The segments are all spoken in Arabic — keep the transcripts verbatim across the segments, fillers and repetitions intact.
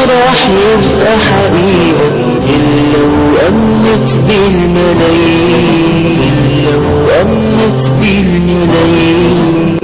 راح يبقى حقيقة إلا وأمنت بالملايين، إلا وأمنت بالملايين.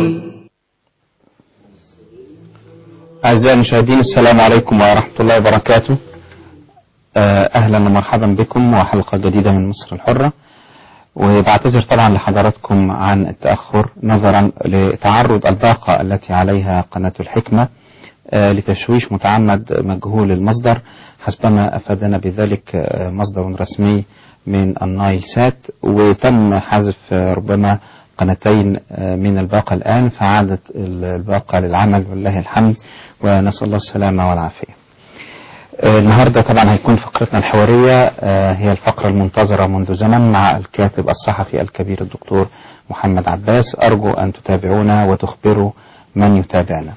أعزائي المشاهدين، السلام عليكم ورحمة الله وبركاته. أهلا ومرحبا بكم وحلقة جديدة من مصر الحرة. وبعتذر طبعا لحضراتكم عن التأخر نظرا لتعرض الباقة التي عليها قناة الحكمة لتشويش متعمد مجهول المصدر، حسبما أفادنا بذلك مصدر رسمي من النايل سات، وتم حذف ربما قناتين من الباقة الآن، فعادت الباقة للعمل والله الحمد، ونسأل الله السلامة والعافية. النهاردة طبعا هيكون فقرتنا الحوارية هي الفقرة المنتظرة منذ زمن مع الكاتب الصحفي الكبير الدكتور محمد عباس. أرجو أن تتابعونا وتخبروا من يتابعنا.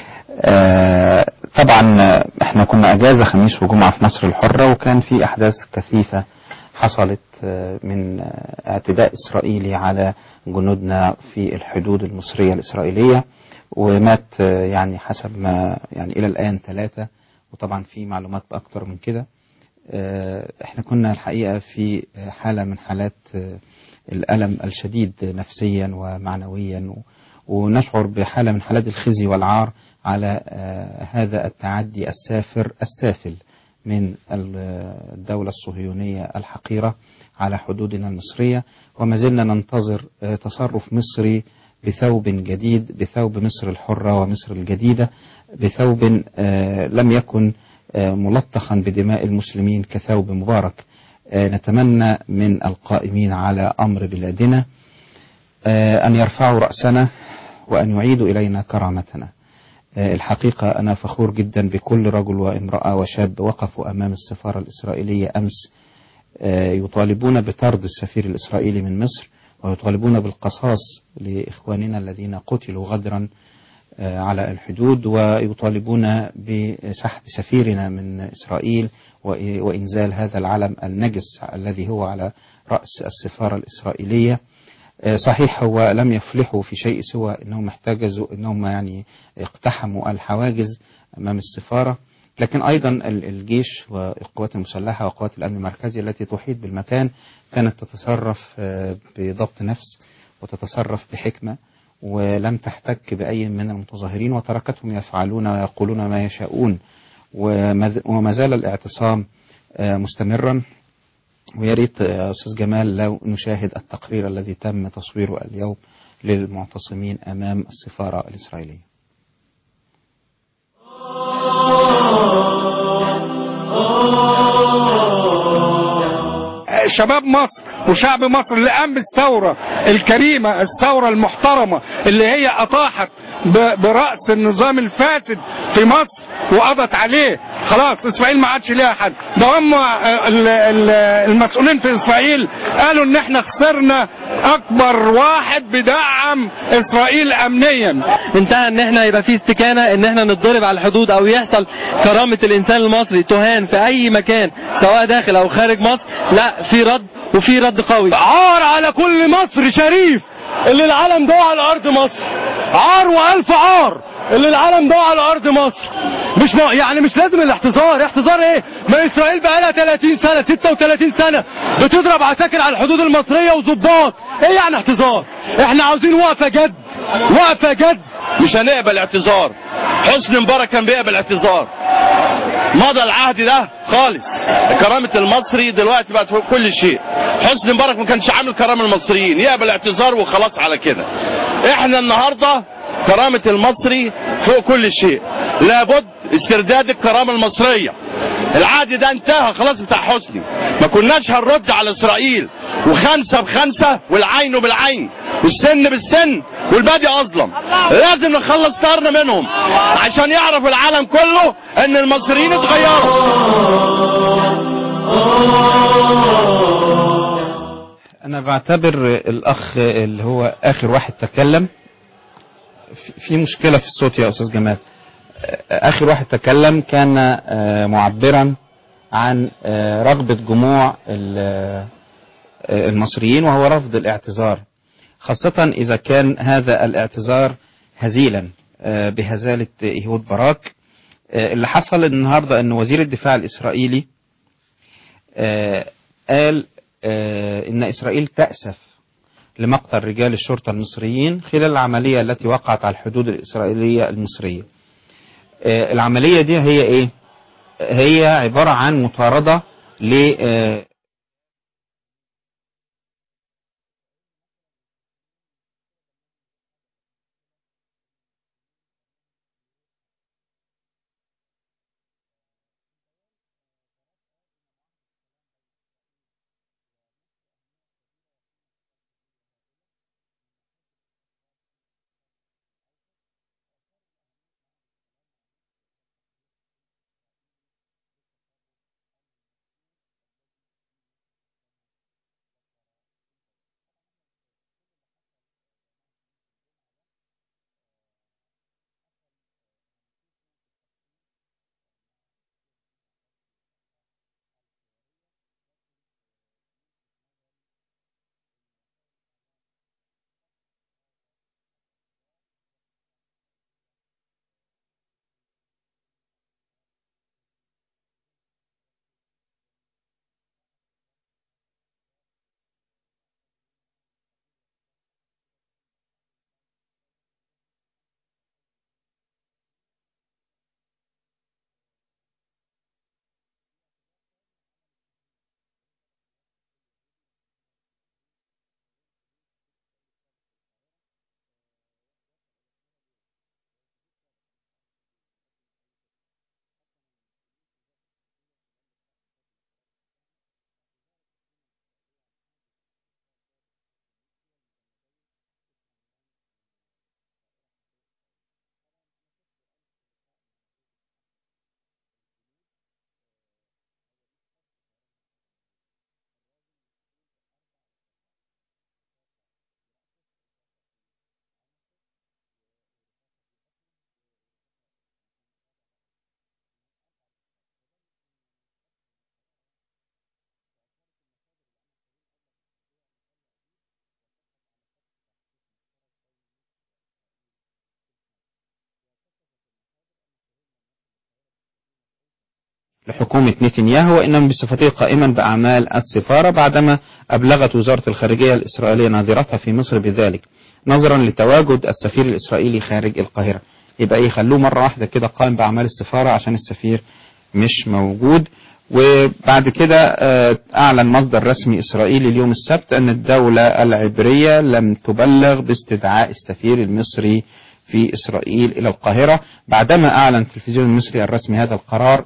طبعا احنا كنا أجازة خميس وجمعة في مصر الحرة، وكان في أحداث كثيفة حصلت من اعتداء إسرائيلي على جنودنا في الحدود المصرية الإسرائيلية، ومات يعني حسب ما يعني إلى الآن ثلاثة، وطبعا في معلومات أكتر من كده. احنا كنا الحقيقة في حالة من حالات الألم الشديد نفسيا ومعنويا، ونشعر بحالة من حالات الخزي والعار على هذا التعدي السافر السافل من الدولة الصهيونية الحقيرة على حدودنا المصرية. وما زلنا ننتظر تصرف مصري بثوب جديد، بثوب مصر الحرة ومصر الجديدة، بثوب لم يكن ملطخا بدماء المسلمين كثوب مبارك. نتمنى من القائمين على أمر بلادنا أن يرفعوا رأسنا وأن يعيدوا إلينا كرامتنا. الحقيقة أنا فخور جدا بكل رجل وامرأة وشاب وقفوا أمام السفارة الإسرائيلية أمس يطالبون بطرد السفير الإسرائيلي من مصر، ويطالبون بالقصاص لإخواننا الذين قتلوا غدرا على الحدود، ويطالبون بسحب سفيرنا من إسرائيل وإنزال هذا العلم النجس الذي هو على رأس السفارة الإسرائيلية. صحيح هو لم يفلحوا في شيء سوى أنهم احتجزوا، أنهم يعني اقتحموا الحواجز أمام السفارة، لكن أيضا الجيش والقوات المسلحة وقوات الأمن المركزي التي تحيط بالمكان كانت تتصرف بضبط نفس وتتصرف بحكمة، ولم تحتك بأي من المتظاهرين وتركتهم يفعلون ويقولون ما يشاءون. وما زال الاعتصام مستمرا. ويا ريت يا أستاذ جمال لو نشاهد التقرير الذي تم تصويره اليوم للمعتصمين أمام السفارة الإسرائيلية. شباب مصر وشعب مصر اللي قام بالثورة الكريمة، الثورة المحترمة اللي هي أطاحت برأس النظام الفاسد في مصر وقضت عليه. خلاص إسرائيل ما عادش ليها حد. ده هم المسؤولين في إسرائيل قالوا إن احنا خسرنا أكبر واحد بدعم إسرائيل أمنيا. انتهى إن احنا يبقى في استكانة، إن احنا نتضرب على الحدود أو يحصل كرامة الإنسان المصري تهان في أي مكان سواء داخل أو خارج مصر. لا، في رد وفي رد قوي. عار على كل مصر شريف اللي العلم ضاع على أرض مصر، عار وألف عار اللي العلم ضاع على أرض مصر. مش م... يعني مش لازم الاحتضار. احتضار ايه؟ ما إسرائيل بقى لها ثلاثين سنة ستة وثلاثين سنة بتضرب عساكر على الحدود المصرية وضباط. ايه يعني احتضار؟ احنا عاوزين وقفة جد، وقفة جد. مش هنقبل اعتذار. حسني مبارك كان بيقبل اعتذار، مضى العهد ده خالص. كرامة المصري دلوقتي بقت فوق كل شيء. حسني مبارك ما كانش عامل كرامة المصريين، يقبل اعتذار وخلاص على كده. احنا النهارده كرامة المصري فوق كل شيء، لابد استرداد الكرامة المصرية. العهد ده انتهى خلاص بتاع حسني، ما كناش هنرد على اسرائيل، وخمسة بخمسة والعين بالعين والسن بالسن والبادي اظلم. لازم نخلص طارنا منهم عشان يعرف العالم كله ان المصريين اتغيروا. انا بعتبر الاخ اللي هو اخر واحد تكلم في مشكلة في الصوت يا أستاذ جمال. آخر واحد تكلم كان معبرا عن رغبة جموع المصريين وهو رفض الاعتذار، خاصة إذا كان هذا الاعتذار هزيلا بهزالة إيهود باراك اللي حصل النهاردة أن وزير الدفاع الإسرائيلي قال أن إسرائيل تأسف لمقتل رجال الشرطة المصريين خلال العملية التي وقعت على الحدود الإسرائيلية المصرية. العملية دي هي إيه؟ هي عبارة عن مطاردة ل لحكومة نتنياهو، وإنما بصفته قائما بأعمال السفارة، بعدما أبلغت وزارة الخارجية الإسرائيلية ناظرتها في مصر بذلك نظرا لتواجد السفير الإسرائيلي خارج القاهرة. يبقى يخلوه مرة واحدة كده قائم بأعمال السفارة عشان السفير مش موجود. وبعد كده أعلن مصدر رسمي إسرائيلي اليوم السبت أن الدولة العبرية لم تبلغ باستدعاء السفير المصري في إسرائيل إلى القاهرة، بعدما أعلن التلفزيون المصري الرسمي هذا القرار.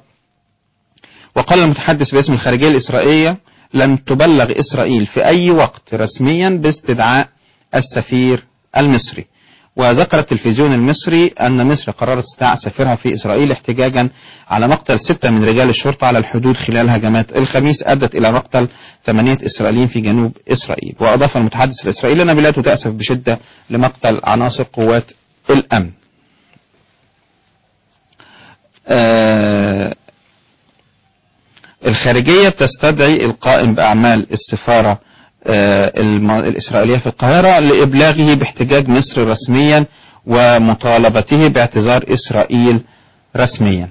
وقال المتحدث باسم الخارجية الإسرائيلية: لم تبلغ إسرائيل في أي وقت رسميا باستدعاء السفير المصري. وذكر التلفزيون المصري أن مصر قررت استدعاء سفيرها في إسرائيل احتجاجا على مقتل ستة من رجال الشرطة على الحدود خلال هجمات الخميس أدت إلى مقتل ثمانية إسرائيليين في جنوب إسرائيل. وأضاف المتحدث الإسرائيلي أن بلاده تأسف بشدة لمقتل عناصر قوات الأمن. آه الخارجية تستدعي القائم بأعمال السفارة الإسرائيلية في القاهرة لإبلاغه باحتجاج مصر رسميا ومطالبته باعتذار إسرائيل رسميا.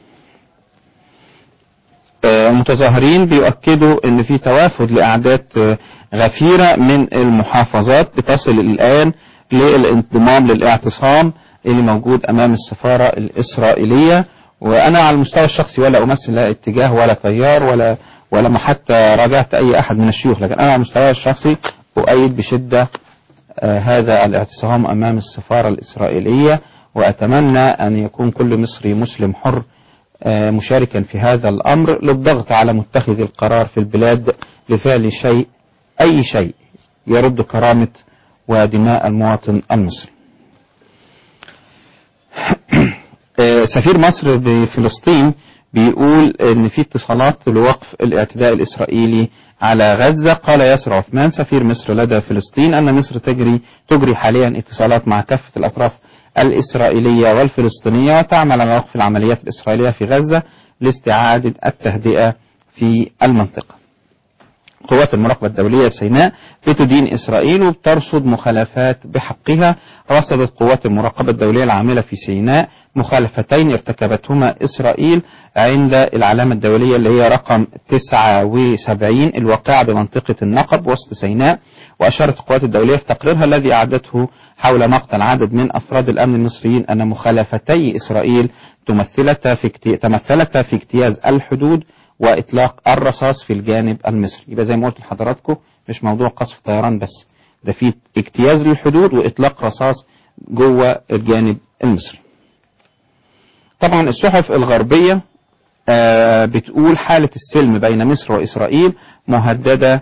المتظاهرين بيؤكدوا أن في توافد لأعداد غفيرة من المحافظات بتصل الآن للانضمام للاعتصام اللي موجود أمام السفارة الإسرائيلية. وأنا على المستوى الشخصي ولا أمثل لا اتجاه ولا تيار ولا ولا ما حتى راجعت أي أحد من الشيوخ، لكن أنا على المستوى الشخصي أؤيد بشدة آه هذا الاعتصام أمام السفارة الإسرائيلية، وأتمنى أن يكون كل مصري مسلم حر آه مشاركا في هذا الأمر للضغط على متخذ القرار في البلاد لفعل شيء أي شيء يرد كرامة ودماء المواطن المصري. سفير مصر بفلسطين بيقول ان في اتصالات لوقف الاعتداء الاسرائيلي على غزة. قال ياسر عثمان سفير مصر لدى فلسطين ان مصر تجري تجري حاليا اتصالات مع كافة الاطراف الاسرائيلية والفلسطينية وتعمل على وقف العمليات الاسرائيلية في غزة لاستعادة التهدئة في المنطقة. قوات المراقبة الدولية بسيناء بتدين إسرائيل وبترصد مخالفات بحقها. رصدت قوات المراقبة الدولية العاملة في سيناء مخالفتين ارتكبتهما إسرائيل عند العلامة الدولية اللي هي رقم تسعة وسبعين الواقعة بمنطقة النقب وسط سيناء. وأشارت القوات الدولية في تقريرها الذي أعدته حول مقتل عدد من أفراد الأمن المصريين أن مخالفتي إسرائيل تمثلتا في تمثلتا في اجتياز الحدود وإطلاق الرصاص في الجانب المصري. يبقى زي ما قلت لحضراتكم مش موضوع قصف طيران بس، ده في اجتياز للحدود وإطلاق رصاص جوه الجانب المصري. طبعا الصحف الغربية آه بتقول حالة السلم بين مصر وإسرائيل مهددة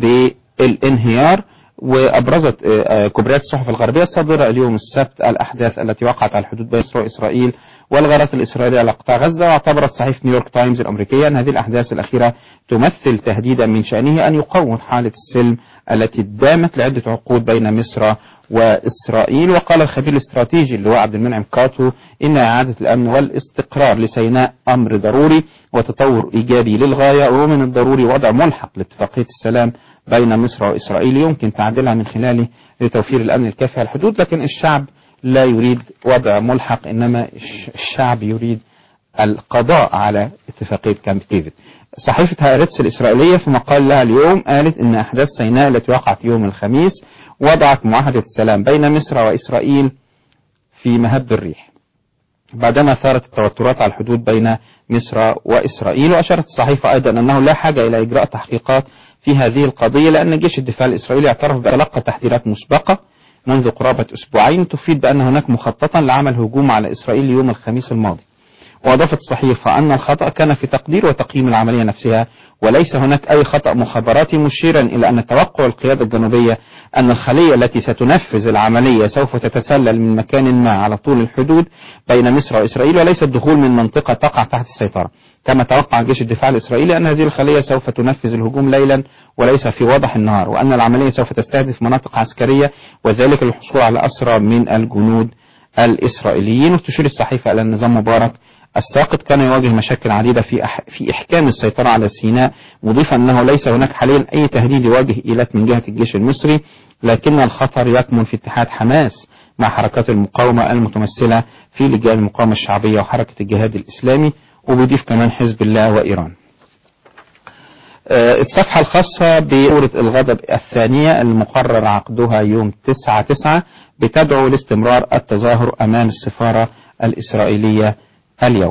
بالانهيار. وأبرزت آه كبريات الصحف الغربية الصادرة اليوم السبت الأحداث التي وقعت على الحدود بين مصر وإسرائيل والغارات الإسرائيلية على قطاع غزة. واعتبرت صحيفة نيويورك تايمز الأمريكية أن هذه الأحداث الأخيرة تمثل تهديدا من شأنه أن يقوض حالة السلم التي دامت لعدة عقود بين مصر وإسرائيل. وقال الخبير الاستراتيجي اللي هو عبد المنعم كاتو إن إعادة الأمن والاستقرار لسيناء أمر ضروري وتطور إيجابي للغاية، ومن الضروري وضع ملحق لاتفاقية السلام بين مصر وإسرائيل يمكن تعديلها من خلاله لتوفير الأمن الكافي على الحدود. لكن الشعب لا يريد وضع ملحق، إنما الشعب يريد القضاء على اتفاقية كامب ديفيد. صحيفة هآرتس الإسرائيلية في مقال لها اليوم قالت إن أحداث سيناء التي وقعت يوم الخميس وضعت معاهدة السلام بين مصر وإسرائيل في مهب الريح بعدما ثارت التوترات على الحدود بين مصر وإسرائيل. وأشارت الصحيفة أيضا أنه لا حاجة إلى إجراء تحقيقات في هذه القضية لأن جيش الدفاع الإسرائيلي اعترف بتلقى تحذيرات مسبقة منذ قرابة أسبوعين تفيد بأن هناك مخططا لعمل هجوم على إسرائيل يوم الخميس الماضي. وأضافت الصحيفة أن الخطأ كان في تقدير وتقييم العملية نفسها وليس هناك أي خطأ مخابراتي، مشيرا إلى أن توقع القيادة الجنوبية أن الخلية التي ستنفذ العملية سوف تتسلل من مكان ما على طول الحدود بين مصر وإسرائيل وليس الدخول من منطقة تقع تحت السيطرة. كما توقع جيش الدفاع الإسرائيلي أن هذه الخلية سوف تنفذ الهجوم ليلا وليس في وضح النهار، وأن العملية سوف تستهدف مناطق عسكرية وذلك للحصول على أسرى من الجنود الإسرائيليين. وتشير الصحيفة إلى النظام مبارك الساقط كان يواجه مشاكل عديدة في أح في إحكام السيطرة على سيناء، مضيفا أنه ليس هناك حاليا أي تهديد يواجه إيلات من جهة الجيش المصري، لكن الخطر يكمن في اتحاد حماس مع حركات المقاومة المتمثلة في لجان المقاومة الشعبية وحركة الجهاد الإسلامي، وبيضيف كمان حزب الله وإيران. الصفحة الخاصة بثورة الغضب الثانية المقرر عقدها يوم تسعة تسعة بتدعو لاستمرار التظاهر أمام السفارة الإسرائيلية اليوم.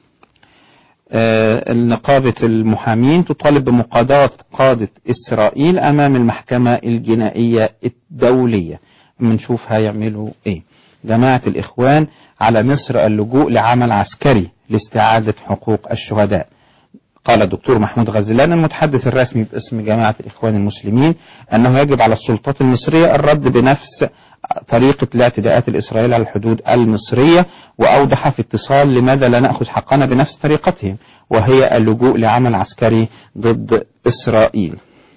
نقابة المحامين تطالب بمقاضاة قادة إسرائيل أمام المحكمة الجنائية الدولية. بنشوف هيعملوا إيه. جماعة الإخوان على مصر اللجوء لعمل عسكري لاستعادة حقوق الشهداء. قال الدكتور محمود غزلان المتحدث الرسمي باسم جماعة الإخوان المسلمين أنه يجب على السلطات المصرية الرد بنفس طريقة الاعتداءات الإسرائيلية على الحدود المصرية، وأوضح في اتصال لماذا لا نأخذ حقنا بنفس طريقتهم وهي اللجوء لعمل عسكري ضد إسرائيل.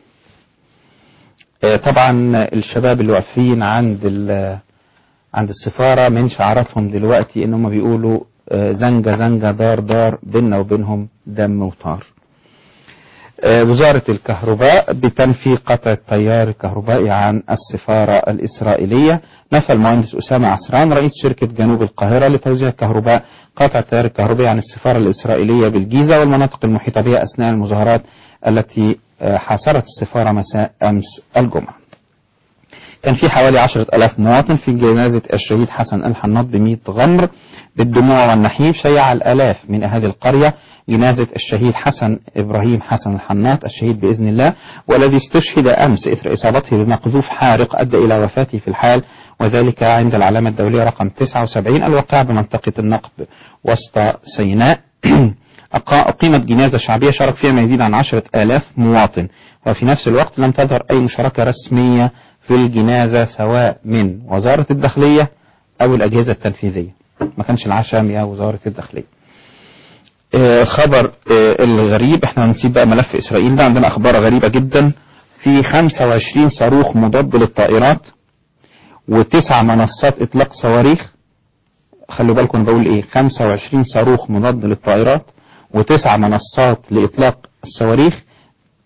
طبعا الشباب اللي واقفين عند عند السفارة من شعاراتهم دلوقتي إنهم بيقولوا زنجة زنجة دار دار بيننا وبينهم دم وطار. وزارة الكهرباء بتنفي قطع التيار الكهربائي عن السفارة الإسرائيلية. نفى المهندس أسامة عسران رئيس شركة جنوب القاهرة لتوزيع الكهرباء قطع التيار الكهربائي عن السفارة الإسرائيلية بالجيزة والمناطق المحيطة بها أثناء المظاهرات التي حاصرت السفارة مساء أمس الجمعة. كان في حوالي عشرة ألاف مواطن في جنازة الشهيد حسن الحناط بميت غمر بالدموع والنحيب. شيع الآلاف من أهالي القرية جنازة الشهيد حسن إبراهيم حسن الحناط الشهيد بإذن الله، والذي استشهد أمس إثر إصابته بمقذوف حارق أدى إلى وفاته في الحال، وذلك عند العلامة الدولية رقم تسعة وسبعين الواقعة بمنطقة النقب وسط سيناء. أقيمت جنازة شعبية شارك فيها ما يزيد عن عشرة آلاف مواطن، وفي نفس الوقت لم تظهر أي مشاركة رسمية في الجنازة سواء من وزارة الداخلية أو الأجهزة التنفيذية. ما كانش العشاء يا وزارة الداخلية. آه خبر آه الغريب، احنا هنسيب بقى ملف إسرائيل ده، عندنا أخبار غريبة جدا. في خمسة وعشرين صاروخ مضاد للطائرات وتسع منصات إطلاق صواريخ. خلوا بالكم أنا بقول إيه، خمسة وعشرين صاروخ مضاد للطائرات وتسع منصات لإطلاق الصواريخ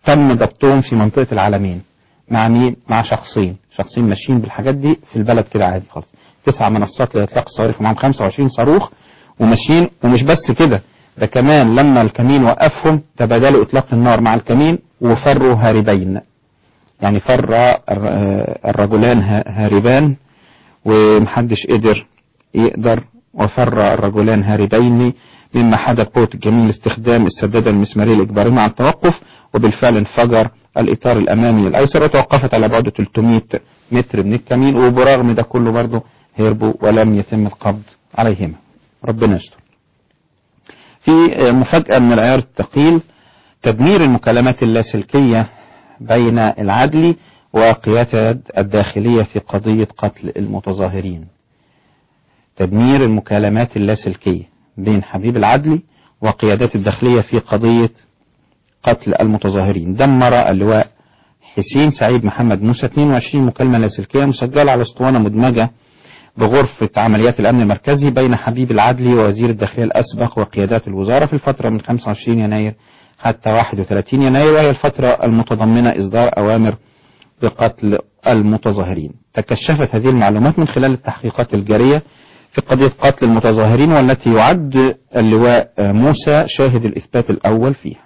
تم ضبطهم في منطقة العالمين. مع مين؟ مع شخصين شخصين ماشيين بالحاجات دي في البلد كده عادي خالص. تسع منصات لإطلاق الصواريخ ومعهم خمسة وعشرين صاروخ وماشيين. ومش بس كده، ده كمان لما الكمين وقفهم تبادلوا إطلاق النار مع الكمين وفروا هاربين. يعني فر الرجلان هاربان ومحدش قدر يقدر، وفر الرجلان هاربين مما حدث قوة الجميع لاستخدام السدادة المسمارية الإجبارية مع التوقف، وبالفعل انفجر الإطار الأمامي الأيسر وتوقفت على بعد ثلاثمائة متر من الكمين. وبرغم ده كله برضه هربوا ولم يتم القبض عليهما. ربنا يستر. في مفاجأة من العيار الثقيل: تدمير المكالمات اللاسلكية بين العدلي وقيادة الداخلية في قضية قتل المتظاهرين. تدمير المكالمات اللاسلكية بين حبيب العدلي وقيادات الداخلية في قضية قتل المتظاهرين. دمر اللواء حسين سعيد محمد موسى اثنين وعشرين مكالمة لاسلكية مسجلة على اسطوانة مدمجة بغرفة عمليات الأمن المركزي بين حبيب العدلي ووزير الداخلية الأسبق وقيادات الوزارة في الفترة من خمسة وعشرين يناير حتى واحد وثلاثين يناير، وهي الفترة المتضمنة إصدار أوامر بقتل المتظاهرين. تكشفت هذه المعلومات من خلال التحقيقات الجارية في قضية قتل المتظاهرين، والتي يعد اللواء موسى شاهد الإثبات الأول فيها.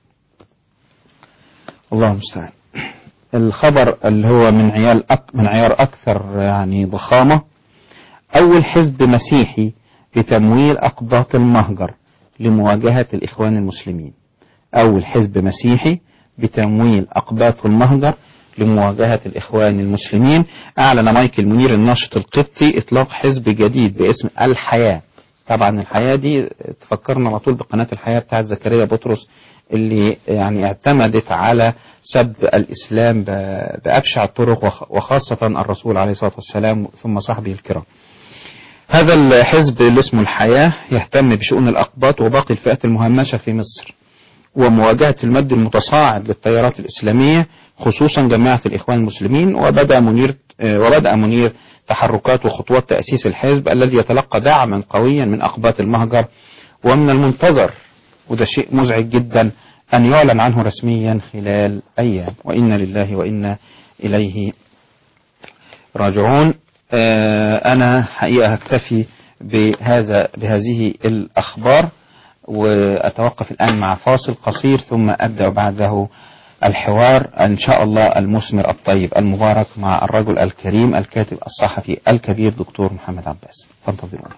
الله المستعان. الخبر اللي هو من عيال أك من عيار أكثر يعني ضخامة: أول حزب مسيحي بتمويل أقباط المهجر لمواجهة الإخوان المسلمين. أول حزب مسيحي بتمويل أقباط المهجر لمواجهة الإخوان المسلمين. أعلن مايكل منير الناشط القبطي إطلاق حزب جديد باسم الحياة. طبعا الحياة دي تفكرنا على طول بقناة الحياة بتاعت زكريا بطرس اللي يعني اعتمدت على سب الإسلام بأبشع الطرق، وخاصة الرسول عليه الصلاة والسلام ثم صحبه الكرام. هذا الحزب اللي اسمه الحياة يهتم بشؤون الأقباط وباقي الفئات المهمشة في مصر ومواجهة المد المتصاعد للتيارات الإسلامية خصوصا جماعة الإخوان المسلمين. وبدأ منير وبدأ منير تحركات وخطوات تأسيس الحزب الذي يتلقى دعما قويا من أقباط المهجر، ومن المنتظر وده شيء مزعج جدا أن يعلن عنه رسميا خلال أيام. وإنا لله وإنا إليه راجعون. أنا حقيقة هكتفي بهذا بهذه الأخبار، وأتوقف الآن مع فاصل قصير ثم أبدأ بعده الحوار إن شاء الله المثمر الطيب المبارك مع الرجل الكريم الكاتب الصحفي الكبير دكتور محمد عباس. فانتظرونا.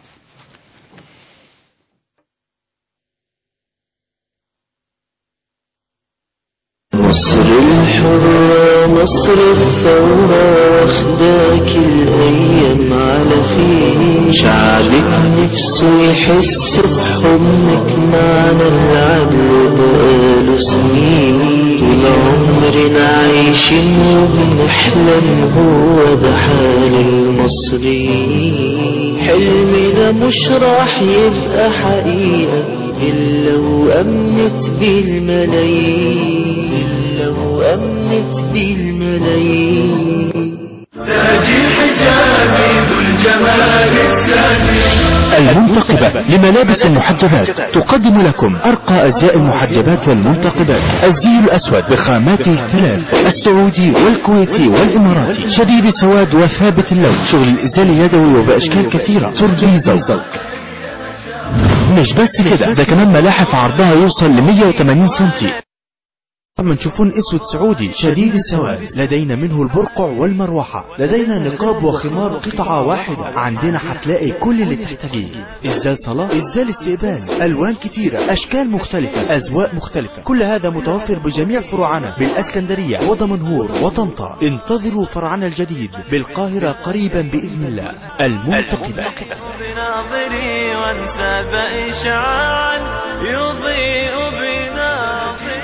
مصر الحرة مصر الثورة واخداك الأيام على خير، شعبك نفسه يحس بحضنك معنا العدل بقاله سنين، طول عمرنا عايشين وبنحلم هو ده حال المصريين، حلمنا مش راح يبقى حقيقة إلا وأمنت بالملايين، إلا وأمنت بالملايين. تاجي حجابي ذو الجمال التاجي. المنتقبة لملابس المحجبات تقدم لكم أرقى أزياء المحجبات والمنتقبات. الزي الأسود بخاماته الثلاث: السعودي والكويتي والإماراتي، شديد السواد وثابت اللون، شغل الإزال اليدوي وبأشكال كثيرة، تربيزة وزلك. مش بس كده، ده كمان ملاحف عرضها يوصل ل مئة وثمانين سنتي. من تشوفون اسود سعودي شديد السواد، لدينا منه البرقع والمروحة، لدينا نقاب وخمار قطعة واحدة. عندنا هتلاقي كل اللي تحتاجيه: إزدال صلاة، إزدال استقبال، ألوان كتيرة، أشكال مختلفة، أذواق مختلفة. كل هذا متوفر بجميع فروعنا بالأسكندرية ودمنهور وطنطا. انتظروا فرعنا الجديد بالقاهرة قريبا بإذن الله. المنتقبة. بناظري وانسى بإشعاع يضيء بناظري.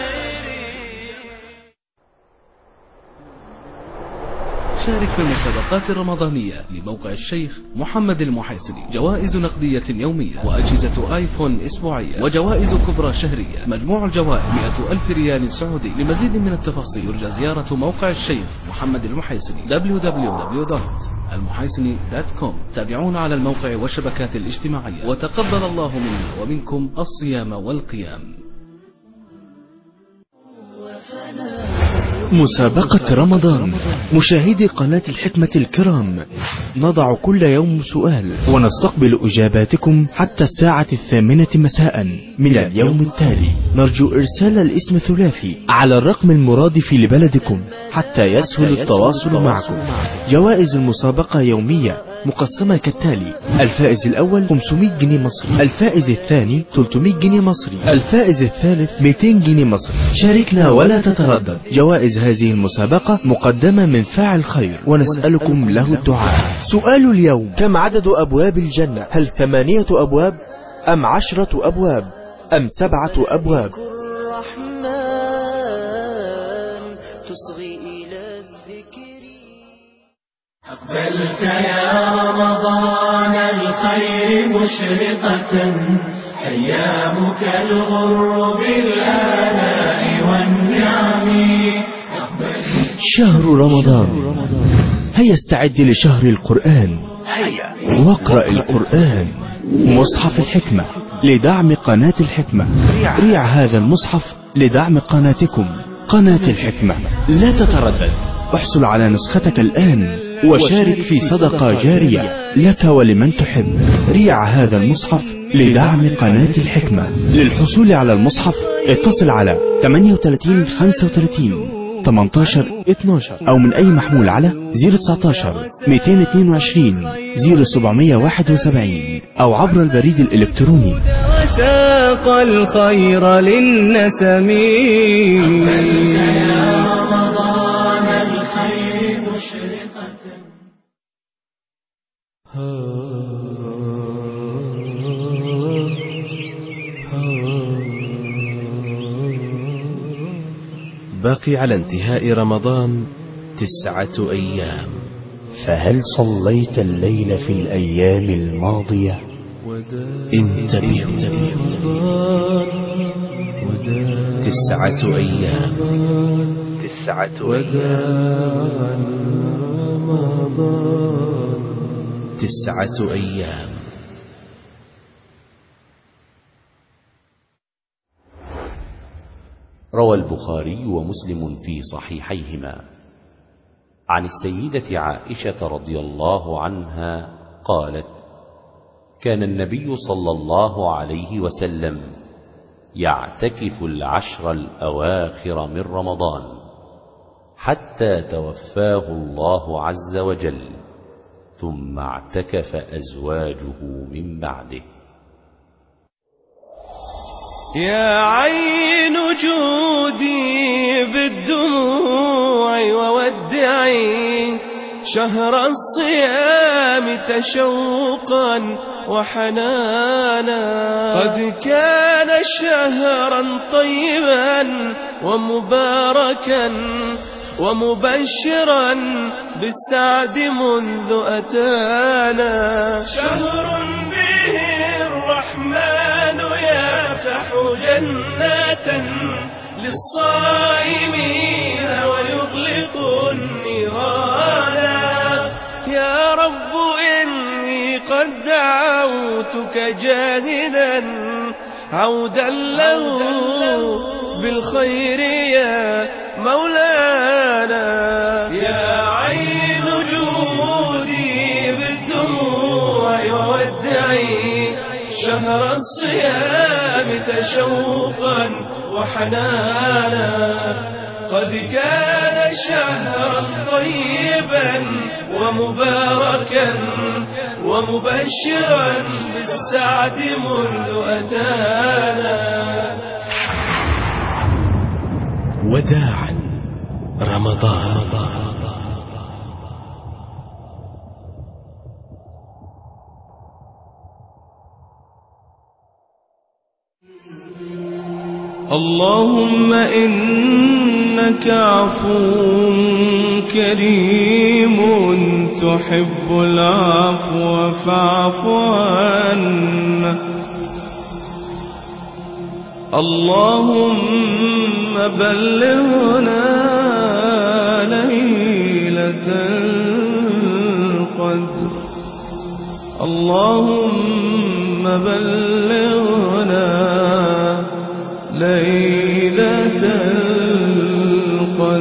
شارك في المسابقات الرمضانية لموقع الشيخ محمد المحيصني. جوائز نقدية يومية وأجهزة آيفون أسبوعية وجوائز كبرى شهرية. مجموع الجوائز مئة ألف ريال سعودي. لمزيد من التفاصيل يرجى زيارة موقع الشيخ محمد المحيصني دبليو دبليو دبليو دوت المحيصني دوت كوم. تابعونا على الموقع والشبكات الاجتماعية، وتقبل الله منا ومنكم الصيام والقيام. مسابقة رمضان. مشاهدي قناة الحكمة الكرام، نضع كل يوم سؤال ونستقبل إجاباتكم حتى الساعة الثامنة مساء من اليوم التالي. نرجو إرسال الاسم الثلاثي على الرقم المرادف لبلدكم حتى يسهل التواصل معكم. جوائز المسابقة يومية مقسمة كالتالي: الفائز الأول خمسمائة جنيه مصري، الفائز الثاني ثلاثمائة جنيه مصري، الفائز الثالث مئتين جنيه مصري. شاركنا ولا تتردد. جوائز هذه المسابقة مقدمة من فاعل خير ونسألكم له الدعاء. سؤال اليوم: كم عدد أبواب الجنة؟ هل ثمانية أبواب أم عشرة أبواب أم سبعة أبواب؟ أقبلت يا رمضان الخير مشرقة، أيامك الغر بالآلاء والنعم. شهر رمضان، هيا استعد لشهر القرآن، واقرأ القرآن. مصحف الحكمة لدعم قناة الحكمة. ريع هذا المصحف لدعم قناتكم قناة الحكمة. لا تتردد، احصل على نسختك الآن وشارك في صدقة جارية لك ولمن تحب. ريع هذا المصحف لدعم قناة الحكمة. للحصول على المصحف اتصل على ثمانية وثلاثين خمسة وثلاثين ثمانية عشر اثنا عشر أو من أي محمول على صفر تسعتاشر مئتين واثنين وعشرين صفر سبعمائة وواحد وسبعين أو عبر البريد الإلكتروني. وساق الخير للنسم. يا رمضان الخير مشرقة. باقي على انتهاء رمضان تسعة أيام، فهل صليت الليل في الأيام الماضية؟ انتبهوا، تسعة أيام، تسعة أيام، تسعة أيام. روى البخاري ومسلم في صحيحيهما عن السيدة عائشة رضي الله عنها قالت: كان النبي صلى الله عليه وسلم يعتكف العشر الأواخر من رمضان حتى توفاه الله عز وجل، ثم اعتكف أزواجه من بعده. يا عين جودي بالدموع وودعي شهر الصيام تشوقا وحنانا. قد كان شهرا طيبا ومباركا ومبشرا بالسعد منذ أتانا. شهر به الرحمن يفتح جنات للصائمين ويغلق النيران. يا رب إني قد دعوتك جاهدا عودا له بالخير يا مولانا. يا عين جودي بالدموع وودعي شهر الصيام تشوقا وحنانا. قد كان شهرا طيبا ومباركا ومبشرا بالسعد منذ أتانا. وداعا رمضان. اللهم إنك عفو كريم تحب العفو فاعف عنا. اللهم بلغنا ليلة القدر. اللهم بلغنا ليلة القدر.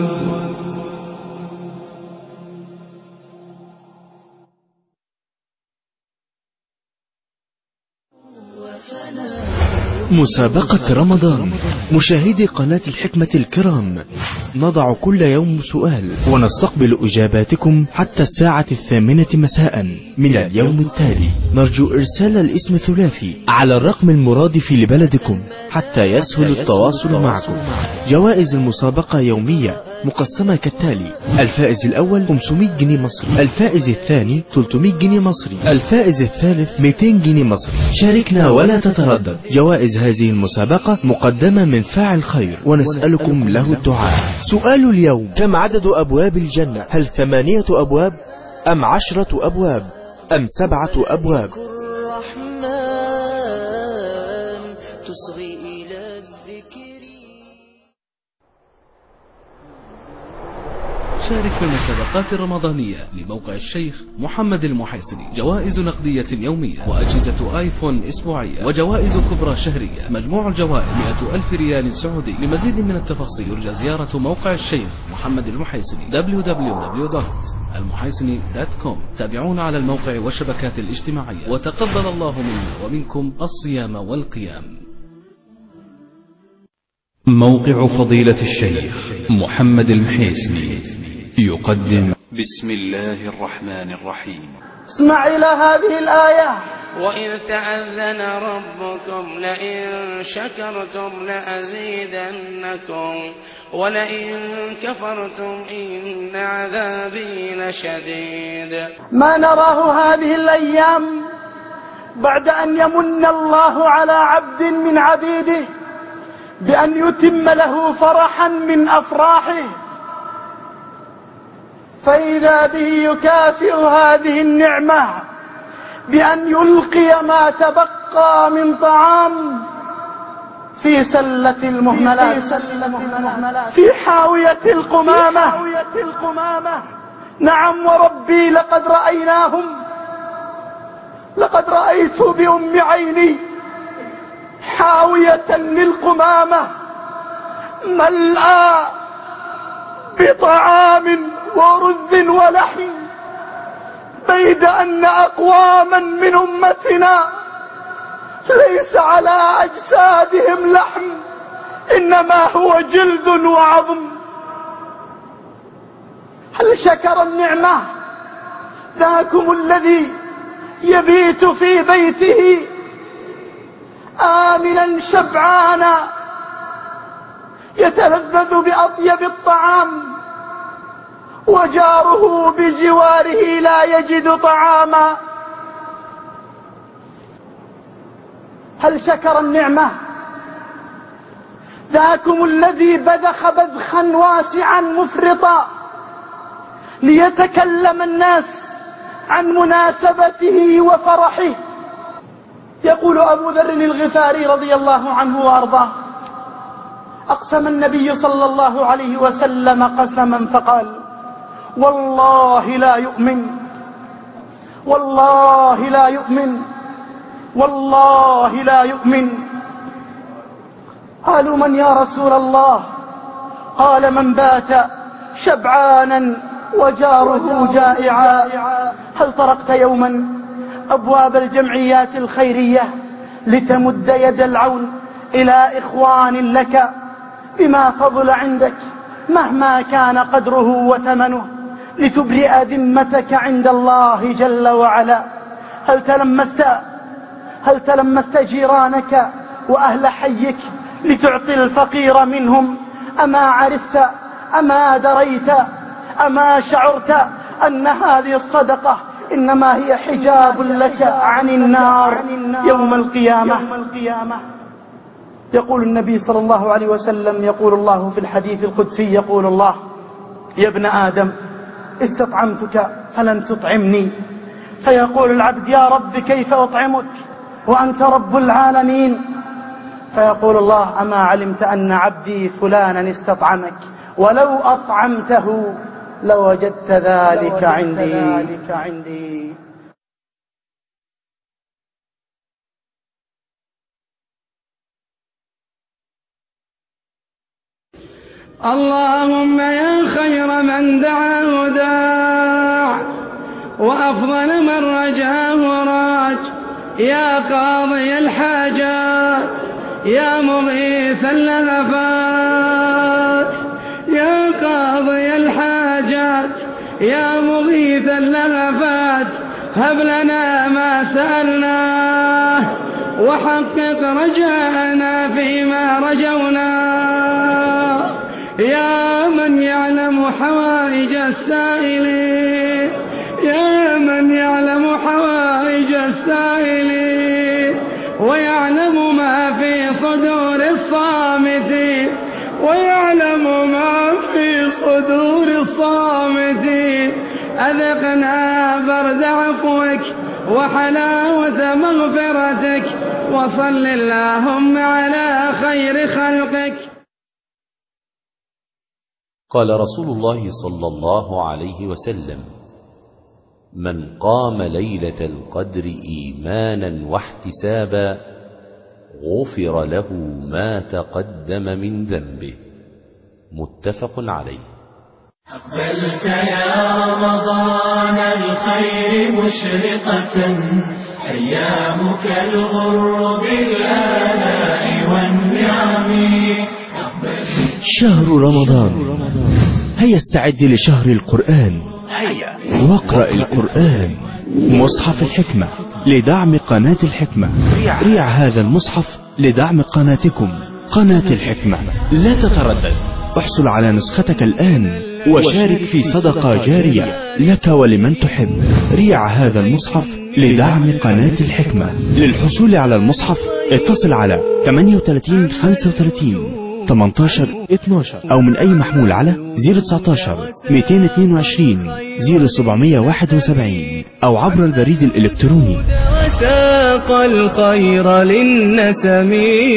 مسابقة رمضان. مشاهدي قناة الحكمة الكرام، نضع كل يوم سؤال ونستقبل إجاباتكم حتى الساعة الثامنة مساء من اليوم التالي. نرجو إرسال الاسم الثلاثي على الرقم المرادف لبلدكم حتى يسهل التواصل معكم. جوائز المسابقة يومية مقسمة كالتالي: الفائز الأول خمسمائة جنيه مصري، الفائز الثاني ثلاثمائة جنيه مصري، الفائز الثالث مئتين جنيه مصري. شاركنا ولا تتردد. جوائز هذه المسابقة مقدمة من فاعل خير ونسألكم له الدعاء. سؤال اليوم: كم عدد أبواب الجنة؟ هل ثمانية أبواب أم عشرة أبواب أم سبعة أبواب؟ تصغي إلى الذكر. شارك في المسابقات الرمضانية لموقع الشيخ محمد المحيصني. جوائز نقدية يومية وأجهزة آيفون أسبوعية وجوائز كبرى شهرية. مجموع الجوائز مئة ألف ريال سعودي. لمزيد من التفاصيل يرجى زيارة موقع الشيخ محمد المحيصني دبليو دبليو دبليو دوت المحيصني دوت كوم. تابعونا على الموقع والشبكات الاجتماعية، وتقبل الله منا ومنكم الصيام والقيام. موقع فضيلة الشيخ محمد المحيصني يقدم بسم الله الرحمن الرحيم. اسمع إلى هذه الآية: وإذ تأذن ربكم لئن شكرتم لأزيدنكم ولئن كفرتم إن عذابي لشديد. ما نراه هذه الأيام بعد أن يمن الله على عبد من عبيده بأن يتم له فرحا من أفراحه، فإذا به يكافئ هذه النعمة بأن يلقي ما تبقى من طعام في سلة المهملات، في حاوية القمامة. نعم وربي لقد رأيناهم، لقد رأيت بأم عيني حاوية للقمامة ملأى بطعام ورز ولحم، بيد أن أقواما من أمتنا ليس على أجسادهم لحم، إنما هو جلد وعظم. هل شكر النعمة؟ ذاكم الذي يبيت في بيته آمنا شبعانا يتلذذ بأطيب الطعام، وجاره بجواره لا يجد طعاما. هل شكر النعمة؟ ذاكم الذي بذخ بذخا واسعا مفرطا ليتكلم الناس عن مناسبته وفرحه. يقول أبو ذر الغفاري رضي الله عنه وأرضاه: أقسم النبي صلى الله عليه وسلم قسما فقال: والله لا يؤمن، والله لا يؤمن، والله لا يؤمن. قالوا: من يا رسول الله؟ قال: من بات شبعانا وجاره جائعا. هل طرقت يوما أبواب الجمعيات الخيرية لتمد يد العون إلى إخوان لك بما فضل عندك مهما كان قدره وثمنه لتبرئ ذمتك عند الله جل وعلا؟ هل تلمست هل تلمست جيرانك وأهل حيك لتعطي الفقير منهم؟ أما عرفت أما دريت أما شعرت أن هذه الصدقة إنما هي حجاب لك عن النار يوم القيامة؟ يقول النبي صلى الله عليه وسلم، يقول الله في الحديث القدسي، يقول الله: يا ابن آدم استطعمتك فلن تطعمني. فيقول العبد: يا رب كيف أطعمك وأنت رب العالمين؟ فيقول الله: أما علمت أن عبدي فلانا استطعمك ولو أطعمته لوجدت ذلك عندي. اللهم يا خير من دعاه داع وأفضل من رجاه راج، يا قاضي الحاجات يا مغيث اللهفات، يا قاضي الحاجات يا مغيث اللهفات، هب لنا ما سألناه وحقق رجاءنا فيما رجوناه، يا من يعلم حوائج السائلين، يا من يعلم حوائج السائلين ويعلم ما في صدور الصامتين، ويعلم ما في صدور الصامتين، أذقنا برد عفوك وحلاوة مغفرتك، وصل اللهم على خير خلقك. قال رسول الله صلى الله عليه وسلم: من قام ليلة القدر إيمانا واحتسابا غفر له ما تقدم من ذنبه. متفق عليه. أقبلت يا رمضان الخير مشرقة، أيامك الغر بالآلاء والنعم. شهر رمضان، هيا استعد لشهر القرآن، واقرأ القرآن. مصحف الحكمة لدعم قناة الحكمة. ريع هذا المصحف لدعم قناتكم قناة الحكمة. لا تتردد، احصل على نسختك الآن وشارك في صدقة جارية لك ولمن تحب. ريع هذا المصحف لدعم قناة الحكمة. للحصول على المصحف اتصل على ثمانية وثلاثين خمسة وثلاثين ثمانية عشر اثني عشر أو من أي محمول على صفر تسعة عشر مئتين واثنين وعشرين صفر سبعمئة وواحد وسبعين أو عبر البريد الإلكتروني. وساق الخير للنسم.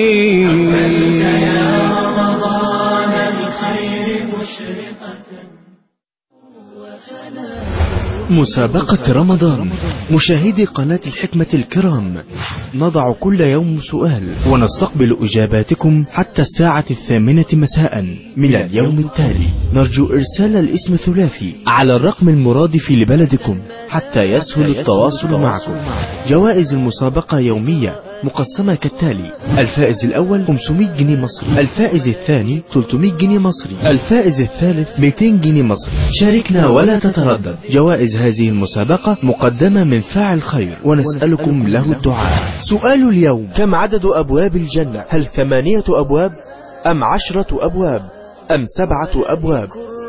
مسابقة رمضان. مشاهدي قناة الحكمة الكرام، نضع كل يوم سؤال ونستقبل إجاباتكم حتى الساعة الثامنة مساء من اليوم التالي. نرجو إرسال الاسم ثلاثي على الرقم المرادف لبلدكم حتى يسهل التواصل معكم. جوائز المسابقة يومية مقسمة كالتالي: الفائز الأول خمسمئة جنيه مصري، الفائز الثاني ثلاثمئة جنيه مصري، الفائز الثالث مئتين جنيه مصري. شاركنا ولا تتردد. جوائز هذه المسابقة مقدمة من فاعل خير ونسألكم له الدعاء. سؤال اليوم: كم عدد أبواب الجنة؟ هل ثمانية أبواب أم عشرة أبواب أم سبعة أبواب؟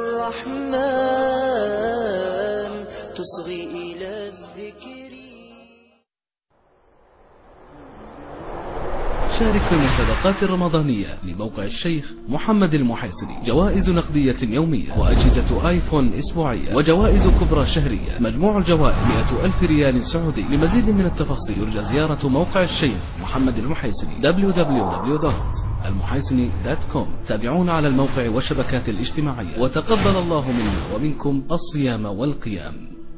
شارك في المسابقات الرمضانية لموقع الشيخ محمد المحيصني. جوائز نقدية يومية وأجهزة آيفون أسبوعية وجوائز كبرى شهرية. مجموع الجوائز مئة ألف ريال سعودي. لمزيد من التفاصيل يرجى زيارة موقع الشيخ محمد المحيصني دبليو دبليو دبليو دوت المحيصني دوت كوم. تابعونا على الموقع والشبكات الاجتماعية، وتقبل الله منا ومنكم الصيام والقيام.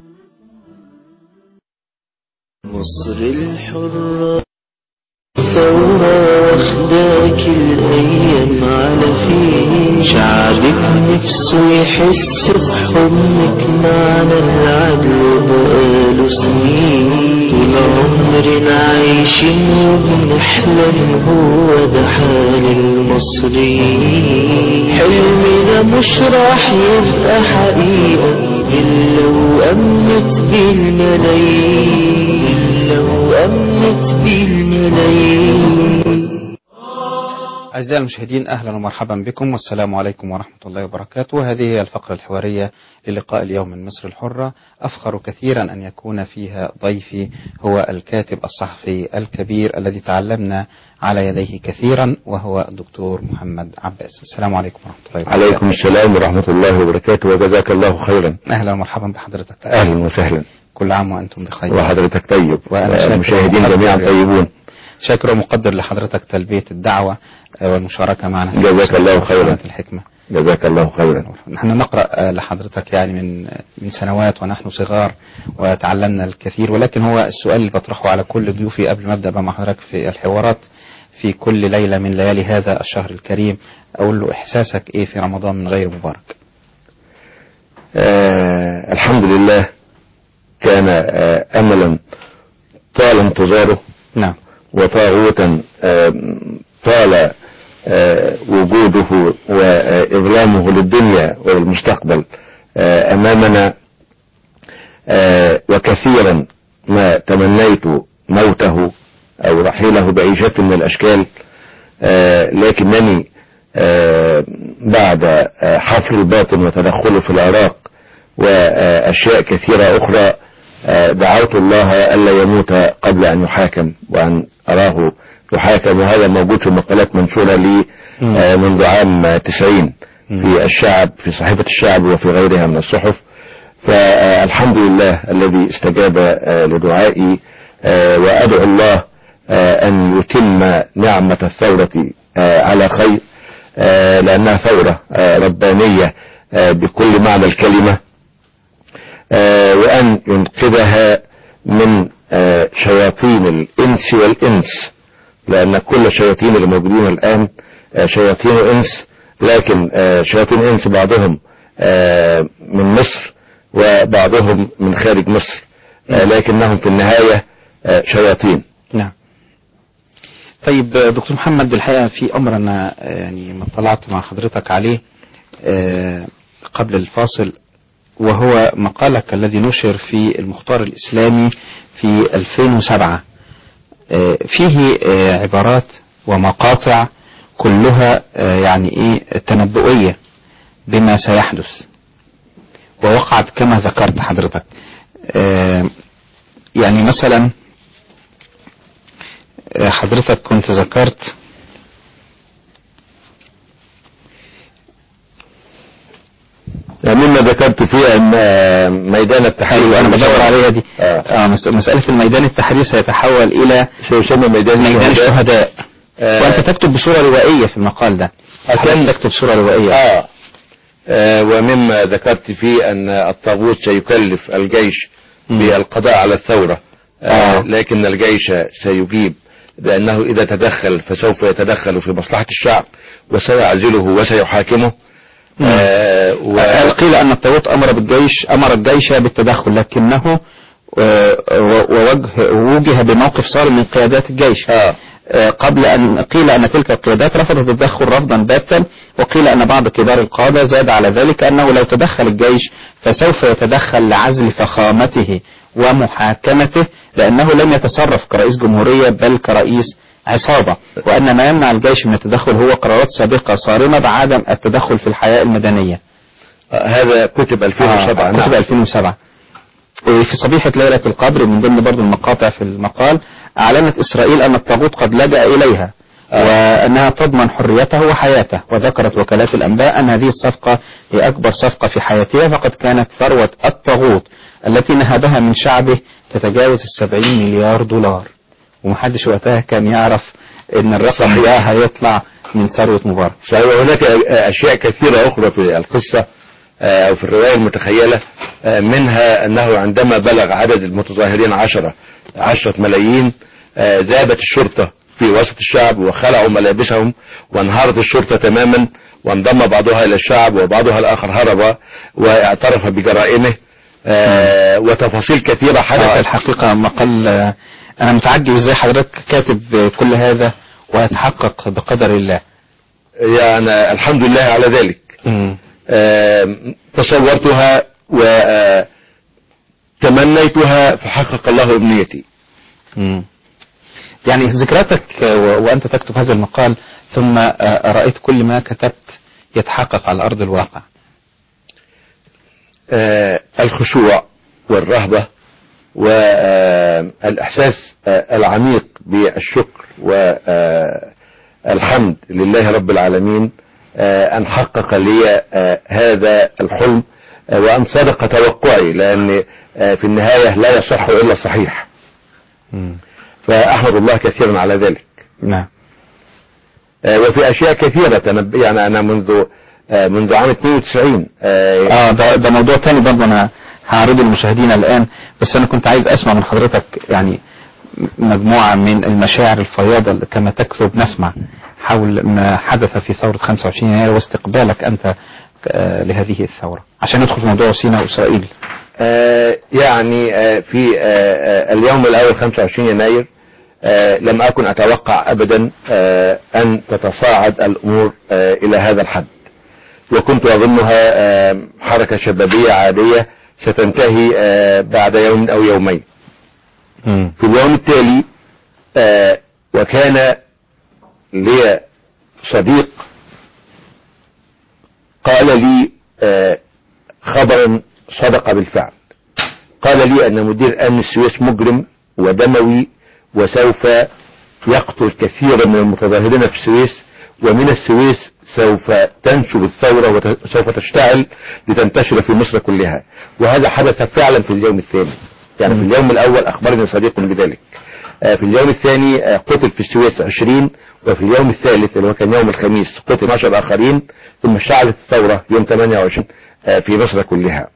مصر الحرة ثورة واخداك الأيام على فيه، شعبك نفسه يحس بحضنك معنا العدل بقاله سنين. طول عمرنا عايشين وبنحلم، هو ده حال المصريين. حلمنا مش راح يبقى حقيقة إلا وأمنت بالملايين، إلا وأمنت بالملايين. أعزائي المشاهدين، أهلا ومرحبا بكم والسلام عليكم ورحمة الله وبركاته. هذه هي الفقرة الحوارية للقاء اليوم من مصر الحرة. أفخر كثيرا أن يكون فيها ضيفي هو الكاتب الصحفي الكبير الذي تعلمنا على يديه كثيرا، وهو الدكتور محمد عباس. السلام عليكم ورحمة الله وبركاته. عليكم السلام ورحمة الله وبركاته، وجزاك الله خيرا. أهلا ومرحبا بحضرتك. أهلا وسهلا. كل عام وأنتم بخير. وحضرتك طيب، والمشاهدين جميعا طيبون. شاكر ومقدر لحضرتك تلبية الدعوة والمشاركة معنا. جزاك الله خيرا. الحكمة. جزاك الله خيرا. نحن نقرأ لحضرتك يعني من من سنوات ونحن صغار وتعلمنا الكثير، ولكن هو السؤال اللي بطرحه على كل ضيوفي قبل ما أبدأ مع حضرتك في الحوارات في كل ليلة من ليالي هذا الشهر الكريم، أقول له إحساسك إيه في رمضان من غير مبارك؟ آه الحمد لله، كان آه أملا طال انتظاره. نعم. وطاغوتا آه طال آه وجوده وإظلامه للدنيا وللمستقبل آه أمامنا. آه وكثيرا ما تمنيت موته أو رحيله بأي شكل من الأشكال، آه لكنني آه بعد آه حفر الباطن وتدخله في العراق وأشياء كثيرة أخرى آه دعوت الله ألا يموت قبل أن يحاكم، وأن أراه يحاكم. وهذا موجود في مقالات منشورة لي آه منذ عام تسعين في الشعب، في صحيفة الشعب وفي غيرها من الصحف. فالحمد لله الذي استجاب آه لدعائي، آه وأدعو الله آه أن يتم نعمة الثورة آه على خير، آه لأنها ثورة آه ربانية آه بكل معنى الكلمة، آه وأن ينقذها من آه شياطين الإنس والإنس، لأن كل الشياطين اللي موجودين الآن آه شياطين إنس، لكن آه شياطين إنس بعضهم آه من مصر وبعضهم من خارج مصر، آه لكنهم في النهاية آه شياطين. نعم. طيب دكتور محمد، الحقيقة في أمر أنا يعني ما طلعت مع حضرتك عليه آه قبل الفاصل، وهو مقالك الذي نشر في المختار الإسلامي في ألفين وسبعة، آه فيه آه عبارات ومقاطع كلها آه يعني إيه تنبؤية بما سيحدث، ووقعت كما ذكرت حضرتك. آه يعني مثلا حضرتك كنت ذكرت مما ذكرت فيه ان ميدان التحرير، أيوة انا بدور عليها دي. آه. آه مسألة الميدان التحرير سيتحول الى سيسمى ميدان, ميدان الشهداء. آه. وانت تكتب بصورة روائية في المقال ده، كان تكتب صورة روائية. آه. آه ومما ذكرت فيه ان الطاغوت سيكلف الجيش م. بالقضاء على الثورة، آه. آه. لكن الجيش سيجيب بأنه إذا تدخل فسوف يتدخل في مصلحة الشعب وسيعزله وسيحاكمه. آه و... قيل أن الطاغوت أمر بالجيش أمر الجيش بالتدخل، لكنه ووجه وجه بموقف صارم من قيادات الجيش. آه. قبل أن قيل أن تلك القيادات رفضت التدخل رفضا باتا، وقيل أن بعض كبار القادة زاد على ذلك أنه لو تدخل الجيش فسوف يتدخل لعزل فخامته ومحاكمته، لأنه لم يتصرف كرئيس جمهورية بل كرئيس عصابة، وأن ما يمنع الجيش من التدخل هو قرارات سابقة صارمة بعدم التدخل في الحياة المدنية. هذا كتب ألفين وسبعة. آه كتب نعم. ألفين وسبعة. وفي صبيحة ليلة القدر من ضمن برضو المقاطع في المقال، أعلنت إسرائيل أن الطاغوت قد لجأ إليها آه. وأنها تضمن حريته وحياته، وذكرت وكالات الأنباء أن هذه الصفقة هي أكبر صفقة في حياتها، فقد كانت ثروة الطاغوت التي نهبها من شعبه تتجاوز السبعين مليار دولار، ومحدش وقتها كان يعرف ان الرقم ده هيطلع من ثروة مبارك. صحيح. وهناك اشياء كثيرة اخرى في القصة او في الرواية المتخيلة، منها انه عندما بلغ عدد المتظاهرين عشرة عشرة ملايين ذابت الشرطة في وسط الشعب وخلعوا ملابسهم وانهارت الشرطة تماما، وانضم بعضها الى الشعب وبعضها الاخر هرب واعترف بجرائمه. آه وتفاصيل كثيرة حدثت. آه الحقيقة مقال آه أنا متعجب إزاي حضرتك كاتب كل هذا ويتحقق بقدر الله. يعني الحمد لله على ذلك. آه تصورتها وتمنيتها فحقق الله أمنيتي. مم. يعني ذكرياتك وأنت تكتب هذا المقال ثم آه رأيت كل ما كتبت يتحقق على أرض الواقع. آه الخشوع والرهبة والإحساس آه العميق بالشكر والحمد لله رب العالمين آه أن حقق لي آه هذا الحلم آه وأن صدق توقعي، لأن آه في النهاية لا يصح إلا الصحيح. فأحمد الله كثيرا على ذلك. نعم. آه وفي أشياء كثيرة يعني أنا منذ آه منذ عام اثنين وتسعين اه, آه ده, ده موضوع تاني برضه انا هعرضه للمشاهدين الان، بس انا كنت عايز اسمع من حضرتك يعني مجموعة من المشاعر الفياضة كما تكتب نسمع حول ما حدث في ثورة خمسة وعشرين يناير واستقبالك أنت لهذه الثورة عشان ندخل في موضوع سيناء وإسرائيل. آه يعني آه في آه اليوم الأول خمسة وعشرين يناير آه لم أكن أتوقع أبدا آه أن تتصاعد الأمور آه إلى هذا الحد، وكنت أظنها آه حركة شبابية عادية ستنتهي آه بعد يوم أو يومين. م. في اليوم التالي آه وكان لي صديق قال لي آه خبرا صدق بالفعل. قال لي أن مدير أمن السويس مجرم ودموي وسوف يقتل كثيرا من المتظاهرين في السويس، ومن السويس سوف تنشب الثورة وسوف تشتعل لتنتشر في مصر كلها. وهذا حدث فعلا في اليوم الثاني. يعني في اليوم الأول أخبرني صديق بذلك، في اليوم الثاني قتل في السويس عشرين، وفي اليوم الثالث اللي هو كان يوم الخميس قتل اثني عشر آخرين، ثم اشتعلت الثورة يوم ثمانية وعشرين في مصر كلها.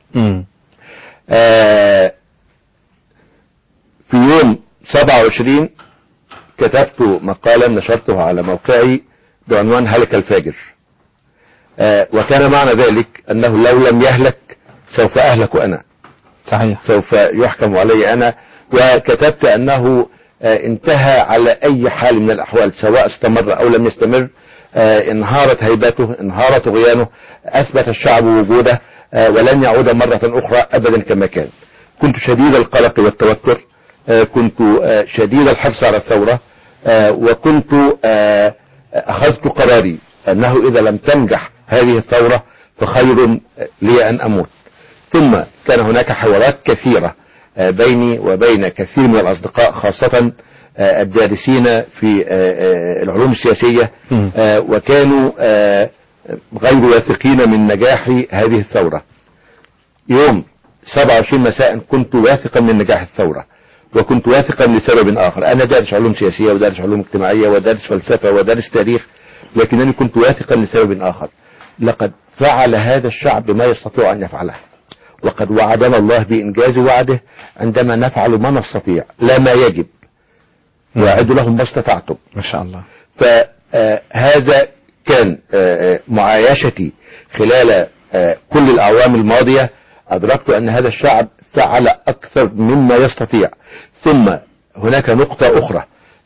في يوم سبعة وعشرين كتبت مقالا نشرته على موقعي بعنوان هلك الفاجر، وكان معنى ذلك أنه لو لم يهلك سوف أهلك أنا. صحيح. سوف يحكم علي أنا. وكتبت أنه انتهى على أي حال من الأحوال سواء استمر أو لم يستمر، انهارت هيبته، انهار طغيانه، أثبت الشعب وجوده ولن يعود مرة أخرى أبدا كما كان. كنت شديد القلق والتوتر، كنت شديد الحرص على الثورة، وكنت أخذت قراري أنه إذا لم تنجح هذه الثورة فخير لي أن أموت. ثم كان هناك حوارات كثيرة بيني وبين كثير من الأصدقاء خاصة الدارسين في العلوم السياسية، وكانوا غير واثقين من نجاح هذه الثورة. يوم سبعة وعشرين مساء كنت واثقا من نجاح الثورة، وكنت واثقا لسبب آخر. أنا دارس علوم سياسية ودارس علوم اجتماعية ودارس فلسفة ودارس تاريخ، لكنني كنت واثقا لسبب آخر. لقد فعل هذا الشعب ما يستطيع أن يفعله، وقد وعدنا الله بإنجاز وعده عندما نفعل ما نستطيع لا ما يجب. وأعدوا لهم ما استطعتم. ما شاء الله. فهذا كان معايشتي خلال كل الأعوام الماضية. أدركت أن هذا الشعب فعل أكثر مما يستطيع. ثم هناك نقطة أخرى،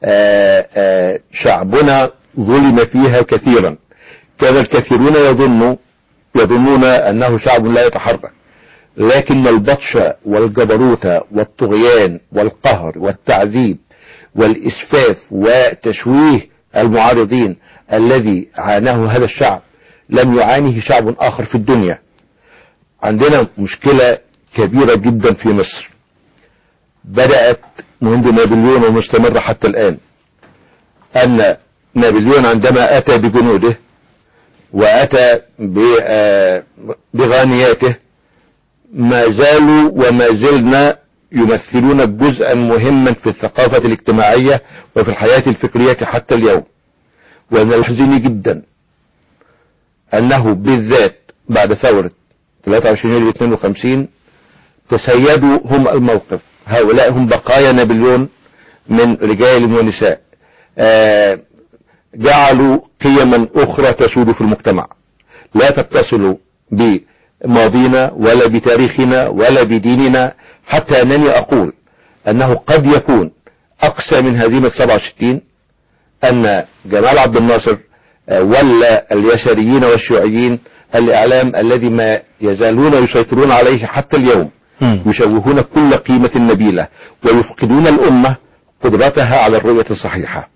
شعبنا ظلم فيها كثيرا. كان الكثيرون يظنوا يظنون أنه شعب لا يتحرك، لكن البطش والجبروت والطغيان والقهر والتعذيب والإسفاف وتشويه المعارضين الذي عاناه هذا الشعب لم يعانيه شعب آخر في الدنيا. عندنا مشكلة كبيرة جدا في مصر بدأت منذ نابليون ومستمرة حتى الآن، أن نابليون عندما أتى بجنوده وأتى بغانياته ما زالوا وما زلنا يمثلون جزءا مهما في الثقافة الاجتماعية وفي الحياة الفكرية حتى اليوم. ومن الحزين جدا أنه بالذات بعد ثورة ثلاثة وعشرين يوليو اثنين وخمسين تسيدوا هم الموقف. هؤلاء هم بقايا نابليون من رجال ونساء، آه جعلوا قيما أخرى تسود في المجتمع لا تتصل بماضينا ولا بتاريخنا ولا بديننا، حتى أنني أقول أنه قد يكون أقسى من هزيمة سبعة وستين أن جمال عبد الناصر ولا اليساريين والشيوعيين الإعلام الذي ما يزالون يسيطرون عليه حتى اليوم يشوهون كل قيمة نبيلة ويفقدون الأمة قدرتها على الرؤية الصحيحة.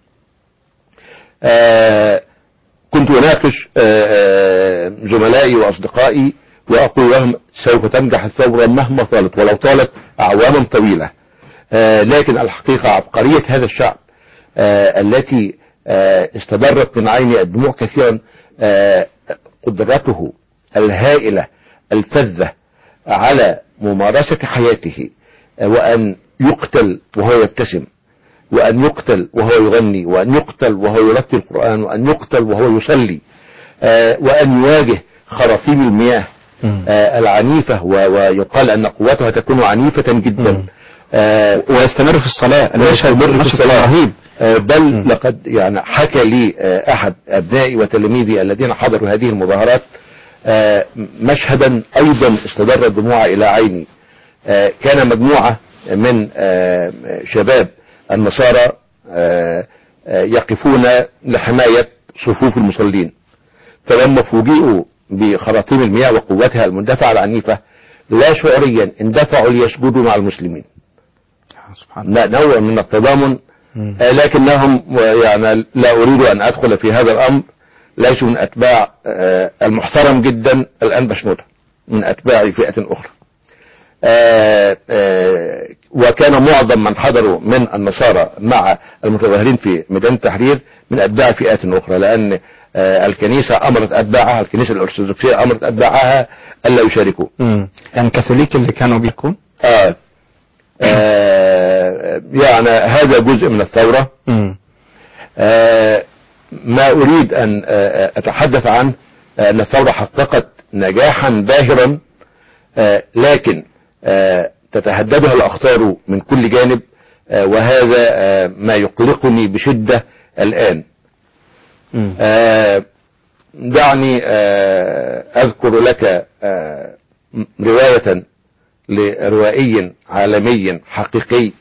آه كنت أناقش آه زملائي وأصدقائي وأقول لهم سوف تنجح الثورة مهما طالت ولو طالت أعواما طويلة. آه لكن الحقيقة عبقرية هذا الشعب آه التي آه استدرت من عيني الدموع كثيرا، آه قدرته الهائلة الفذة على ممارسة حياته، آه وأن يقتل وهو يبتسم، وأن يقتل وهو يغني، وأن يقتل وهو يرتل القرآن، وأن يقتل وهو يصلي، آه وأن يواجه خراطيم المياه آه العنيفة، ويقال أن قوتها تكون عنيفة جدا، آه ويستمر في الصلاة. ويستمر في الصلاة رهيب. آه بل لقد يعني حكى لي آه أحد أبنائي وتلاميذي الذين حضروا هذه المظاهرات آه مشهدا أيضا استدر الدموع إلى عيني. آه كان مجموعة من آه شباب النصارى آه آه يقفون لحماية صفوف المصلين، فلما فوجئوا بخراطيم المياه وقوتها المندفعة العنيفة لا شعوريا اندفعوا ليسجدوا مع المسلمين. نوع من التضامن. آه لكنهم يعني لا أريد أن أدخل في هذا الأمر، ليسوا من أتباع آه المحترم جدا الآن شنودة، من أتباع فئة أخرى. آه آه وكان معظم من حضروا من النصارى مع المتظاهرين في ميدان التحرير من أتباع فئات أخرى، لأن آه الكنيسة أمرت أتباعها، الكنيسة الأرثوذكسية أمرت أتباعها ألا يشاركوا. امم يعني الكاثوليك اللي كانوا بيكون آه آه يعني هذا جزء من الثورة. آه ما أريد أن آه أتحدث عنه آه أن الثورة حققت نجاحا باهرا، آه لكن آه تتهددها الأخطار من كل جانب، آه وهذا آه ما يقلقني بشدة الآن. آه دعني آه أذكر لك آه رواية لروائي عالمي حقيقي،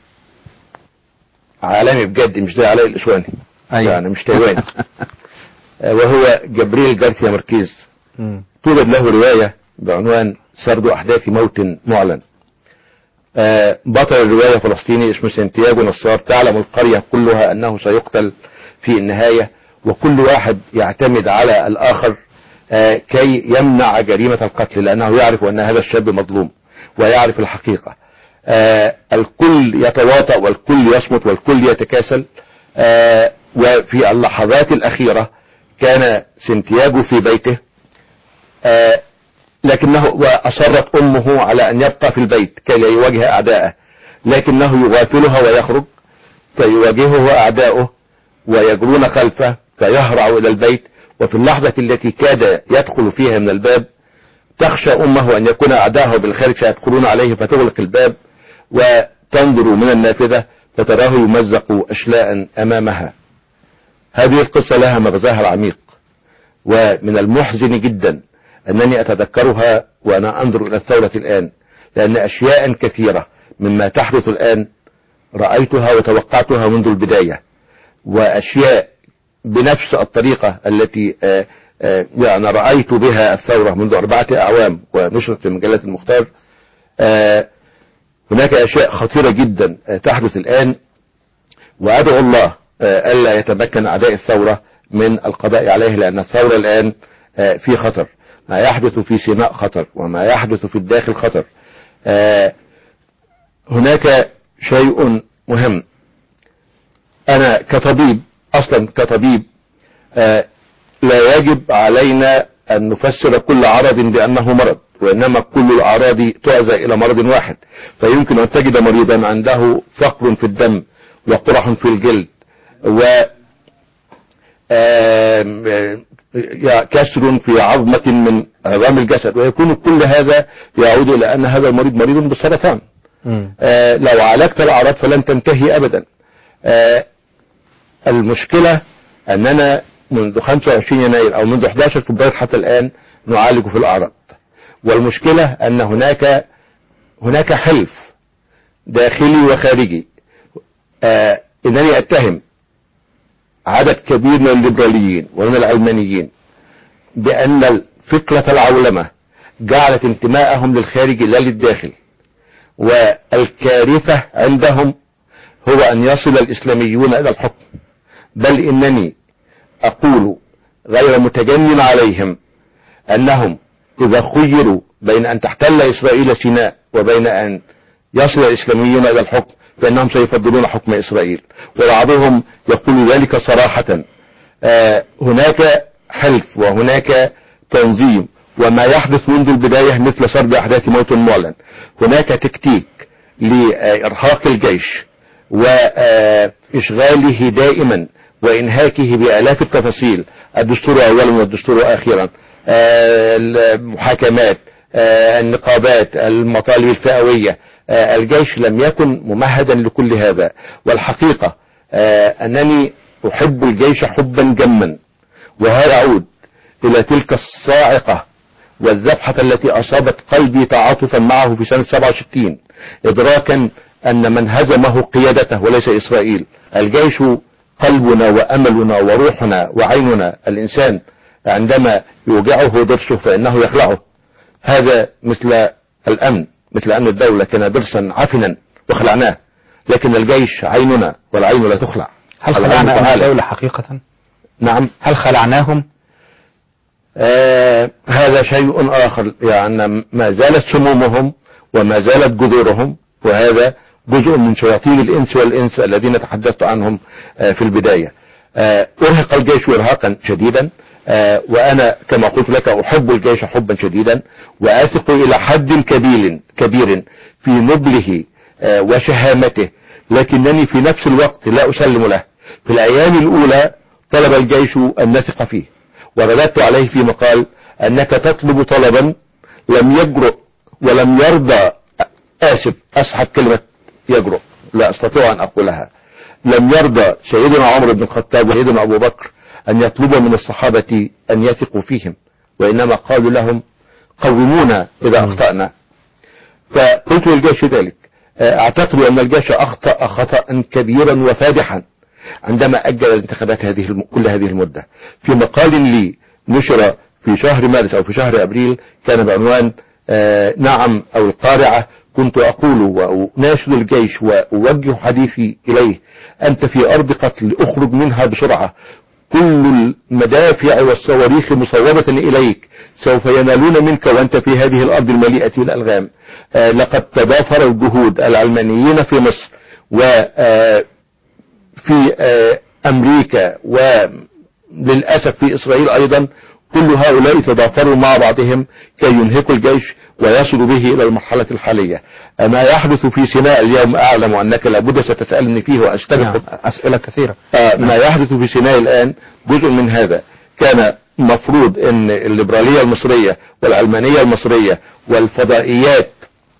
عالمي بجد، مش زي علاء الإسواني. أيوة. يعني مش تايواني. وهو جبريل جارسيا ماركيز. توجد له رواية بعنوان سرد أحداث موت معلن. بطل الرواية فلسطيني اسمه سانتياغو نصار، تعلم القرية كلها أنه سيقتل في النهاية، وكل واحد يعتمد على الآخر كي يمنع جريمة القتل، لأنه يعرف أن هذا الشاب مظلوم ويعرف الحقيقة. آه الكل يتواطأ والكل يصمت والكل يتكاسل. آه وفي اللحظات الأخيرة كان سانتياغو في بيته، آه لكنه وأصرت أمه على أن يبقى في البيت كي لا يواجه أعداءه، لكنه يغافلها ويخرج فيواجهه أعداؤه ويجرون خلفه فيهرع إلى البيت. وفي اللحظة التي كاد يدخل فيها من الباب تخشى أمه أن يكون أعداءه بالخارج سيدخلون عليه، فتغلق الباب وتنظر من النافذة فتراه يمزق أشلاء أمامها. هذه القصة لها مغزاها العميق، ومن المحزن جدا أنني أتذكرها وأنا أنظر إلى الثورة الآن، لأن أشياء كثيرة مما تحدث الآن رأيتها وتوقعتها منذ البداية، وأشياء بنفس الطريقة التي آآ آآ يعني رأيت بها الثورة منذ أربعة أعوام ونشرت في مجلة المختار. هناك أشياء خطيرة جدا تحدث الآن، وأدعو الله ألا يتمكن أعداء الثورة من القضاء عليه، لأن الثورة الآن في خطر. ما يحدث في سيناء خطر، وما يحدث في الداخل خطر. هناك شيء مهم. أنا كطبيب أصلا كطبيب آه لا يجب علينا أن نفسر كل عرض بأنه مرض، وإنما كل الأعراض تعزى إلى مرض واحد. فيمكن أن تجد مريضا عنده فقر في الدم وقرح في الجلد و كسر في عظمة من عظام الجسد، ويكون كل هذا يعود إلى أن هذا المريض مريض بالسرطان. آه لو عالجت الأعراض فلن تنتهي أبدا. آه المشكلة أننا منذ خمسة وعشرين يناير أو منذ أحد عشر فبراير حتى الآن نعالج في الأعراض، والمشكلة أن هناك هناك حلف داخلي وخارجي. آه إنني أتهم عدد كبير من الليبراليين ومن العلمانيين بأن فكرة العولمة جعلت انتماءهم للخارج لا للداخل، والكارثة عندهم هو أن يصل الإسلاميون إلى الحكم. بل إنني أقول غير متجنن عليهم أنهم إذا خيروا بين أن تحتل إسرائيل سيناء وبين أن يصل الإسلاميون إلى الحكم فإنهم سيفضلون حكم إسرائيل، وبعضهم يقول ذلك صراحة. آه هناك حلف وهناك تنظيم، وما يحدث منذ البداية مثل سرد أحداث موت معلن. هناك تكتيك لإرهاق الجيش وإشغاله دائما وإنهاكه بآلاف التفاصيل، الدستور أولا والدستور آخرا، المحاكمات، النقابات، المطالب الفئوية. الجيش لم يكن ممهدا لكل هذا. والحقيقة أنني أحب الجيش حبا جما، وهذا يعود إلى تلك الصاعقة والذبحة التي أصابت قلبي تعاطفا معه في سنة سبعة وستين، إدراكا أن من هزمه قيادته وليس إسرائيل. الجيش قلبنا وأملنا وروحنا وعيننا. الإنسان عندما يوجعه ضرسه فإنه يخلعه. هذا مثل الأمن، مثل أن الدولة كان ضرسا عفنا وخلعناه، لكن الجيش عيننا والعين لا تخلع. هل خلعنا الدولة حقيقة؟ نعم. هل خلعناهم؟ آه هذا شيء آخر. يعني ما زالت سمومهم وما زالت جذورهم، وهذا جزء من شياطين الإنس والإنس الذين تحدثت عنهم آه في البداية. آه أرهق الجيش إرهاقا شديدا، آه وأنا كما قلت لك أحب الجيش حبا شديدا، وأثق إلى حد كبير كبير في نبله آه وشهامته، لكنني في نفس الوقت لا أسلم له. في الأيام الأولى طلب الجيش أن نثق فيه، ورددت عليه في مقال أنك تطلب طلبا لم يجرؤ ولم يرضى. آسف، أسحب كلمة يجرؤ، لا أستطيع أن أقولها. لم يرضى سيدنا عمر بن الخطاب وسيدنا أبو بكر أن يطلبوا من الصحابة أن يثقوا فيهم، وإنما قالوا لهم قومونا إذا أخطأنا. فقلت للجيش ذلك. أعتقد أن الجيش أخطأ خطأ كبيرا وفادحا عندما أجل الانتخابات هذه الم... كل هذه المدة. في مقال لي نشر في شهر مارس أو في شهر أبريل كان بعنوان آه نعم أو القارعة، كنت أقول وأناشد الجيش وأوجه حديثي إليه: أنت في أرض قتل، أخرج منها بسرعة. كل المدافع والصواريخ مصوبة إليك، سوف ينالون منك وأنت في هذه الأرض المليئة بالألغام. آه لقد تضافر الجهود العلمانيين في مصر و آه في أمريكا وللأسف في إسرائيل أيضا. كل هؤلاء تضافروا مع بعضهم كي ينهكوا الجيش ويصلوا به إلى المرحلة الحالية. ما يحدث في سيناء اليوم أعلم أنك لابد ستسألني فيه وأستبق أسئلة كثيرة. ما يحدث في سيناء الآن جزء من هذا. كان مفروض أن الليبرالية المصرية والعلمانية المصرية والفضائيات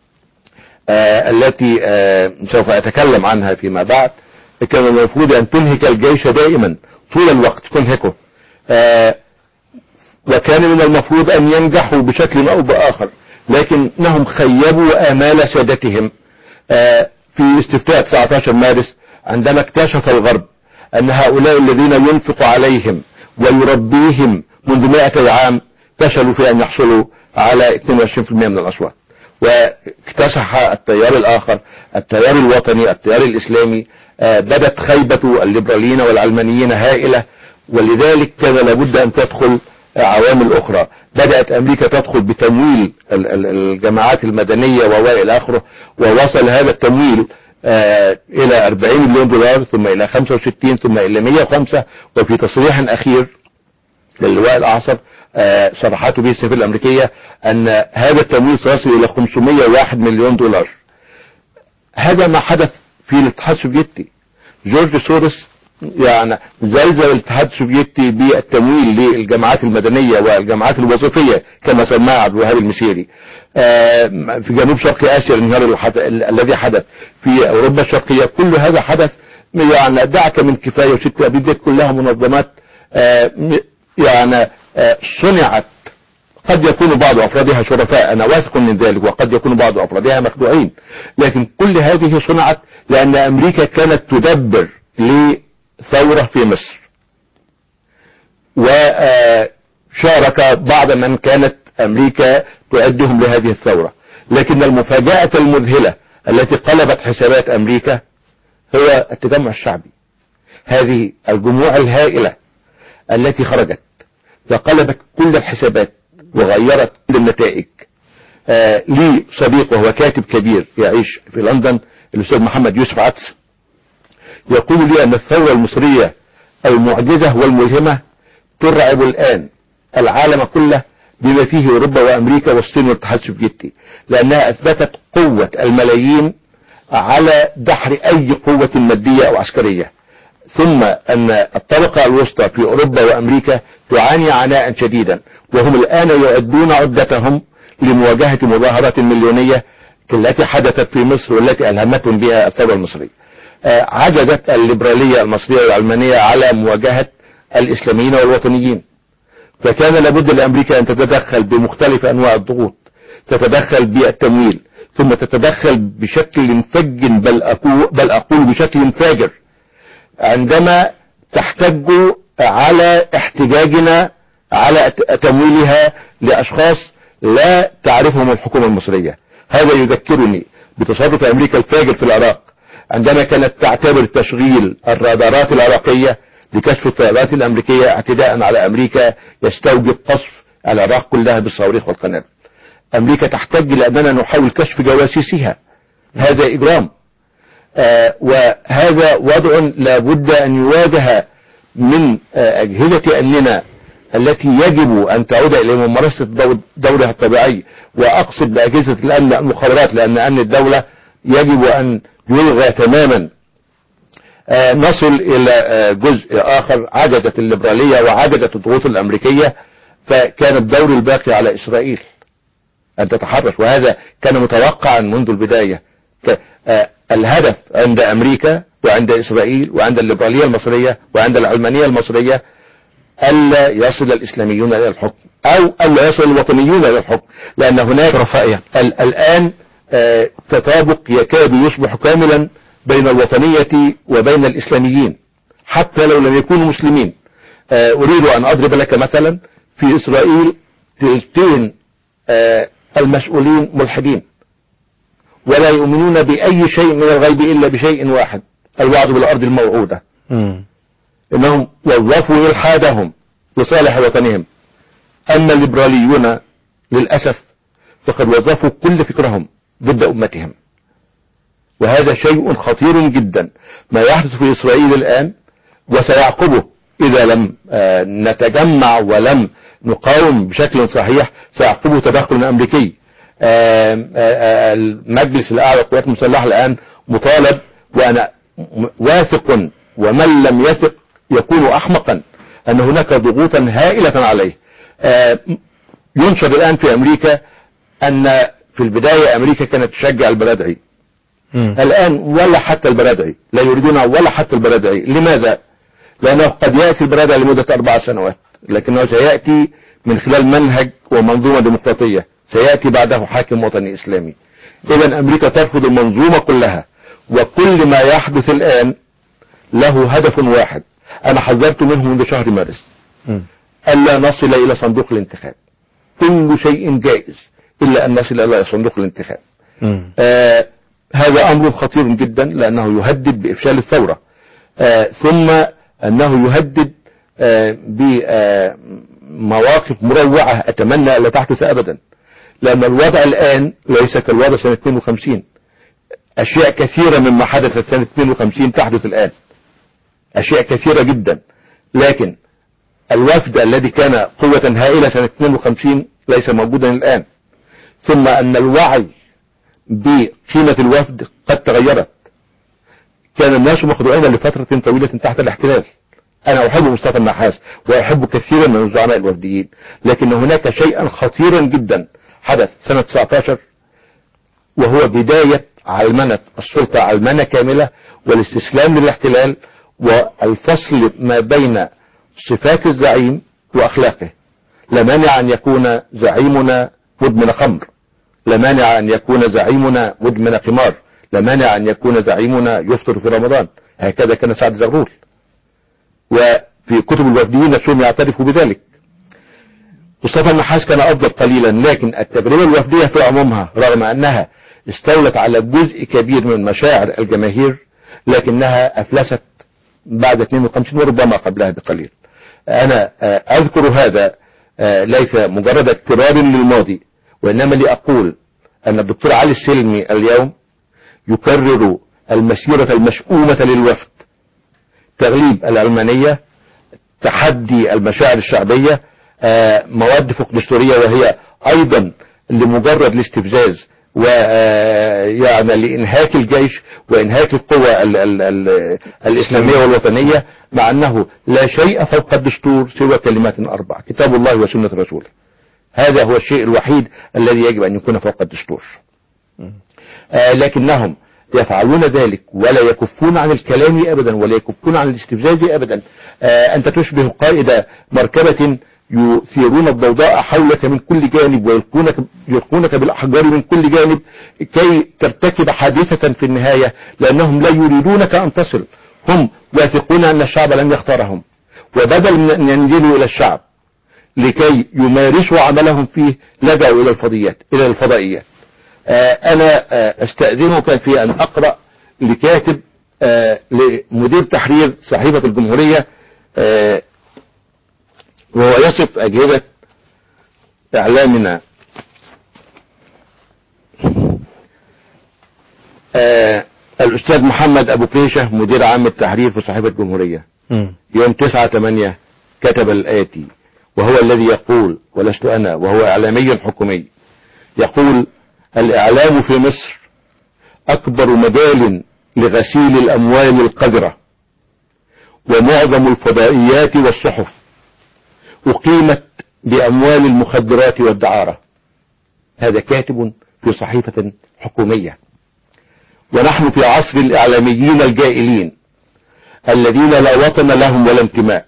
التي سوف أتكلم عنها فيما بعد كان المفروض أن تنهك الجيش دائما طول الوقت، تنهكه. آه وكان من المفروض أن ينجحوا بشكل أو بآخر، لكنهم خيبوا آمال سادتهم. آه في استفتاء تسعة عشر مارس عندما اكتشف الغرب أن هؤلاء الذين ينفق عليهم ويربيهم منذ مائة عام فشلوا في أن يحصلوا على اثنين وعشرين بالمئة من الأصوات، واكتسح التيار الآخر، التيار الوطني، التيار الإسلامي. آه بدت خيبة الليبراليين والعلمانيين هائلة، ولذلك كان لابد أن تدخل عوامل أخرى. بدأت أمريكا تدخل بتمويل الجماعات المدنية وإلى آخره، ووصل هذا التمويل آه إلى أربعين مليون دولار، ثم إلى خمسة وستين، ثم إلى مئة وخمسة. وفي تصريح أخير للواء الأعصر آه صرحته به السفير الأمريكية أن هذا التمويل سيصل إلى خمسمئة وواحد مليون دولار. هذا ما حدث في الاتحاد السوفيتي. جورج سوروس يعني زلزل الاتحاد السوفيتي بالتمويل للجماعات المدنية والجماعات الوظيفية كما سماها عبد الوهاب المسيري. في جنوب شرق آسيا الانهيار الذي حدث في أوروبا الشرقية، كل هذا حدث. يعني دعك من كفاية وست أبيدات كلها منظمات يعني صنعت. قد يكون بعض أفرادها شرفاء، أنا واثق من ذلك، وقد يكون بعض أفرادها مخدوعين، لكن كل هذه صنعت لأن أمريكا كانت تدبر لثورة في مصر، وشارك بعض من كانت أمريكا تعدهم لهذه الثورة. لكن المفاجأة المذهلة التي قلبت حسابات أمريكا هو التجمع الشعبي. هذه الجموع الهائلة التي خرجت فقلبت كل الحسابات وغيرت كل النتائج. آه لي صديق وهو كاتب كبير يعيش في لندن، الأستاذ محمد يوسف عدس، يقول لي أن الثورة المصرية المعجزة والملهمة ترعب الآن العالم كله بما فيه أوروبا وأمريكا والصين والاتحاد السوفيتي، لأنها أثبتت قوة الملايين على دحر أي قوة مادية أو عسكرية. ثم أن الطبقة الوسطى في أوروبا وأمريكا تعاني عناء شديدا، وهم الآن يعدون عدتهم لمواجهة مظاهرات مليونية التي حدثت في مصر والتي ألهمتهم بها الثورة المصرية. عجزت الليبرالية المصرية والعلمانية على مواجهة الإسلاميين والوطنيين، فكان لابد لأمريكا أن تتدخل بمختلف أنواع الضغوط، تتدخل بالتمويل، ثم تتدخل بشكل فج بل أقول, بل أقول بشكل فاجر عندما تحتج على احتجاجنا على تمويلها لأشخاص لا تعرفهم الحكومة المصرية. هذا يذكرني بتصرف أمريكا الفاجر في العراق عندما كانت تعتبر تشغيل الرادارات العراقية لكشف الطائرات الأمريكية اعتداء على أمريكا يستوجب قصف العراق كلها بالصواريخ والقنابل. أمريكا تحتج لأننا نحاول كشف جواسيسها، هذا إجرام. آه وهذا وضع لابد أن يواجه من آه أجهزة أمننا التي يجب أن تعود إلى ممارسة دورها الطبيعي، وأقصد بأجهزة الأمن المخابرات، لأن أمن الدولة يجب أن يلغى تماما. آه نصل إلى آه جزء آخر، عجزت الليبرالية وعجزت الضغوط الأمريكية، فكان الدور الباقي على إسرائيل أن تتحرك، وهذا كان متوقعا منذ البداية. آه الهدف عند أمريكا وعند إسرائيل وعند الليبرالية المصرية وعند العلمانية المصرية ألا يصل الإسلاميون إلى الحكم، أو ألا يصل الوطنيون إلى الحكم، لأن هناك ال الآن آه تطابق يكاد يصبح كاملا بين الوطنية وبين الإسلاميين حتى لو لم يكونوا مسلمين. آه أريد أن أضرب لك مثلا، في إسرائيل ثلثين آه المسؤولين ملحدين ولا يؤمنون بأي شيء من الغيب إلا بشيء واحد، الوعد بالأرض الموعودة. م. إنهم وظفوا إلحادهم لصالح وطنهم. أما الليبراليون للأسف فقد وظفوا كل فكرهم ضد أمتهم، وهذا شيء خطير جدا. ما يحدث في إسرائيل الآن وسيعقبه إذا لم نتجمع ولم نقاوم بشكل صحيح، سيعقبه تدخل أمريكي. المجلس الأعلى للقوات المسلحة الآن مطالب، وأنا واثق ومن لم يثق يكون أحمقا، أن هناك ضغوطا هائلة عليه. ينشر الآن في أمريكا أن في البداية أمريكا كانت تشجع البرادعي، الآن ولا حتى البرادعي لا يريدون، ولا حتى البرادعي. لماذا؟ لأنه قد يأتي البرادعي لمدة أربع سنوات، لكنه سيأتي من خلال منهج ومنظومة ديمقراطية، سيأتي بعده حاكم وطني إسلامي. إذا أمريكا ترفض المنظومة كلها، وكل ما يحدث الآن له هدف واحد أنا حذرت منه منذ شهر مارس، ألا نصل إلى صندوق الانتخاب. كل شيء جائز إلا أن نصل إلى صندوق الانتخاب. آه هذا أمر خطير جدا، لأنه يهدد بإفشال الثورة، آه ثم أنه يهدد آه بمواقف مروعة أتمنى ألا تحدث أبدا، لأن الوضع الآن ليس كالوضع سنة اثنين وخمسين. أشياء كثيرة مما حدثت سنة اثنين وخمسين تحدث الآن، أشياء كثيرة جدا، لكن الوفد الذي كان قوة هائلة سنة اثنين وخمسين ليس موجودا الآن. ثم أن الوعي بقيمة الوفد قد تغيرت. كان الناس مخدوعين لفترة طويلة تحت الاحتلال. أنا أحب مصطفى النحاس وأحب كثيرا من الزعماء الوفديين، لكن هناك شيئا خطيرا جدا حدث سنة تسعة عشر، وهو بداية علمنة السلطة، علمنة كاملة والاستسلام للاحتلال، والفصل ما بين صفات الزعيم وأخلاقه. لا مانع أن يكون زعيمنا مدمن خمر، لا مانع أن يكون زعيمنا مدمن قمار، لا مانع أن يكون زعيمنا يفطر في رمضان. هكذا كان سعد زغلول، وفي كتب الوفديين نفسهم يعترفوا بذلك. مصطفى النحاس كان أفضل قليلا، لكن التجربة الوفدية في عمومها رغم أنها استولت على جزء كبير من مشاعر الجماهير، لكنها أفلست بعد اثنين وخمسين وربما قبلها بقليل. أنا أذكر هذا ليس مجرد اكترار للماضي، وإنما لأقول أن الدكتور علي السلمي اليوم يكرر المسيرة المشؤومة للوفد: تغليب العلمانية، تحدي المشاعر الشعبية، مواد فوق دستورية وهي أيضا لمجرد الاستفزاز ويعني لإنهاك الجيش وإنهاك القوى ال ال ال الإسلامية والوطنية، مع أنه لا شيء فوق الدستور سوى كلمات أربع: كتاب الله وسنة رسوله. هذا هو الشيء الوحيد الذي يجب أن يكون فوق الدستور. آه لكنهم يفعلون ذلك ولا يكفون عن الكلام أبدا ولا يكفون عن الاستفزاز أبدا. آه أنت تشبه قائد مركبة يثيرون الضوضاء حولك من كل جانب ويلقونك يلقونك بالأحجار من كل جانب كي ترتكب حادثة في النهاية، لأنهم لا يريدونك أن تصل. هم واثقون أن الشعب لم يختارهم، وبدل من أن ينزلوا إلى الشعب لكي يمارسوا عملهم فيه لجأوا إلى الفضائيات إلى الفضائيات. آه أنا آه أستأذنك في أن أقرأ لكاتب آه لمدير تحرير صحيفة الجمهورية آه وهو يصف أجهزة إعلامنا. آه الأستاذ محمد أبو كريشة مدير عام التحرير في صحيفة الجمهورية يوم تسعة ثمانية كتب الآتي، وهو الذي يقول ولست أنا، وهو إعلامي حكومي، يقول: الإعلام في مصر أكبر مجال لغسيل الأموال القذرة، ومعظم الفضائيات والصحف أقيمت بأموال المخدرات والدعارة. هذا كاتب في صحيفة حكومية. ونحن في عصر الإعلاميين الجائلين الذين لا وطن لهم ولا انتماء،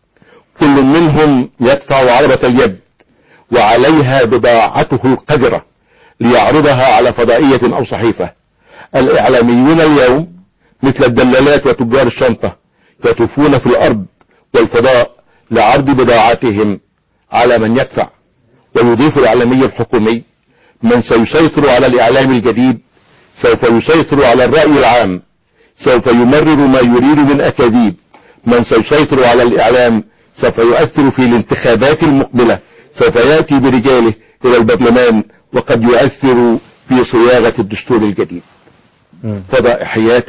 كل منهم يدفع عربة اليد وعليها بضاعته القذرة ليعرضها على فضائية أو صحيفة. الإعلاميون اليوم مثل الدلالات وتجار الشنطة يطوفون في الأرض والفضاء لعرض بضاعتهم على من يدفع. ويضيف الإعلامي الحكومي: من سيسيطر على الإعلام الجديد سوف يسيطر على الرأي العام، سوف يمرر ما يريد من أكاذيب. من سيسيطر على الإعلام سوف يؤثر في الانتخابات المقبلة، سوف يأتي برجاله إلى البرلمان، وقد يؤثر في صياغة الدستور الجديد. فضائحيات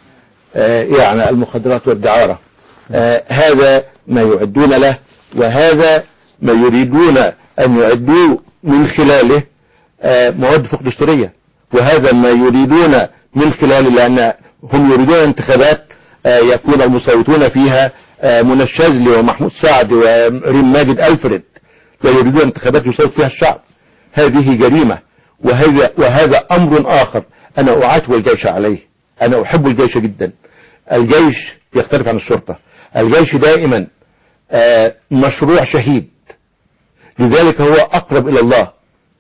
آه يعني المخدرات والدعارة، آه هذا ما يعدون له، وهذا ما يريدون أن يعدوا من خلاله آه مواد فوق دستورية، وهذا ما يريدون من خلاله، لأن هم يريدون انتخابات آه يكون المصوتون فيها آه منى الشاذلي ومحمود سعد وريم ماجد ألفريد، لا يريدون انتخابات يصوت فيها الشعب. هذه جريمة، وهذا وهذا أمر آخر أنا أعاتب الجيش عليه. أنا أحب الجيش جدا. الجيش يختلف عن الشرطة. الجيش دائما آه مشروع شهيد، لذلك هو أقرب إلى الله،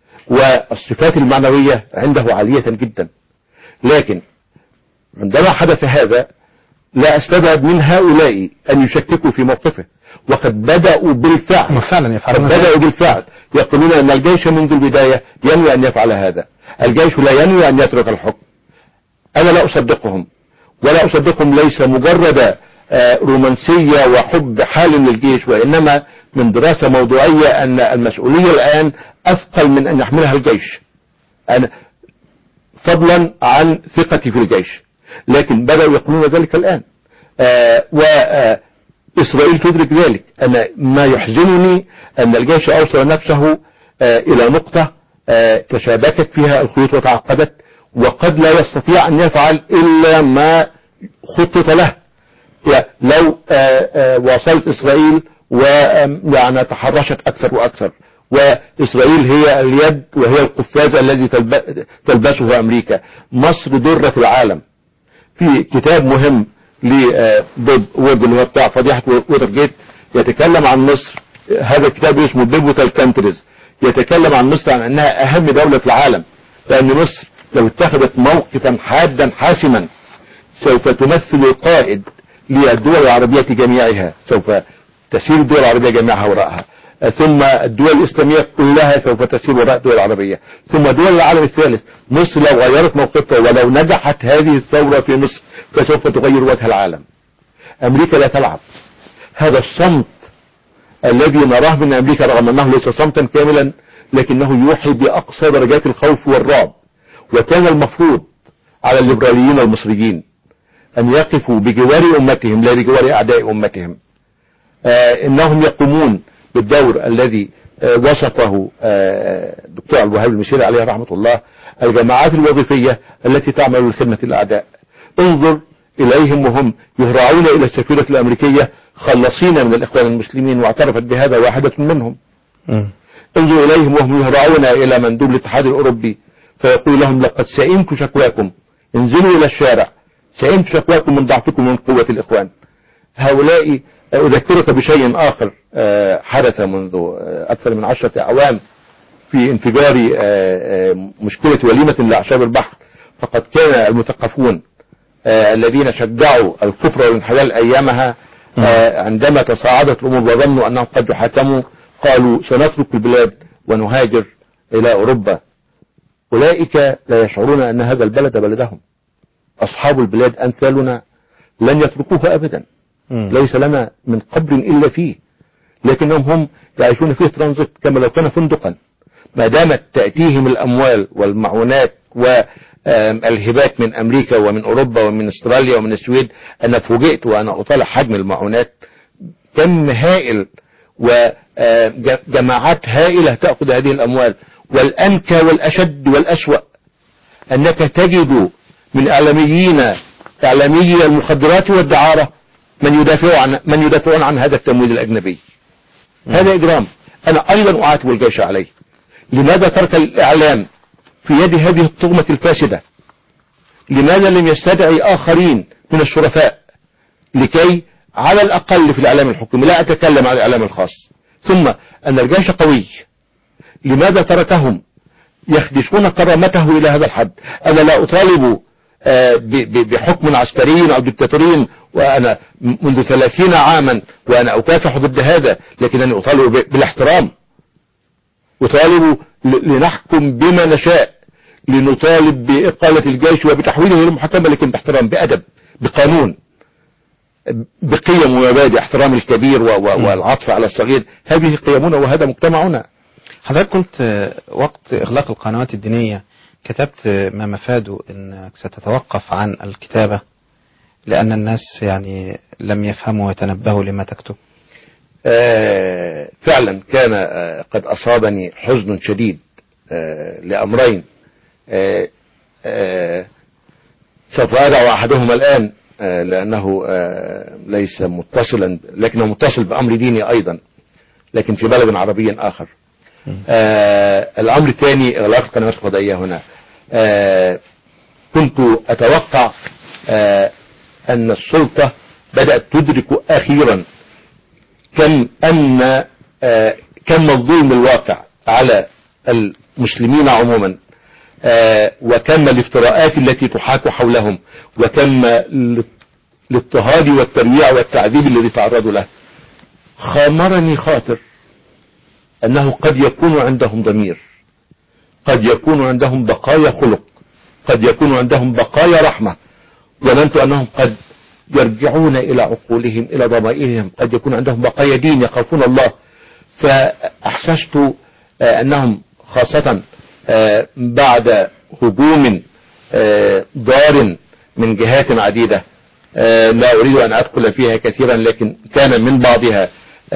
والصفات المعنوية عنده عالية جدا. لكن عندما حدث هذا لا أستبعد من هؤلاء أن يشككوا في موقفه، وقد بدأوا بالفعل قد بدأوا بالفعل يقولون أن الجيش منذ البداية ينوي أن يفعل هذا. الجيش لا ينوي أن يترك الحكم. أنا لا أصدقهم، ولا أصدقهم ليس مجرد رومانسية وحب حال للجيش، وإنما من دراسة موضوعية أن المسؤولية الآن أثقل من أن يحملها الجيش، أنا فضلا عن ثقتي في الجيش. لكن بدأوا يقولون ذلك الآن، وإسرائيل تدرك ذلك. أنا ما يحزنني أن الجيش أوصل نفسه إلى نقطة تشابكت فيها الخيوط وتعقدت، وقد لا يستطيع أن يفعل إلا ما خطط له. لو واصلت إسرائيل ويعني تحرشت أكثر وأكثر، وإسرائيل هي اليد وهي القفاز الذي تلبسه أمريكا. مصر درة العالم. في كتاب مهم لبوب ويب اللي هو بتاع فضيحة ووترجيت يتكلم عن مصر. هذا الكتاب اسمه بيفوتال كانتريز، يتكلم عن مصر عن أنها أهم دولة في العالم، لأن مصر لو اتخذت موقفا حادا حاسما سوف تمثل القائد للدول العربية جميعها، سوف تسير الدول العربية جميعها وراءها، ثم الدول الإسلامية كلها سوف تسير وراء الدول العربية، ثم دول العالم الثالث. مصر لو غيرت موقفها ولو نجحت هذه الثورة في مصر فسوف تغير وجه العالم. أمريكا لا تلعب. هذا الصمت الذي نراه من أمريكا رغم أنه ليس صمتا كاملا لكنه يوحي بأقصى درجات الخوف والرعب. وكان المفروض على الليبراليين المصريين أن يقفوا بجوار أمتهم لا بجوار أعداء أمتهم. آه إنهم يقومون بالدور الذي آه وصفه آه دكتور الوهاب المشيري عليه رحمة الله، الجماعات الوظيفية التي تعمل لخدمة الأعداء. انظر إليهم وهم يهرعون إلى السفيرة الأمريكية خلصين من الإخوان المسلمين، واعترفت بهذا واحدة منهم. م. ينظر إليهم وهم يهرعون إلى مندوب الاتحاد الأوروبي فيقول لهم لقد سئمت شكواكم، انزلوا إلى الشارع، سئمت شكواكم من ضعفكم ومن قوة الإخوان. هؤلاء أذكرك بشيء آخر حدث منذ أكثر من عشرة أعوام في انفجار مشكلة وليمة لأعشاب البحر. فقد كان المثقفون الذين شجعوا الكفر والانحلال أيامها عندما تصاعدت الأمور وظنوا أنهم قد يحاكموا قالوا سنترك البلاد ونهاجر إلى أوروبا. أولئك لا يشعرون أن هذا البلد بلدهم. أصحاب البلاد أمثالنا لن يتركوه أبدا، ليس لنا من قبر إلا فيه، لكنهم هم يعيشون فيه ترانزيت كما لو كان فندقا. ما دامت تأتيهم الأموال والمعونات والهبات من أمريكا ومن أوروبا ومن استراليا ومن السويد. أنا فوجئت وأنا أطالع حجم المعونات، كم هائل وجماعات هائلة تأخذ هذه الأموال. والأنكى والأشد والأسوأ أنك تجد من إعلاميين إعلامي المخدرات والدعارة من يدافع عن من يدافعون عن هذا التمويل الأجنبي. هذا إجرام. أنا أيضا أعاتب الجيش عليه. لماذا ترك الإعلام في يد هذه الطغمة الفاسدة؟ لماذا لم يستدعي آخرين من الشرفاء لكي على الأقل في الإعلام الحكومي، لا أتكلم عن الإعلام الخاص، ثم أن الجيش قوي، لماذا تركهم يخدشون كرامته إلى هذا الحد؟ أنا لا أطالب بحكم عسكري أو دكتاتوري، وأنا منذ ثلاثين عاما وأنا أكافح ضد هذا، لكنني أطالب بالاحترام. أطالب لنحكم بما نشاء، لنطالب بإقالة الجيش وبتحويله للمحكمة، لكن باحترام، بأدب، بقانون، بقيم ومبادئ، احترام الكبير والعطف على الصغير. هذه قيمنا وهذا مجتمعنا. حضرتك قلت وقت إغلاق القنوات الدينية كتبت ما مفاده أنك ستتوقف عن الكتابة لأن الناس يعني لم يفهموا ويتنبهوا لما تكتب. آه فعلا كان آه قد أصابني حزن شديد آه لأمرين. آه آه سوف أدعو أحدهما الآن آه لأنه آه ليس متصلا، لكنه متصل بأمر ديني أيضا، لكن في بلد عربي آخر. آه الأمر الثاني إغلاق القنوات الفضائية هنا. آه كنت أتوقع آه أن السلطة بدأت تدرك أخيرا كم أن آه كم الظلم الواقع على المسلمين عموما، آه وكم الافتراءات التي تحاك حولهم، وكم الاضطهاد والترويع والتعذيب الذي تعرضوا له. خامرني خاطر أنه قد يكون عندهم ضمير، قد يكون عندهم بقايا خلق، قد يكون عندهم بقايا رحمة. ظننت أنهم قد يرجعون إلى عقولهم، إلى ضمائرهم، قد يكون عندهم بقايا دين، يخافون الله. فأحسست أنهم خاصة بعد هجوم ضار من جهات عديدة لا أريد أن أدخل فيها كثيرا، لكن كان من بعضها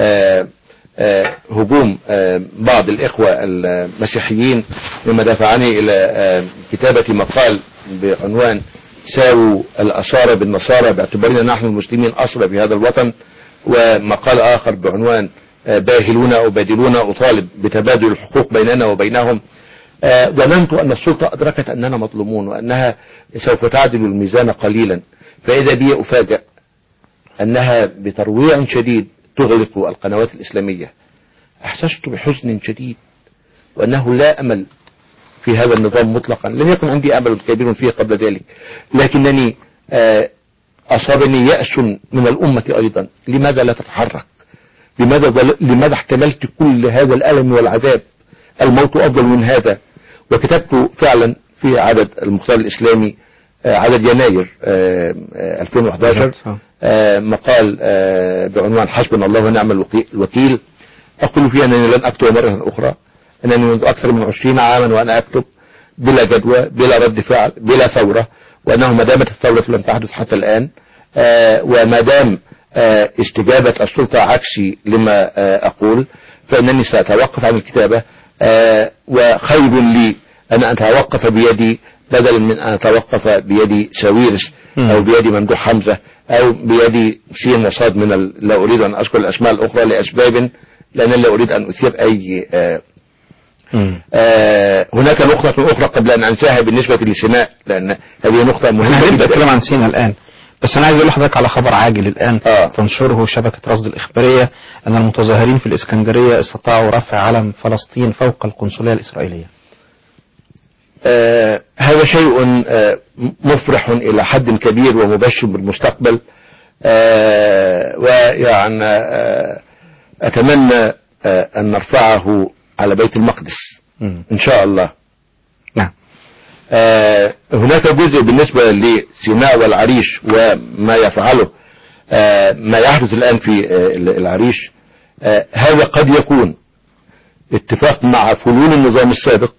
هجوم بعض الإخوة المسيحيين مما دفعني إلى كتابة مقال بعنوان ساووا الأسارى بالنصارى باعتبارنا نحن المسلمين أسرى في هذا الوطن، ومقال آخر بعنوان باهلون أو بادلون أطالب بتبادل الحقوق بيننا وبينهم. ظننت أن السلطة أدركت أننا مظلومون وأنها سوف تعدل الميزان قليلا، فإذا بي أفاجأ أنها بترويع شديد تغلق القنوات الإسلامية. أحسست بحزن شديد وأنه لا أمل في هذا النظام مطلقا. لم يكن عندي أمل كبير فيه قبل ذلك، لكنني أصابني يأس من الأمة أيضا. لماذا لا تتحرك؟ لماذا لماذا احتملت كل هذا الألم والعذاب؟ الموت أفضل من هذا. وكتبت فعلا في عدد المختار الإسلامي عدد يناير ألفين وأحد عشر مقال بعنوان حسبنا الله ونعم الوكيل، أقول فيه أنني لن أكتب مرة أخرى، أنني منذ أكثر من عشرين عاما وأنا أكتب بلا جدوى، بلا رد فعل، بلا ثورة، وأنه ما دامت الثورة لم تحدث حتى الآن، وما دام استجابة السلطة عكسي لما أقول، فإنني سأتوقف عن الكتابة. وخير لي أن أتوقف بيدي بدلا من أن أتوقف بيدي ساويرس أو بيدي ممدوح حمزة أو بيدي سين وصاد من ال... لا أريد أن أذكر الأسماء الأخرى لأسباب، لأن لا أريد أن أثير أي آه هناك نقطة أخرى قبل أن أنساها بالنسبة لسيناء، لأن هذه نقطة مهمة. احنا هنبدأ الكلام عن سيناء الآن، بس أنا عايز أقول لحضرتك على خبر عاجل الآن آه. تنشره شبكة رصد الإخبارية أن المتظاهرين في الإسكندرية استطاعوا رفع علم فلسطين فوق القنصلية الإسرائيلية. آه هذا شيء آه مفرح إلى حد كبير ومبشر بالمستقبل. آه ويعني آه أتمنى آه أن نرفعه على بيت المقدس م. إن شاء الله. نعم. آه هناك جزء بالنسبة لسيناء والعريش وما يفعله آه ما يحدث الآن في آه العريش. آه هذا قد يكون اتفاق مع فلول النظام السابق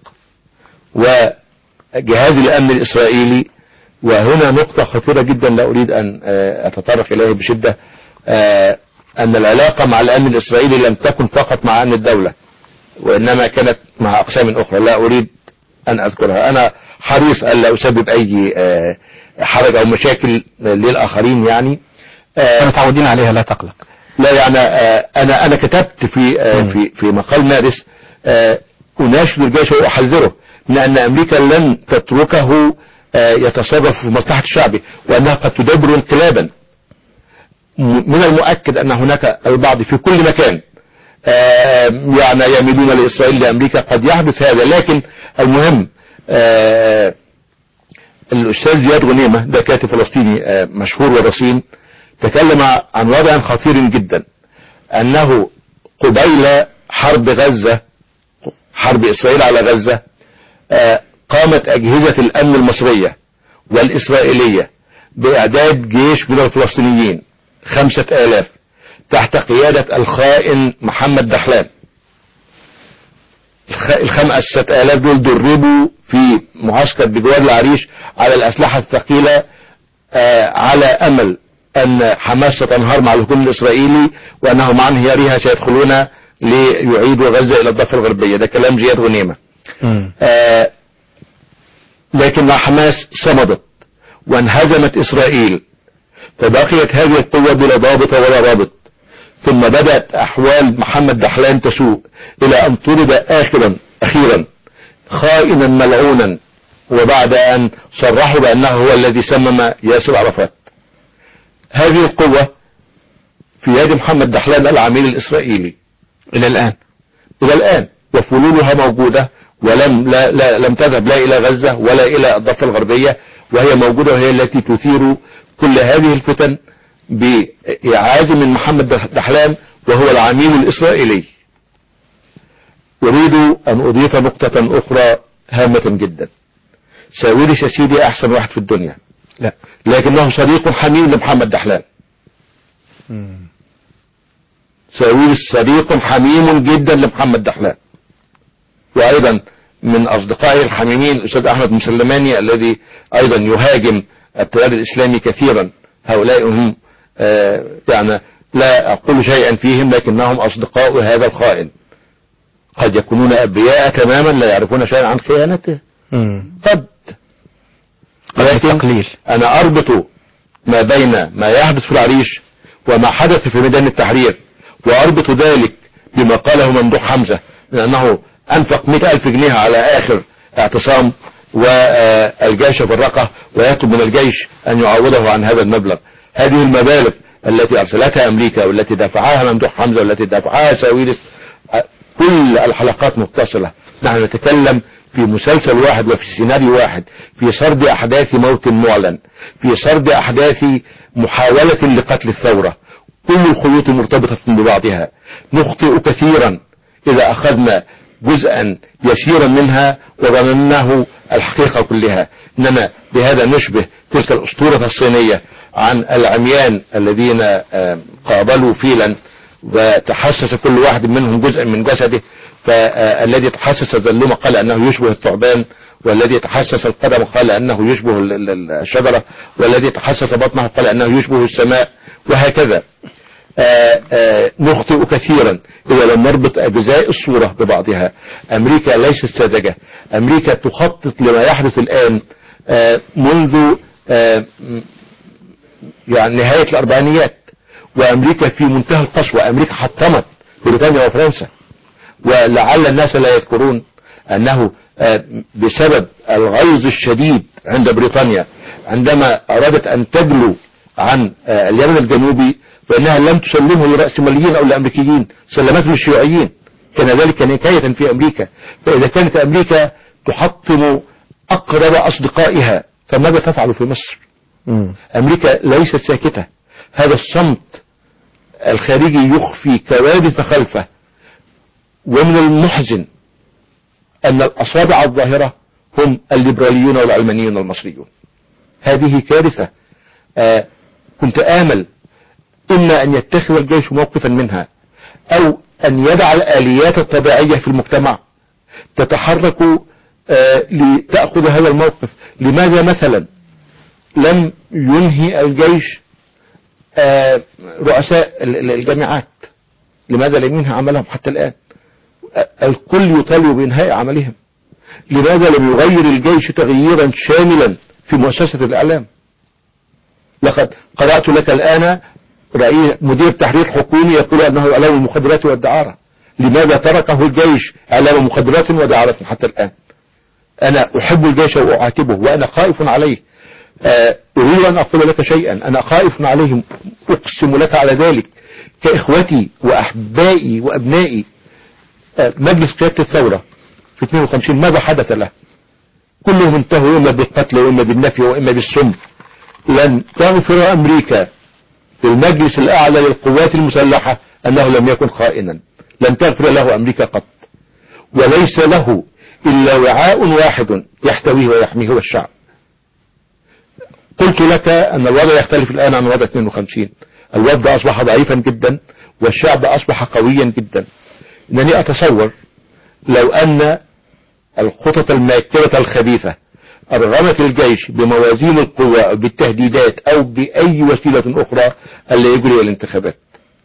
وجهاز الأمن الإسرائيلي. وهنا نقطة خطيرة جدا لا أريد أن أتطرق إليها بشدة، أن العلاقة مع الأمن الإسرائيلي لم تكن فقط مع أمن الدولة، وإنما كانت مع أقسام أخرى لا أريد أن أذكرها. أنا حريص ألا أسبب أي حرج أو مشاكل للآخرين يعني. احنا متعودين عليها لا تقلق. لا يعني أنا أنا كتبت في في في مقال مارس أناشد الجيش وأحذره من أن أمريكا لن تتركه يتصرف في مصلحة الشعب، وأنها قد تدبر انقلابا. من المؤكد أن هناك البعض في كل مكان يعني يميلون لإسرائيل لأمريكا، قد يحدث هذا. لكن المهم الأستاذ زياد غنيمة ده كاتب فلسطيني مشهور ورصين تكلم عن وضع خطير جدا، أنه قبيل حرب غزة، حرب إسرائيل على غزة، قامت أجهزة الأمن المصرية والإسرائيلية بإعداد جيش من الفلسطينيين خمسة آلاف تحت قيادة الخائن محمد دحلان. الخمسة آلاف دول دربوا في معسكر بجوار العريش على الأسلحة الثقيلة على أمل أن حماس ستنهار مع الهجوم الإسرائيلي، وأنهم عن انهيارها سيدخلون ليعيدوا غزة إلى الضفة الغربية. ده كلام زياد غنيمة. آه لكن حماس صمدت وانهزمت إسرائيل، فبقيت هذه القوة بلا ضابط ولا رابط. ثم بدأت أحوال محمد دحلان تسوء إلى أن طرد آخرا أخيرا خائنا ملعونا، وبعد أن صرحوا بأنه هو الذي سمم ياسر عرفات. هذه القوة في يد محمد دحلان العميل الإسرائيلي إلى الآن إلى الآن وفلولها موجودة، ولم لا لا لم تذهب لا إلى غزة ولا إلى الضفة الغربية، وهي موجودة وهي التي تثير كل هذه الفتن بإعاز من محمد دحلان وهو العميل الإسرائيلي. أريد أن أضيف نقطة أخرى هامة جدا. ساويرس يا سيدي أحسن واحد في الدنيا، لا لكنه صديق حميم لمحمد دحلان. ساويرس صديق حميم جدا لمحمد دحلان، وأيضا من أصدقائي الحميمين الأستاذ أحمد مسلماني الذي أيضا يهاجم التيار الإسلامي كثيرا. هؤلاء هم آه يعني لا أقول شيئا فيهم، لكنهم أصدقاء هذا الخائن. قد يكونون أبرياء تماما لا يعرفون شيئا عن خيانته، قد لكن أنا أربط ما بين ما يحدث في العريش وما حدث في ميدان التحرير، وأربط ذلك بما قاله ممدوح حمزة لأنه أنفق مئة ألف جنيه على آخر اعتصام والجيش فرقه، ويطلب من الجيش أن يعوضه عن هذا المبلغ. هذه المبالغ التي أرسلتها أمريكا والتي دفعها ممدوح حمزة والتي دفعها ساويرس، كل الحلقات متصلة. نحن نتكلم في مسلسل واحد وفي سيناريو واحد، في سرد أحداث موت معلن، في سرد أحداث محاولة لقتل الثورة، كل الخيوط مرتبطة ببعضها. نخطئ كثيرا إذا أخذنا جزءا يسيرا منها وظنناه الحقيقة كلها. إننا بهذا نشبه تلك الأسطورة الصينية عن العميان الذين قابلوا فيلا وتحسس كل واحد منهم جزء من جسده، فالذي تحسس الزلومة قال أنه يشبه الثعبان، والذي تحسس القدم قال أنه يشبه الشجرة، والذي تحسس بطنه قال أنه يشبه السماء، وهكذا. آآ آآ نخطئ كثيرا إذا لم نربط أجزاء الصورة ببعضها. أمريكا ليست ساذجة، أمريكا تخطط لما يحدث الآن منذ يعني نهاية الأربعينيات، وأمريكا في منتهى القسوة. أمريكا حطمت بريطانيا وفرنسا، ولعل الناس لا يذكرون أنه بسبب الغيظ الشديد عند بريطانيا عندما أرادت أن تجلو عن اليمن الجنوبي، فإنها لم تسلمه لرأسماليين أو لأمريكيين، سلمته للشيوعيين، كان ذلك نكاية في أمريكا. فإذا كانت أمريكا تحطم أقرب أصدقائها فماذا تفعل في مصر؟ م. أمريكا ليست ساكتة، هذا الصمت الخارجي يخفي كوارث خلفه. ومن المحزن أن الأصابع الظاهرة هم الليبراليون والعلمانيون المصريون. هذه كارثة. آه كنت آمل إما أن يتخذ الجيش موقفا منها، أو أن يدع الآليات الطبيعية في المجتمع تتحرك آه لتأخذ هذا الموقف. لماذا مثلا لم ينهي الجيش آه رؤساء الجامعات؟ لماذا لم ينهي عملهم حتى الآن؟ الكل يطالب بإنهاء عملهم. لماذا لم يغير الجيش تغييرا شاملا في مؤسسة الإعلام؟ لقد قرأت لك الآن رئيس مدير تحرير حكومي يقول أنه إعلام المخدرات والدعارة. لماذا تركه الجيش إعلام مخدرات ودعارة حتى الآن؟ أنا أحب الجيش وأعاتبه وأنا خائف عليه. أريد أن أقول لك شيئا، أنا خائف عليهم، أقسم لك على ذلك كإخوتي وأحبائي وأبنائي. مجلس قيادة الثورة في اثنين وخمسين ماذا حدث له؟ كلهم انتهوا إما بالقتل وإما بالنفي وإما بالسم. لن تغفر أمريكا في المجلس الأعلى للقوات المسلحة أنه لم يكن خائنا، لن تغفر له أمريكا قط، وليس له إلا وعاء واحد يحتويه ويحميه هو الشعب. قلت لك أن الوضع يختلف الآن عن وضع اثنين وخمسين، الوضع أصبح ضعيفا جدا والشعب أصبح قويا جدا. إنني أتصور لو أن الخطط الماكرة الخبيثة أرغمت الجيش بموازين القوى أو بالتهديدات أو بأي وسيلة أخرى ألا يجري الانتخابات،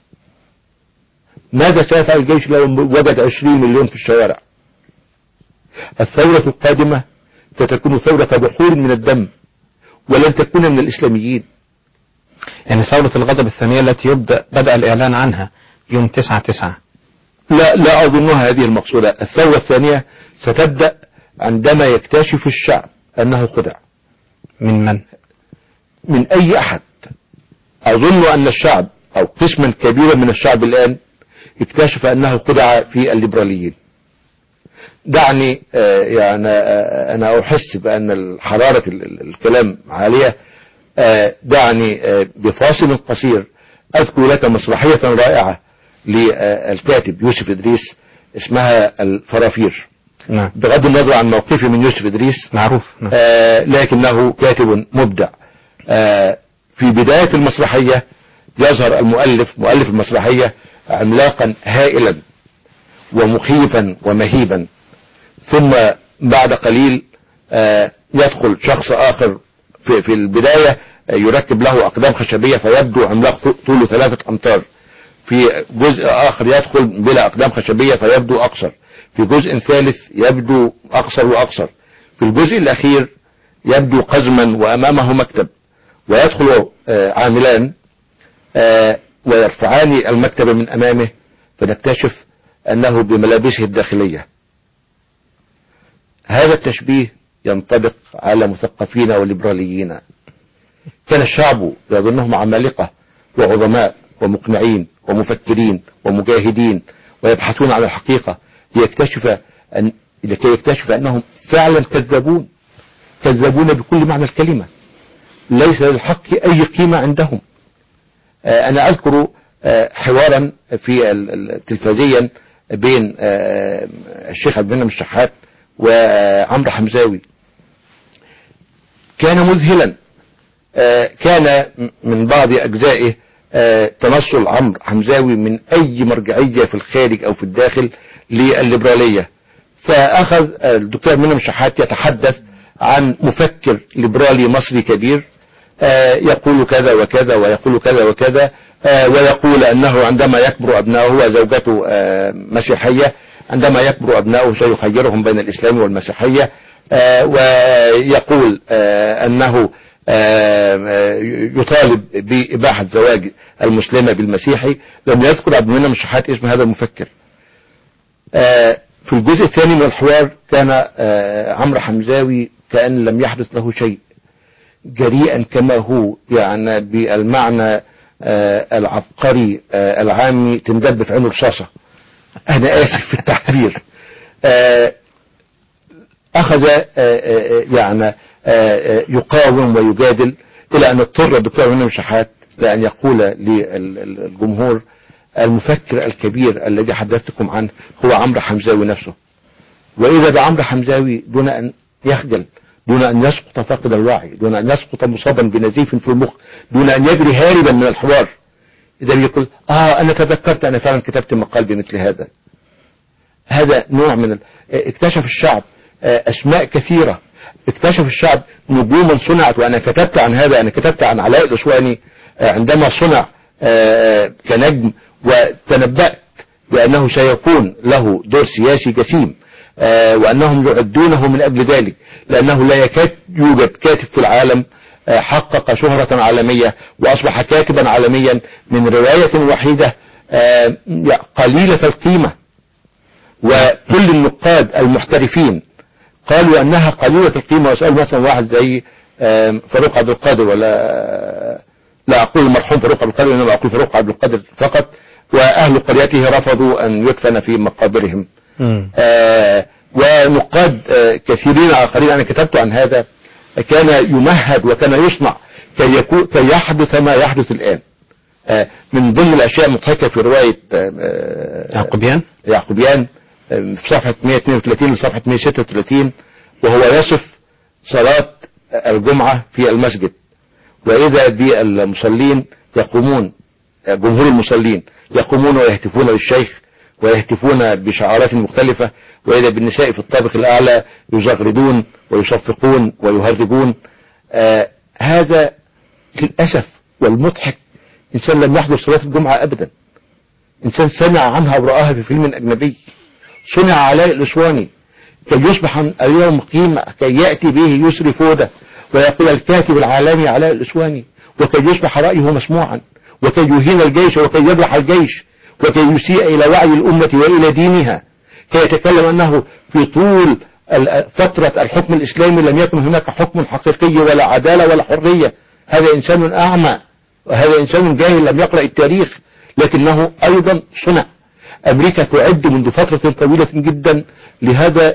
ماذا سيفعل الجيش لو وجد عشرين مليون في الشوارع؟ الثورة القادمة ستكون ثورة بحور من الدم ولن تكون من الإسلاميين. يعني ثورة الغضب الثانية التي يبدأ بدأ الإعلان عنها يوم تسعة تسعة، لا لا أظنها هذه المقصودة. الثورة الثانية ستبدأ عندما يكتشف الشعب أنه خدع. من من؟ من أي أحد. أظن أن الشعب أو قسما كبيرا من الشعب الآن اكتشف أنه خدع في الليبراليين. دعني آه يعني آه أنا أحس بأن حرارة الكلام عالية. آه دعني آه بفاصل قصير أذكر لك مسرحية رائعة للكاتب يوسف إدريس اسمها الفرافير. نعم. بغض النظر عن موقفي من يوسف إدريس معروف. نعم. آه لكنه كاتب مبدع. آه في بداية المسرحية يظهر المؤلف مؤلف المسرحية عملاقا هائلا ومخيفا ومهيبا، ثم بعد قليل آه يدخل شخص آخر في, في البداية آه يركب له أقدام خشبية فيبدو عملاق طوله ثلاثة أمتار، في جزء آخر يدخل بلا أقدام خشبية فيبدو أقصر، في جزء ثالث يبدو أقصر وأقصر، في الجزء الأخير يبدو قزما وأمامه مكتب، ويدخل آه عاملان آه ويرفعان المكتب من أمامه فنكتشف أنه بملابسه الداخلية. هذا التشبيه ينطبق على مثقفين وليبراليين. كان الشعب يظنهم عمالقة وعظماء ومقنعين ومفكرين ومجاهدين ويبحثون عن الحقيقة ليكتشف أن لكي يكتشف أنهم فعلا كذابون كذابون بكل معنى الكلمة، ليس للحق أي قيمة عندهم. أنا أذكر حوارا في التلفزيا بين الشيخ عبد المنعم الشحات وعمرو حمزاوي، كان مذهلا. كان من بعض أجزائه تنصل عمرو حمزاوي من أي مرجعية في الخارج أو في الداخل للليبرالية، فأخذ الدكتور منعم الشحات يتحدث عن مفكر ليبرالي مصري كبير يقول كذا وكذا ويقول كذا وكذا، ويقول أنه عندما يكبر أبناؤه وزوجته مسيحية، عندما يكبر أبناؤه سيخيرهم بين الإسلام والمسيحية، ويقول أنه يطالب بإباحة زواج المسلمة بالمسيحي. لم يذكر عبد المنعم الشحات اسم هذا المفكر. في الجزء الثاني من الحوار كان آه، عمرو حمزاوي كأن لم يحدث له شيء، جريئا كما هو، يعني بالمعنى آه، العبقري آه، العامي تندب في عينه رصاصة، أنا آسف في التعبير. آه، أخذ آه، آه، يعني آه، آه، يقاوم ويجادل إلى أن اضطر الدكتور منعم شحات لأن يقول للجمهور المفكر الكبير الذي حدثتكم عنه هو عمرو حمزاوي نفسه. وإذا بعمرو حمزاوي دون أن يخجل، دون أن يسقط فاقد الوعي، دون أن يسقط مصابا بنزيف في المخ، دون أن يجري هاربا من الحوار، إذا يقول آه أنا تذكرت أنا فعلا كتبت مقال بمثل هذا. هذا نوع من ال... اكتشف الشعب أسماء كثيرة، اكتشف الشعب نجوما صنعت، وأنا كتبت عن هذا. أنا كتبت عن علاء الأسواني عندما صنع كنجم، وتنبأت بأنه سيكون له دور سياسي جسيم، وأنهم يعدونه من أجل ذلك، لأنه لا يكاد يوجد كاتب في العالم حقق شهرة عالمية وأصبح كاتبا عالميا من رواية وحيدة قليلة القيمة. وكل النقاد المحترفين قالوا أنها قليلة القيمة. وسأل مثلا واحد زي فاروق عبد القادر، ولا لا أقول المرحوم فاروق عبد القادر إنما أقول فاروق عبد القادر فقط، وأهل قريته رفضوا أن يدفن في مقابرهم. آه ونقاد آه كثيرين آخرين أنا كتبت عن هذا، كان يمهد وكان يصنع كي, يكون كي يحدث ما يحدث الآن. آه من ضمن الأشياء المضحكة في رواية آه يعقوبيان يعقوبيان آه في صفحة مئة واثنين وثلاثين لصفحة مئة وستة وثلاثين، وهو يصف صلاة الجمعة في المسجد، وإذا بالمصلين يقومون، جمهور المصلين يقومون ويهتفون للشيخ ويهتفون بشعارات مختلفة، وإذا بالنساء في الطابق الأعلى يزغردون ويصفقون ويهرجون. آه هذا للأسف والمضحك إنسان لم يحضر صلاة الجمعة أبدا، إنسان سمع عنها ورآها في فيلم أجنبي. صنع علاء الأسواني كي يصبح اليوم قيمة، كي يأتي به يسري فودة ويقول الكاتب العالمي علاء الأسواني، وكي يصبح رأيه مسموعا، وكي يهين الجيش وكي يجرح الجيش، وكي يسيء إلى وعي الأمة وإلى دينها، كي يتكلم أنه في طول فترة الحكم الإسلامي لم يكن هناك حكم حقيقي ولا عدالة ولا حرية. هذا إنسان أعمى، وهذا إنسان جاهل لم يقرأ التاريخ، لكنه أيضا صنع. أمريكا تعد منذ فترة طويلة جدا لهذا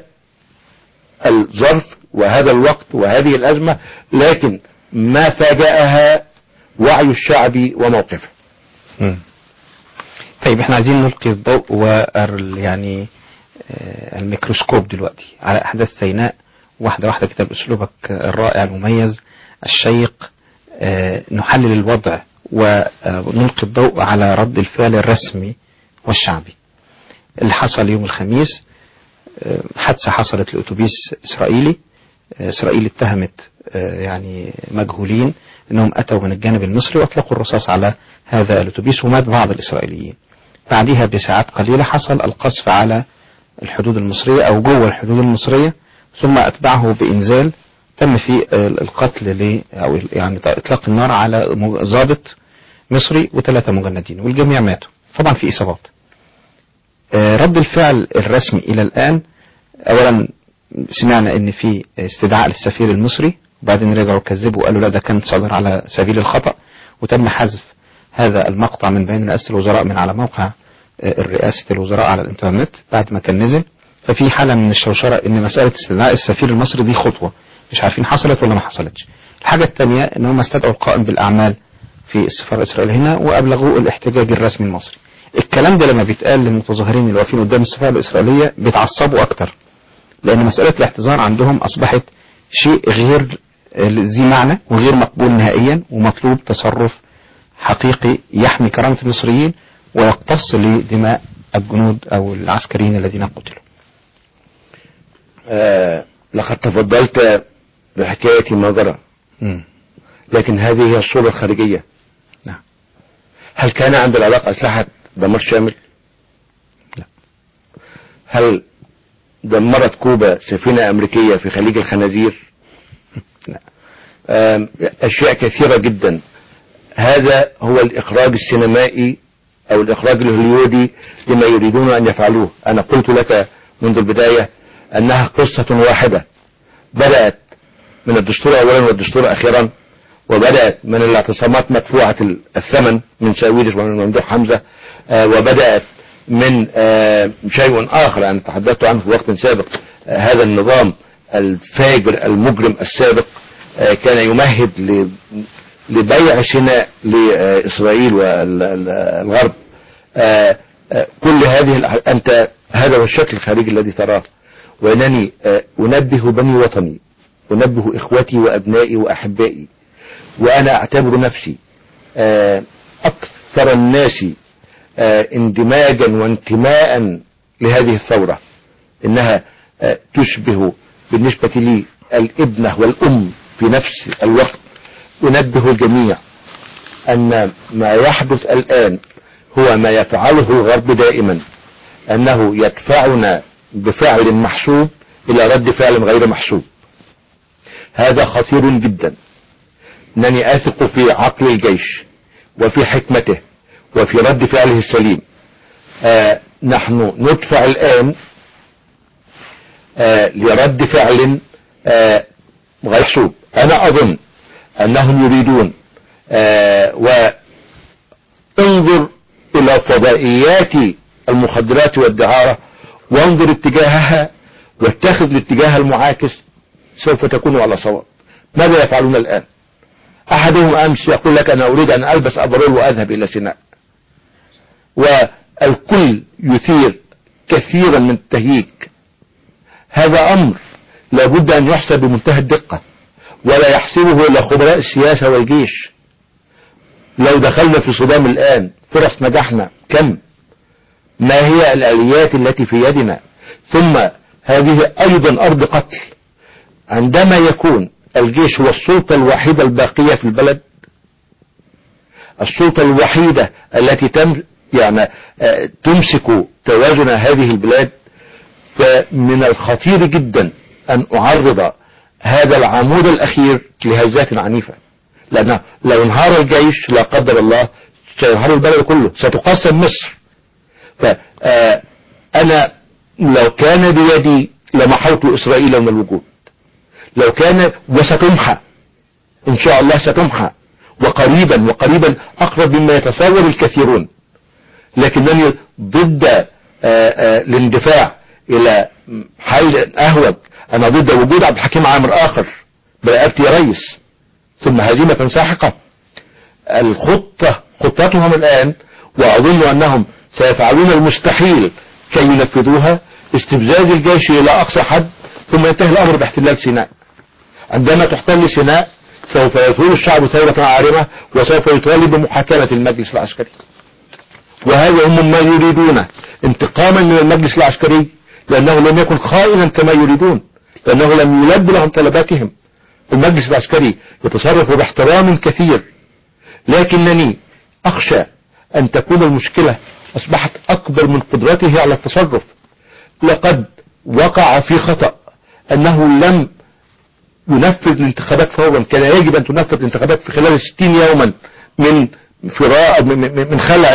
الظرف وهذا الوقت وهذه الأزمة، لكن ما فاجأها وعي الشعب وموقفه. م. طيب احنا عايزين نلقي الضوء ويعني الميكروسكوب دلوقتي على أحداث سيناء واحدة واحدة كده بأسلوبك الرائع المميز الشيق. نحلل الوضع ونلقي الضوء على رد الفعل الرسمي والشعبي اللي حصل يوم الخميس. حادثة حصلت لأتوبيس إسرائيلي. إسرائيل اتهمت يعني مجهولين أنهم أتوا من الجانب المصري وأطلقوا الرصاص على هذا الأتوبيس ومات بعض الإسرائيليين. بعدها بساعات قليلة حصل القصف على الحدود المصرية أو جوه الحدود المصرية، ثم أتبعه بإنزال تم فيه القتل ل أو يعني إطلاق النار على ضابط مصري وثلاثة مجندين والجميع ماتوا. طبعا في إصابات. رد الفعل الرسمي إلى الآن، أولا سمعنا ان في استدعاء للسفير المصري، وبعدين رجعوا كذبوا وقالوا لا ده كان صادر على سبيل الخطأ، وتم حذف هذا المقطع من بين رئاسة الوزراء من على موقع رئاسة الوزراء على الانترنت بعد ما كان نزل. ففي حالة من الشوشرة ان مسألة استدعاء السفير المصري دي خطوة مش عارفين حصلت ولا ما حصلتش. الحاجة الثانية ان هم استدعوا القائم بالأعمال في السفارة الإسرائيلية هنا وأبلغوا الاحتجاج الرسمي المصري. الكلام ده لما بيتقال للمتظاهرين اللي واقفين قدام السفارة الإسرائيلية بيتعصبوا أكتر، لأن مسألة الاحتضار عندهم أصبحت شيء غير ذي معنى وغير مقبول نهائيا، ومطلوب تصرف حقيقي يحمي كرامة المصريين ويقتص لدماء الجنود أو العسكريين الذين قتلوا. آه لقد تفضلت بحكاية ما جرى، لكن هذه هي الصورة الخارجية. نعم. هل كان عند العراق أسلحة دمار شامل؟ لا. هل دمرت كوبا سفينة أمريكية في خليج الخنازير؟ لا. أشياء كثيرة جدا. هذا هو الإخراج السينمائي أو الإخراج الهوليودي لما يريدون أن يفعلوه. أنا قلت لك منذ البداية أنها قصة واحدة بدأت من الدستور أولا والدستور أخيرا، وبدأت من الاعتصامات مدفوعة الثمن من شاويرش ومن ممدوح حمزة، آه وبدأت من آه شيء آخر أنا تحدثت عنه في وقت سابق. آه هذا النظام الفاجر المجرم السابق آه كان يمهد لبيع سيناء لإسرائيل والغرب. آه آه كل هذه أنت هذا هو الشكل الخارجي الذي تراه، وأنني آه أنبه بني وطني، أنبه إخوتي وأبنائي وأحبائي، وأنا أعتبر نفسي آه أكثر الناس آه اندماجا وانتماء لهذه الثورة، إنها آه تشبه بالنسبة لي الابنة والأم في نفس الوقت. أنبه الجميع أن ما يحدث الآن هو ما يفعله الغرب دائما، أنه يدفعنا بفعل محسوب إلى رد فعل غير محسوب. هذا خطير جدا. أنني أثق في عقل الجيش وفي حكمته وفي رد فعله السليم. آه نحن ندفع الآن آه لرد فعل آه غير محسوب. أنا أظن أنهم يريدون آه وانظر إلى فضائيات المخدرات والدعارة وانظر اتجاهها واتخذ الاتجاه المعاكس، سوف تكون على صواب. ماذا يفعلون الآن؟ أحدهم أمس يقول لك أنا أريد أن ألبس أبرول وأذهب إلى سيناء، والكل يثير كثيرا من التهييج. هذا أمر لابد أن يحسب بمنتهى الدقة، ولا يحسبه إلا خبراء السياسة والجيش. لو دخلنا في صدام الآن فرص نجاحنا كم؟ ما هي الآليات التي في يدنا؟ ثم هذه أيضا أرض قتل. عندما يكون الجيش هو السلطة الوحيدة الباقية في البلد، السلطة الوحيدة التي تم يعني تمسك توازن هذه البلاد، فمن الخطير جدا أن أعرض هذا العمود الأخير لهزات عنيفة، لأن لو انهار الجيش لا قدر الله سينهار البلد كله، ستقسم مصر. فأنا لو كان بيدي لمحوت إسرائيل من الوجود، لو كان، وستمحى إن شاء الله، ستمحى وقريبا وقريبا أقرب مما يتصور الكثيرون. لكنني ضد آآ آآ الاندفاع إلى حل أهوج. أنا ضد وجود عبد الحكيم عامر آخر برقبتي يا ريس ثم هزيمة ساحقة. الخطة خطتهم الآن، وأظن أنهم سيفعلون المستحيل كي ينفذوها، استفزاز الجيش إلى أقصى حد ثم ينتهي الأمر باحتلال سيناء. عندما تحتل سيناء سوف يثور الشعب ثورة عارمة، وسوف يطالب بمحاكمة المجلس العسكري، وهذا هم ما يريدونه، انتقاما من المجلس العسكري، لأنه لم يكن خائنا كما يريدون، لأنه لم يلبي لهم طلباتهم. المجلس العسكري يتصرف باحترام كثير، لكنني أخشى أن تكون المشكلة أصبحت أكبر من قدرته على التصرف. لقد وقع في خطأ أنه لم ينفذ الانتخابات فورا. كان يجب أن تنفذ الانتخابات في خلال ستين يوما من فراء من خلع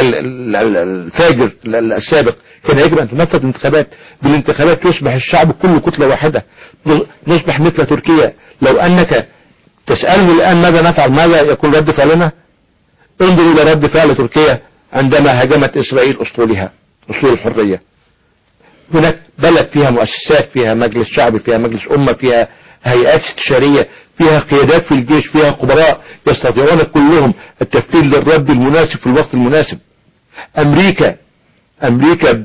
الفاجر السابق. كان يجب أن تنفذ الانتخابات. بالانتخابات يصبح الشعب كله كتلة واحدة، نصبح مثل تركيا. لو أنك تسألني الآن ماذا نفعل، ماذا يكون رد فعلنا، انظروا إلى رد فعل تركيا عندما هاجمت إسرائيل أسطولها، أسطول الحرية. هناك بلد فيها مؤسسات، فيها مجلس شعبي، فيها مجلس أمة، فيها هيئات استشارية، فيها قيادات في الجيش، فيها خبراء يستطيعون كلهم التفكير للرد المناسب في الوقت المناسب. أمريكا أمريكا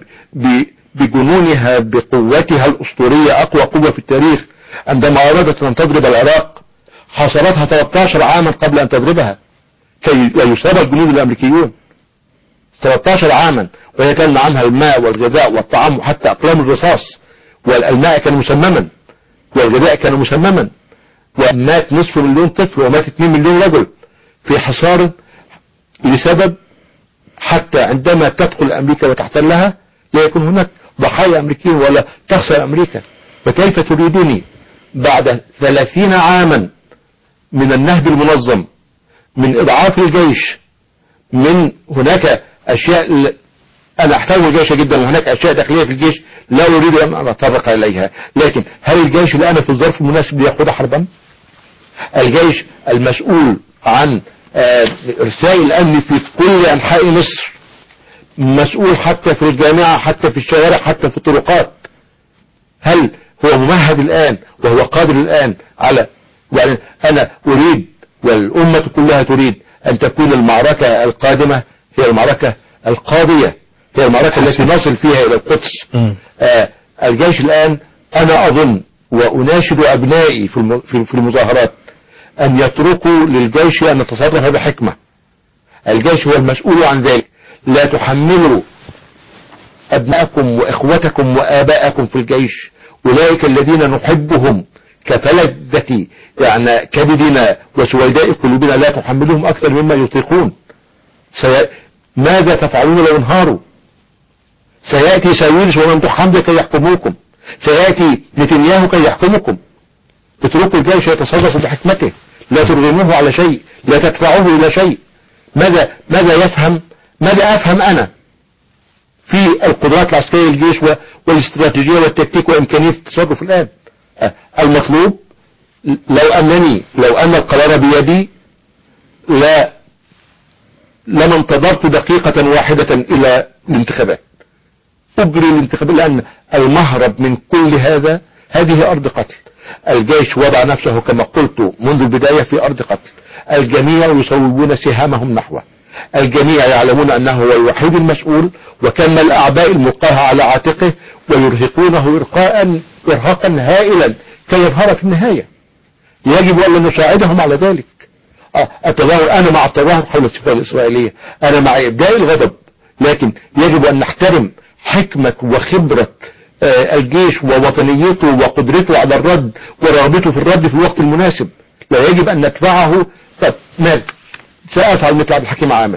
بجنونها بقوتها الأسطورية، أقوى قوة في التاريخ، عندما أرادت أن تضرب العراق حاصرتها ثلاثة عشر عاما قبل أن تضربها كي لا يصاب الجنود الأمريكيون. ثلاثة عشر عاما وهي كان عنها الماء والغذاء والطعام وحتى أقلام الرصاص، والماء كان مسمما والغذاء كان مسمما، ومات نصف مليون طفل ومات اثنين مليون رجل في حصار لسبب حتى عندما تدخل أمريكا وتحتلها لا يكون هناك ضحايا أمريكيين ولا تخسر أمريكا. فكيف تريدني بعد ثلاثين عاما من النهب المنظم، من إضعاف الجيش، من هناك أشياء أنا أحترم الجيش جدا، وهناك أشياء داخلية في الجيش لا أريد أن أتطرق إليها، لكن هل الجيش الآن في الظرف المناسب ليخوض حربا؟ الجيش المسؤول عن إرسال الأمن في كل أنحاء مصر، مسؤول حتى في الجامعة، حتى في الشوارع، حتى في الطرقات، هل هو ممهد الآن وهو قادر الآن على يعني أنا أريد والأمة كلها تريد أن تكون المعركة القادمة هي المعركة القاضية، هي المعركة التي نصل فيها إلى القدس. آه الجيش الآن أنا أظن وأناشد أبنائي في في المظاهرات أن يتركوا للجيش أن يتصرف بحكمة. الجيش هو المسؤول عن ذلك، لا تحملوا أبنائكم وإخوتكم وآباءكم في الجيش، أولئك الذين نحبهم كفلذة يعني كبدنا وسويداء قلوبنا، لا تحملهم أكثر مما يطيقون. سي... ماذا تفعلون لو انهاروا؟ سيأتي ساويرس وممدوح حمد كي يحكموكم، سيأتي نتنياهو كي يحكمكم. اتركوا الجيش يتصرف بحكمته، لا ترغموه على شيء، لا تدفعوه إلى شيء. ماذا ماذا يفهم ماذا أفهم أنا في القدرات العسكرية للجيش والاستراتيجية والتكتيك وإمكانية التصرف الآن؟ المطلوب لو أنني لو أن القرار بيدي لا لما انتظرت دقيقة واحدة إلى الانتخابات، أجري الانتخابات، لأن المهرب من كل هذا هذه أرض قتل. الجيش وضع نفسه كما قلت منذ البداية في أرض قتل، الجميع يصوبون سهامهم نحوه، الجميع يعلمون أنه هو الوحيد المسؤول وكم الأعباء الملقاها على عاتقه، ويرهقونه إرقاء إرهاقا هائلا كي يظهر في النهاية. يجب أن نساعدهم على ذلك. التظاهر، أنا مع التظاهر حول السفارة الإسرائيلية، أنا مع إبداء الغضب، لكن يجب أن نحترم حكمة وخبرة الجيش ووطنيته وقدرته على الرد ورغبته في الرد في الوقت المناسب. لا يجب أن ندفعه. طب ماذا سأفعل مثل عبد الحكيم عامر؟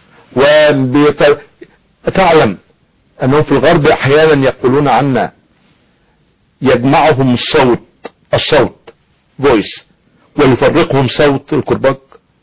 وتعلم أنهم في الغرب أحيانا يقولون عنا يجمعهم الصوت الصوت فويس ويفرقهم صوت الكرباج.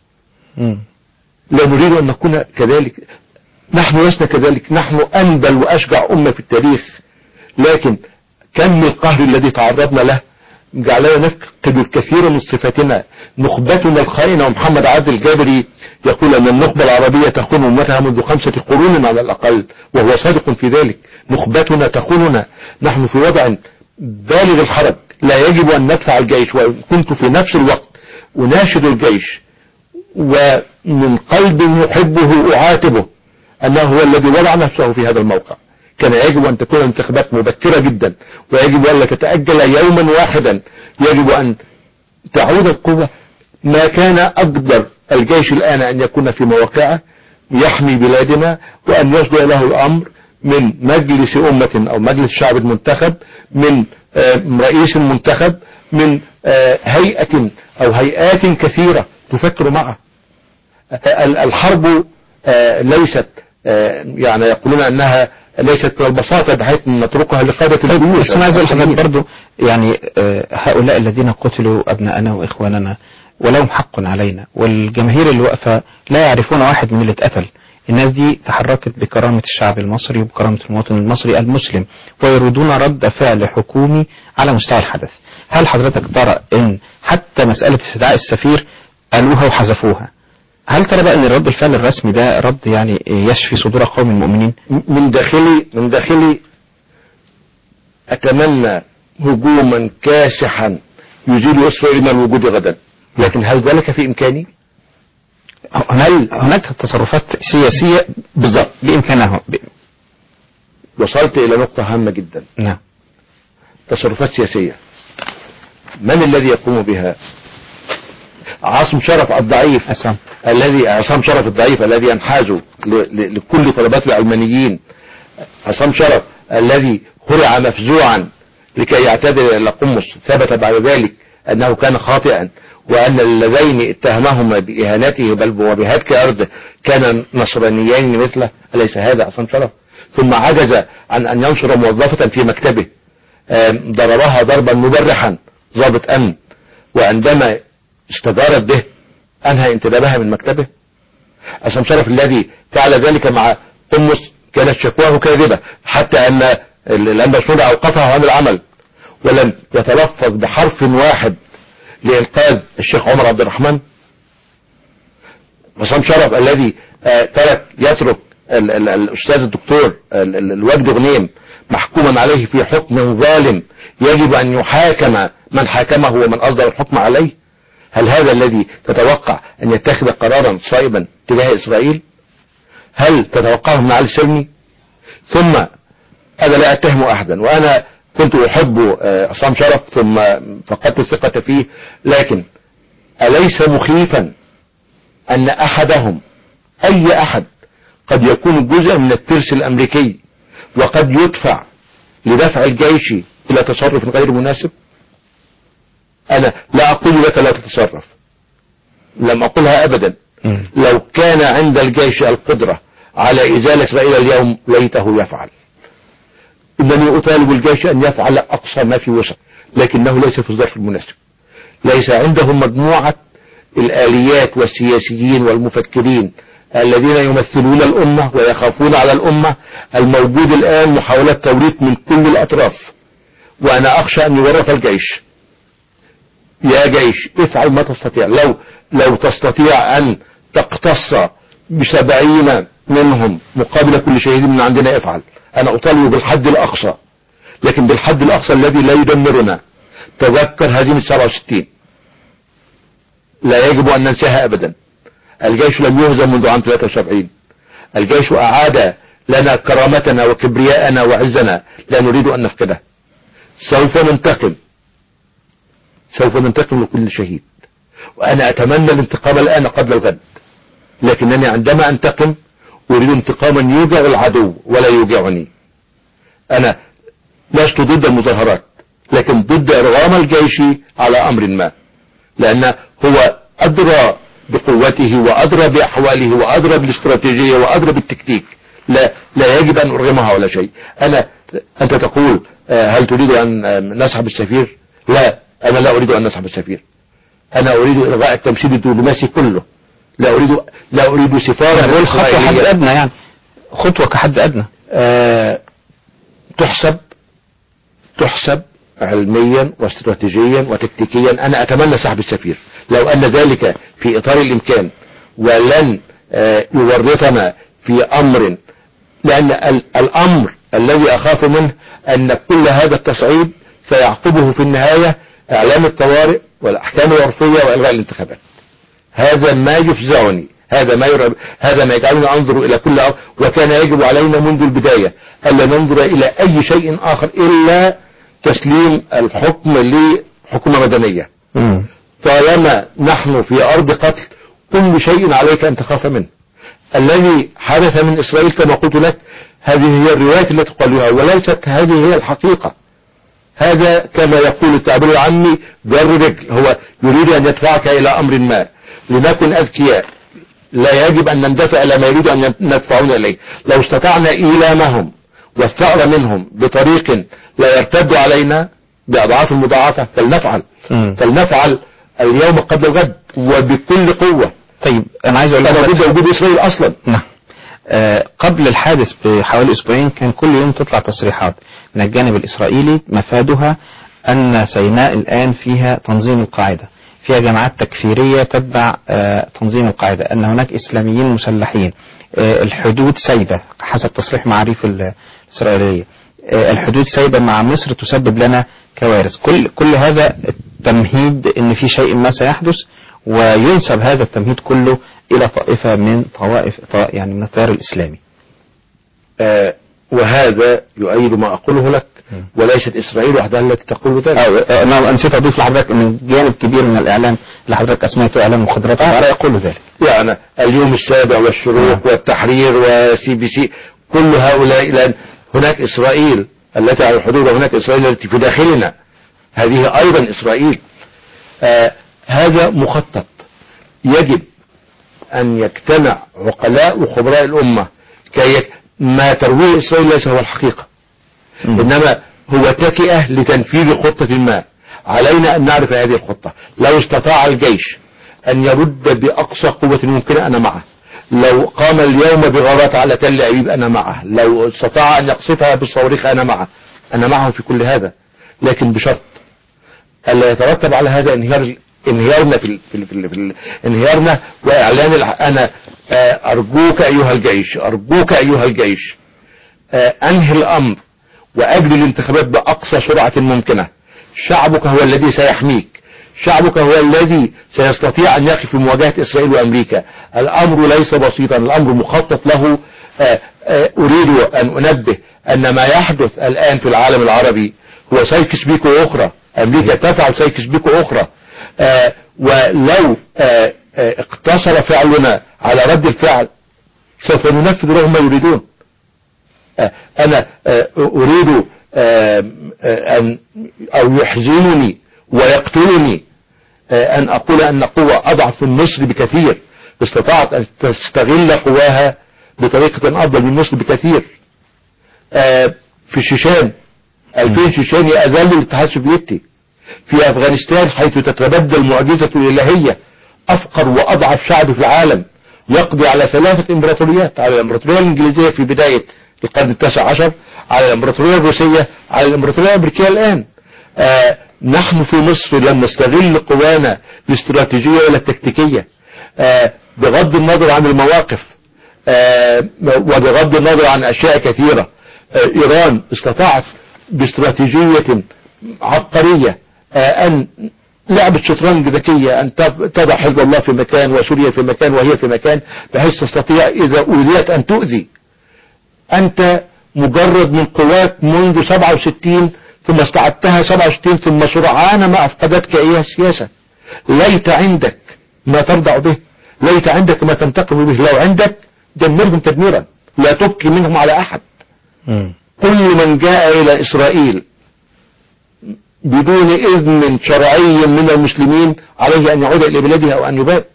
لا نريد أن نكون كذلك، نحن لسنا كذلك، نحن أنبل وأشجع أمة في التاريخ، لكن كم القهر الذي تعرضنا له جعلنا نفقد الكثير من صفاتنا. نخبتنا الخائنة، ومحمد عادل الجابري يقول أن النخبة العربية تخون أمتها منذ خمسة قرون على الأقل، وهو صادق في ذلك. نخبتنا تخوننا، نحن في وضع بالغ الحرج، لا يجب أن ندفع الجيش. وكنت في نفس الوقت أناشد الجيش ومن قلب يحبه أعاتبه أنه هو الذي وضع نفسه في هذا الموقع. كان يجب أن تكون الانتخابات مبكرة جدا، ويجب أن لا تتأجل يوما واحدا، يجب أن تعود القوة. ما كان أقدر الجيش الآن أن يكون في مواقعه يحمي بلادنا، وأن يصدر له الأمر من مجلس أمة أو مجلس شعب المنتخب، من رئيس المنتخب، من هيئة أو هيئات كثيرة تفكر معه. الحرب ليست يعني يقولون أنها ليست من البساطة بحيث نتركها لقادة الجيوش. بس أنا عايز أقول برضو يعني هؤلاء الذين قتلوا أبناءنا وإخواننا ولهم حق علينا، والجماهير اللي واقفة لا يعرفون واحد من اللي اتقتل. الناس دي تحركت بكرامة الشعب المصري وبكرامة المواطن المصري المسلم، ويريدون رد فعل حكومي على مستوى الحدث. هل حضرتك ترى ان حتى مسألة استدعاء السفير قالوها وحذفوها؟ هل ترى بقى ان رد الفعل الرسمي ده رد يعني يشفي صدور قوم المؤمنين؟ من داخلي من داخلي اتمنى هجوما كاسحا يزيل اسرائيل من الوجود غدا، لكن هل ذلك في امكاني؟ هل هناك تصرفات سياسية بالضبط بامكانها؟ ب... وصلت الى نقطة هامة جدا. نعم. تصرفات سياسية من الذي يقوم بها؟ عاصم شرف الضعيف أسام. الذي عصام شرف الضعيف الذي ينحاز لكل طلبات العلمانيين، عصام شرف الذي هرع مفزوعا لكي يعتذر إلى قمص، ثبت بعد ذلك أنه كان خاطئا، وأن اللذين اتهمهما بإهانته بل وبهتك أرضه كان نصرانيين مثله. أليس هذا عصام شرف؟ ثم عجز عن أن ينشر موظفة في مكتبه، ضربها ضربا مبرحا ضابط أمن، وعندما استدارت به أنهى انتدابها من مكتبه. عصام شرف الذي فعل ذلك مع قمص كانت شكواه كاذبة، حتى أن الأنبا شنودة أوقفه عن العمل ولم يتلفظ بحرف واحد لإنقاذ الشيخ عمر عبد الرحمن. عصام شرف الذي ترك يترك ال ال الأستاذ الدكتور ال ال الوجد غنيم محكوما عليه في حكم ظالم يجب أن يحاكم من حاكمه ومن أصدر الحكم عليه. هل هذا الذي تتوقع أن يتخذ قرارا صائبا تجاه إسرائيل؟ هل تتوقعه من علي السلمي؟ ثم أنا لا أتهم أحدا، وأنا كنت أحب عصام شرف ثم فقدت الثقة فيه، لكن أليس مخيفا أن أحدهم أي أحد قد يكون جزءا من الترس الأمريكي وقد يدفع لدفع الجيش إلى تصرف غير مناسب؟ أنا لا أقول لك لا تتصرف، لم أقولها أبدا. لو كان عند الجيش القدرة على إزالة إسرائيل اليوم ليته يفعل. إنني أطالب الجيش أن يفعل أقصى ما في وسع، لكنه ليس في الظرف المناسب. ليس عندهم مجموعة الآليات والسياسيين والمفكرين الذين يمثلون الأمة ويخافون على الأمة. الموجود الآن محاولة توريط من كل الأطراف، وأنا أخشى أن يورط الجيش. يا جيش افعل ما تستطيع، لو لو تستطيع أن تقتص بسبعين منهم مقابل كل شهيد من عندنا افعل. أنا أطالب بالحد الأقصى، لكن بالحد الأقصى الذي لا يدمرنا. تذكر هزيمة سبعة وستين، لا يجب أن ننساها أبدا. الجيش لم يهزم منذ عام ثلاثة وسبعين. الجيش أعاد لنا كرامتنا وكبرياءنا وعزنا، لا نريد أن نفقده. سوف ننتقم، سوف ننتقم لكل شهيد، وأنا أتمنى الانتقام الآن قبل الغد، لكنني عندما أنتقم أريد انتقاما يوجع العدو ولا يوجعني. أنا لست ضد المظاهرات، لكن ضد إرغام الجيش على أمر ما، لأن هو أدرى بقوته وأدرى بأحواله وأدرى بالاستراتيجية وأدرى بالتكتيك. لا لا يجب أن أرغمها ولا شيء. أنا أنت تقول هل تريد أن نسحب السفير؟ لا، أنا لا أريد أن نسحب السفير. أنا أريد إلغاء التمثيل الدبلوماسي كله. لا أريد لا أريد سفارة. خطوة حد أدنى، يعني خطوة كحد أدنى. أه تحسب تحسب علميا واستراتيجيا وتكتيكيا. أنا أتمنى سحب السفير لو أن ذلك في إطار الإمكان، ولن أه يورطنا في أمر، لأن الأمر الذي أخاف منه أن كل هذا التصعيد سيعقبه في النهاية إعلام الطوارئ والأحكام العرفية وإلغاء الانتخابات. هذا ما يفزعني، هذا ما يرعب، هذا ما يجعلنا أنظر إلى كل أمر. وكان يجب علينا منذ البداية ألا ننظر إلى أي شيء آخر إلا تسليم الحكم لحكومة مدنية. م. طالما نحن في أرض قتل كل شيء عليك أن تخاف منه. الذي حدث من إسرائيل كما قلت لك هذه هي الروايات التي تقالها، وليست هذه هي الحقيقة. هذا كما يقول التعبير العامي جر رجل، هو يريد أن يدفعك إلى أمر ما. لنكن أذكياء، لا يجب أن نندفع إلى ما يريد أن ندفعنا إليه. لو استطعنا إيلامهم والثأر منهم بطريق لا يرتد علينا بأضعاف المضاعفة فلنفعل. م. فلنفعل اليوم قبل الغد وبكل قوة. طيب أنا عايز أقول لك أنا ضد وجود إسرائيل أصلا. نعم. آه قبل الحادث بحوالي أسبوعين كان كل يوم تطلع تصريحات من الجانب الإسرائيلي مفادها أن سيناء الآن فيها تنظيم القاعدة، فيها جماعات تكفيرية تتبع آه تنظيم القاعدة، أن هناك إسلاميين مسلحين، آه الحدود سايبة حسب تصريح معاريف الإسرائيلية، آه الحدود سايبة مع مصر تسبب لنا كوارث. كل كل هذا التمهيد أن في شيء ما سيحدث، وينسب هذا التمهيد كله إلى طائفة من طوائف يعني من التيار الإسلامي. آه وهذا يؤيد ما أقوله لك، وليست إسرائيل وحدها التي تقول ذلك. أنا نسيت أضيف لحضرتك أن جانب كبير من الإعلام اللي حضرتك أسميته إعلام المخدرات آه. يقول ذلك. يعني اليوم السابع والشروق آه. والتحرير وسي بي سي كل هؤلاء، لأن هناك إسرائيل التي على الحدود وهناك إسرائيل التي في داخلنا، هذه أيضا إسرائيل. آه هذا مخطط. يجب أن يجتمع عقلاء وخبراء الأمة كي يك... ما ترويه إسرائيل ليس هو الحقيقة، م. إنما هو تكئة لتنفيذ خطة ما. علينا أن نعرف هذه الخطة. لو استطاع الجيش أن يرد بأقصى قوة ممكنة أنا معه. لو قام اليوم بغارات على تل أبيب أنا معه، لو استطاع أن يقصفها بالصواريخ أنا معه، أنا معه في كل هذا، لكن بشرط ألا يترتب على هذا انهيار انهيارنا في, ال في, ال في, ال في ال انهيارنا وإعلان الح... أنا أرجوك أيها الجيش، أرجوك أيها الجيش أنهي الأمر وأجل الانتخابات بأقصى سرعة ممكنة. شعبك هو الذي سيحميك، شعبك هو الذي سيستطيع أن يقف في مواجهة إسرائيل وأمريكا. الأمر ليس بسيطا، الأمر مخطط له. أريد أن أنبه أن ما يحدث الآن في العالم العربي هو سيكس بيكو أخرى، أمريكا تفعل سيكس بيكو أخرى. ولو اقتصر فعلنا على رد الفعل سوف ننفذ لهم ما يريدون. أنا أريد أن أو يحزنني ويقتلني أن أقول أن قوة أضعف من مصر بكثير استطاعت أن تستغل قواها بطريقة أفضل من مصر بكثير. في الشيشان ألفين شيشاني أذلوا الاتحاد السوفيتي. في أفغانستان حيث تتبدل معجزة الإلهية أفقر وأضعف شعب في العالم يقضي على ثلاثة إمبراطوريات، على الإمبراطورية الإنجليزية في بداية القرن التاسع عشر، على الإمبراطورية الروسية، على الإمبراطورية الأمريكية الآن. آه نحن في مصر لم نستغل قوانا الاستراتيجية ولا التكتيكية، آه بغض النظر عن المواقف، آه وبغض النظر عن أشياء كثيرة. آه إيران استطاعت باستراتيجية عبقرية آه أن لعبة شطرنج ذكية أن تضع حزب الله في مكان وسوريا في مكان وهي في مكان، بحيث تستطيع إذا أوذيت أن تؤذي. أنت مجرد من قوات منذ سبعة وستين ثم استعدتها سبعة وستين ثم سرعان ما أفقدتك إياها السياسة. ليت عندك ما ترضع به، ليت عندك ما تنتقم به. لو عندك دمرهم تدميرا، لا تبكي منهم على أحد. م. كل من جاء إلى إسرائيل بدون إذن شرعي من المسلمين عليه أن يعود إلى بلاده أو أن يبات.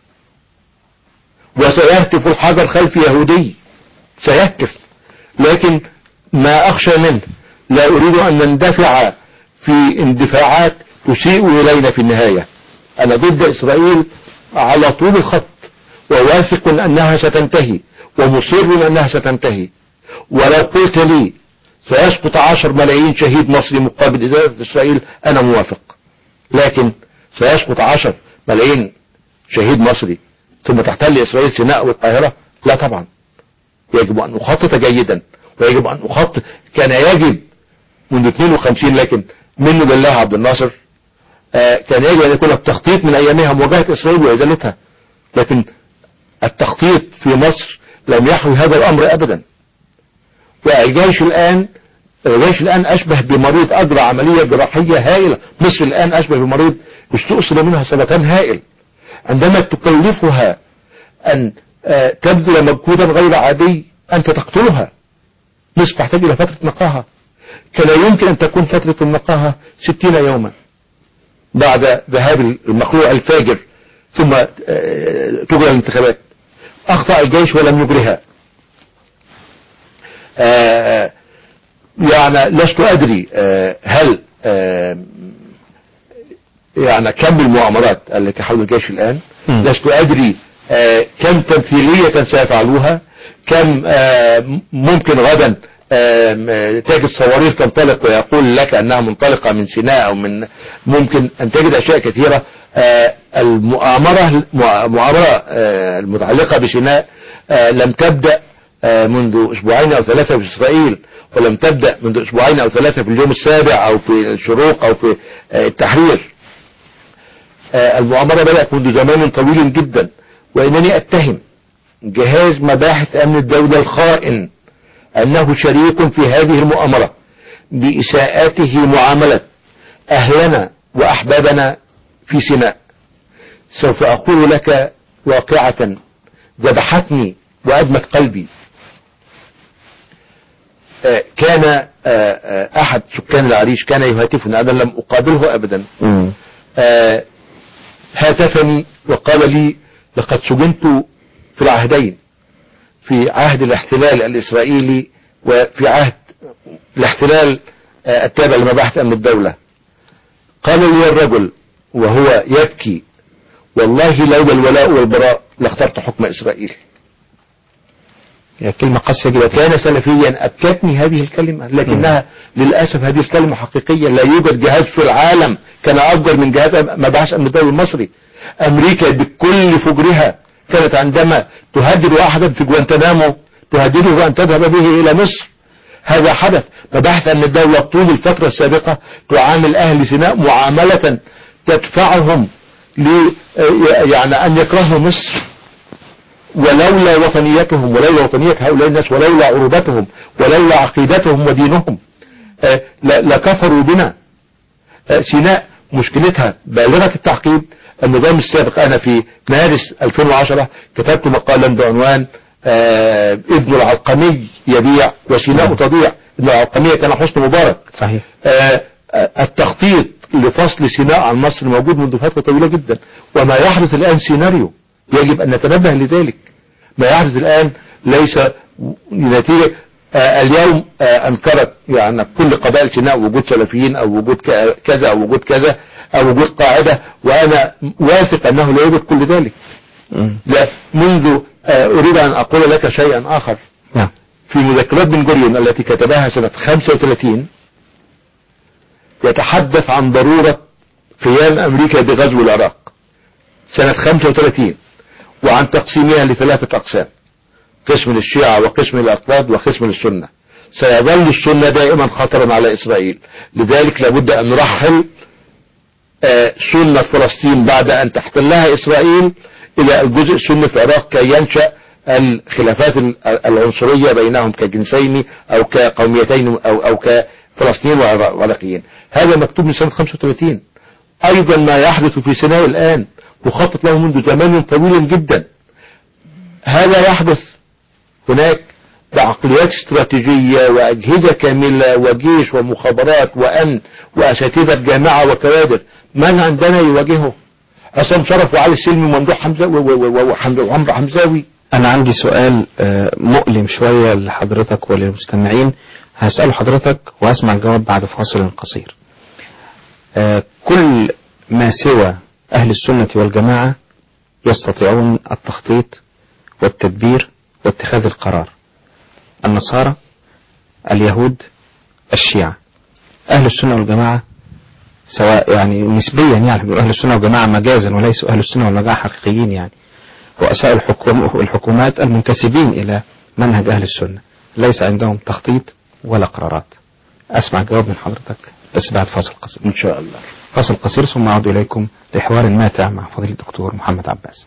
وسيهتف الحجر خلف يهودي، سيهتف، لكن ما أخشى منه لا أريد أن نندفع في اندفاعات تسيء إلينا في النهاية. أنا ضد إسرائيل على طول الخط، وواثق أنها ستنتهي ومصر أنها ستنتهي. ولو قلت لي سيسقط عشر ملايين شهيد مصري مقابل إزالة إسرائيل أنا موافق، لكن سيسقط عشر ملايين شهيد مصري ثم تحتل إسرائيل سيناء والقاهرة؟ لا طبعا. يجب أن نخطط جيدا، ويجب أن نخطط. كان يجب منذ اثنين وخمسين، لكن منه لله عبد الناصر آه كان يجب أن يكون التخطيط من أيامها مواجهة إسرائيل وإزالتها، لكن التخطيط في مصر لم يحوي هذا الأمر أبدا. والجيش الآن الجيش الآن أشبه بمريض أجرى عملية جراحية هائلة. مصر الآن أشبه بمريض استؤصل منها سرطان هائل. عندما تكلفها أن آه تبذل مجهودا غير عادي أنت تقتلها. مصر تحتاج إلى فترة نقاهة. كان يمكن أن تكون فترة النقاهة ستين يوما بعد ذهاب المخلوع الفاجر ثم تجرى الانتخابات. أخطأ الجيش ولم يجرها. يعني لست أدري هل يعني كم المؤامرات التي حول الجيش الآن، لست أدري كم تمثيلية سيفعلوها، كم ممكن غدا تجد صواريخ تنطلق ويقول لك أنها منطلقة من سيناء أو من، ممكن أن تجد أشياء كثيرة. المؤامرة المؤامرة المتعلقة بسيناء لم تبدأ منذ أسبوعين أو ثلاثة في إسرائيل، ولم تبدأ منذ أسبوعين أو ثلاثة في اليوم السابع أو في الشروق أو في التحرير. المؤامرة بدأت منذ زمان طويل جدا، وإنني أتهم جهاز مباحث أمن الدولة الخائن أنه شريك في هذه المؤامرة بإساءته معاملة أهلنا وأحبابنا في سيناء. سوف أقول لك واقعة ذبحتني وأدمت قلبي. كان أحد سكان العريش كان يهاتفني، أنا لم أقابله أبدا، هاتفني وقال لي لقد سجنت في العهدين، في عهد الاحتلال الإسرائيلي وفي عهد الاحتلال التابع لمباحث أمن الدولة. قال لي الرجل وهو يبكي والله لولا الولاء والبراء لاخترت حكم إسرائيل. كلمة قاسية جدا. وكان سلفيا أبكتني هذه الكلمة، لكنها م. للأسف هذه الكلمة حقيقية. لا يوجد جهاز في العالم كان أفجر من جهاز مباحث أمن الدولة المصري. أمريكا بكل فجرها كانت عندما تهدد أحدا في جوانتنامو تهدده أن تذهب به إلى مصر. هذا حدث. مباحث أمن الدولة طول الفترة السابقة تعامل أهل سيناء معاملة تدفعهم ل يعني أن يكرهوا مصر، ولولا وطنيتهم ولولا وطنية هؤلاء الناس ولولا عروبتهم ولولا عقيدتهم ودينهم لكفروا بنا. سيناء مشكلتها بالغة التعقيد. النظام السابق، أنا في مارس ألفين وعشرة كتبت مقالا بعنوان ابن العلقمي يبيع وسيناء تضيع. ابن العلقمي كان حسن مبارك. صحيح. التخطيط لفصل سيناء عن مصر موجود منذ فترة طويلة جدا، وما يحدث الآن سيناريو يجب أن نتنبه لذلك. ما يحدث الآن ليس نتيجة آه اليوم آه أنكرت يعني كل قبائل سيناء وجود سلفيين أو وجود كذا أو وجود كذا أو وجود قاعدة، وأنا واثق أنه لا يوجد كل ذلك. لا منذ آه أريد أن أقول لك شيئا آخر. نعم. في مذكرات بن غوريون التي كتبها سنة خمسة وثلاثين يتحدث عن ضرورة قيام أمريكا بغزو العراق سنة خمسة وثلاثين، وعن تقسيمها لثلاثة أقسام: قسم للشيعة وقسم للأقباط وقسم للسنة. سيظل السنة دائما خطرا على إسرائيل، لذلك لابد أن نرحل آه سنة فلسطين بعد أن تحتلها إسرائيل إلى الجزء السني في العراق كي ينشأ الخلافات العنصرية بينهم كجنسين أو كقوميتين أو, أو كفلسطين وعراقيين. هذا مكتوب من سنة خمسة وثلاثين. أيضا ما يحدث في سيناء الآن مخطط له منذ زمان طويل جدا. هذا يحدث هناك بعقليات استراتيجية وأجهزة كاملة وجيش ومخابرات وأمن وأساتذة جامعة وكوادر. من عندنا يواجهه؟ عصام شرف وعلي السلمي وممدوح حمزة وعمرو حمزاوي. أنا عندي سؤال مؤلم شوية لحضرتك وللمستمعين، هسأله حضرتك وهسمع الجواب بعد فاصل قصير. كل ما سوى أهل السنة والجماعة يستطيعون التخطيط والتدبير واتخاذ القرار. النصارى، اليهود، الشيعة. أهل السنة والجماعة سواء يعني نسبيا يعني أهل السنة والجماعة مجازا وليسوا أهل السنة والجماعة حقيقيين، يعني رؤساء الحكوم الحكومات المنتسبين إلى منهج أهل السنة ليس عندهم تخطيط ولا قرارات. أسمع جواب من حضرتك بس بعد فاصل قصير إن شاء الله. فاصل قصير ثم أعود إليكم لحوار ماتع مع فضيلة الدكتور محمد عباس.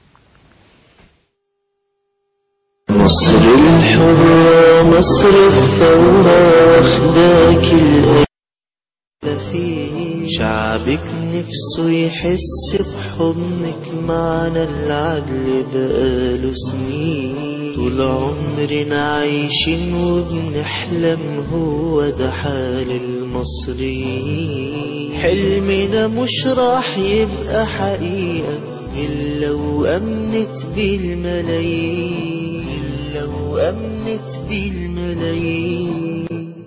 مصر الحرة مصر الثورة واخداك الأيام فيه، شعبك نفسه يحس بحضنك معنا العدل بقاله سنين، طول عمرنا عايشين وبنحلم هو ده حال المصريين، حلمنا مش راح يبقى حقيقة إلا وأمنت بالملايين، إلا وأمنت بالملايين.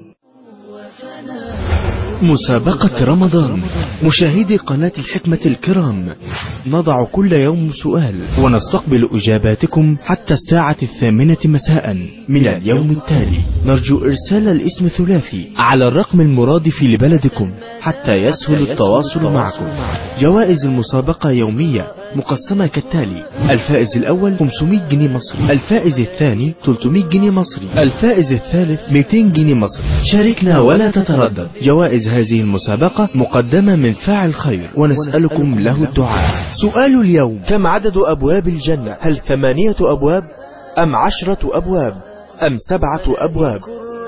مسابقة رمضان. مشاهدي قناة الحكمة الكرام، نضع كل يوم سؤال ونستقبل إجاباتكم حتى الساعة الثامنة مساء من اليوم التالي. نرجو إرسال الاسم ثلاثي على الرقم المرادف لبلدكم حتى يسهل التواصل معكم. جوائز المسابقة يومية مقسمة كالتالي: الفائز الأول خمسمائة جنيه مصري، الفائز الثاني ثلاثمائة جنيه مصري، الفائز الثالث مئتين جنيه مصري. شاركنا ولا تتردد. جوائز هذه المسابقة مقدمة من فاعل خير ونسألكم له الدعاء. سؤال اليوم: كم عدد أبواب الجنة؟ هل ثمانية أبواب أم عشرة أبواب أم سبعة أبواب؟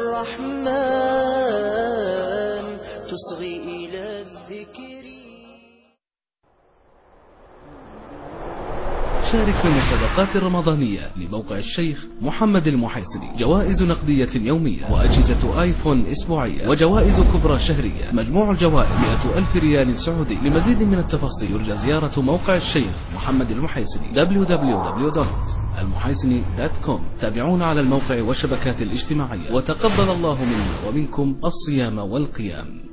شارك في المسابقات الرمضانية لموقع الشيخ محمد المحيصني. جوائز نقدية يومية وأجهزة آيفون أسبوعية وجوائز كبرى شهرية. مجموع الجوائز مئة ألف ريال سعودي. لمزيد من التفاصيل يرجى زيارة موقع الشيخ محمد المحيصني دبليو دبليو دبليو دوت المحيصني دوت كوم. تابعونا على الموقع والشبكات الاجتماعية، وتقبل الله منا ومنكم الصيام والقيام.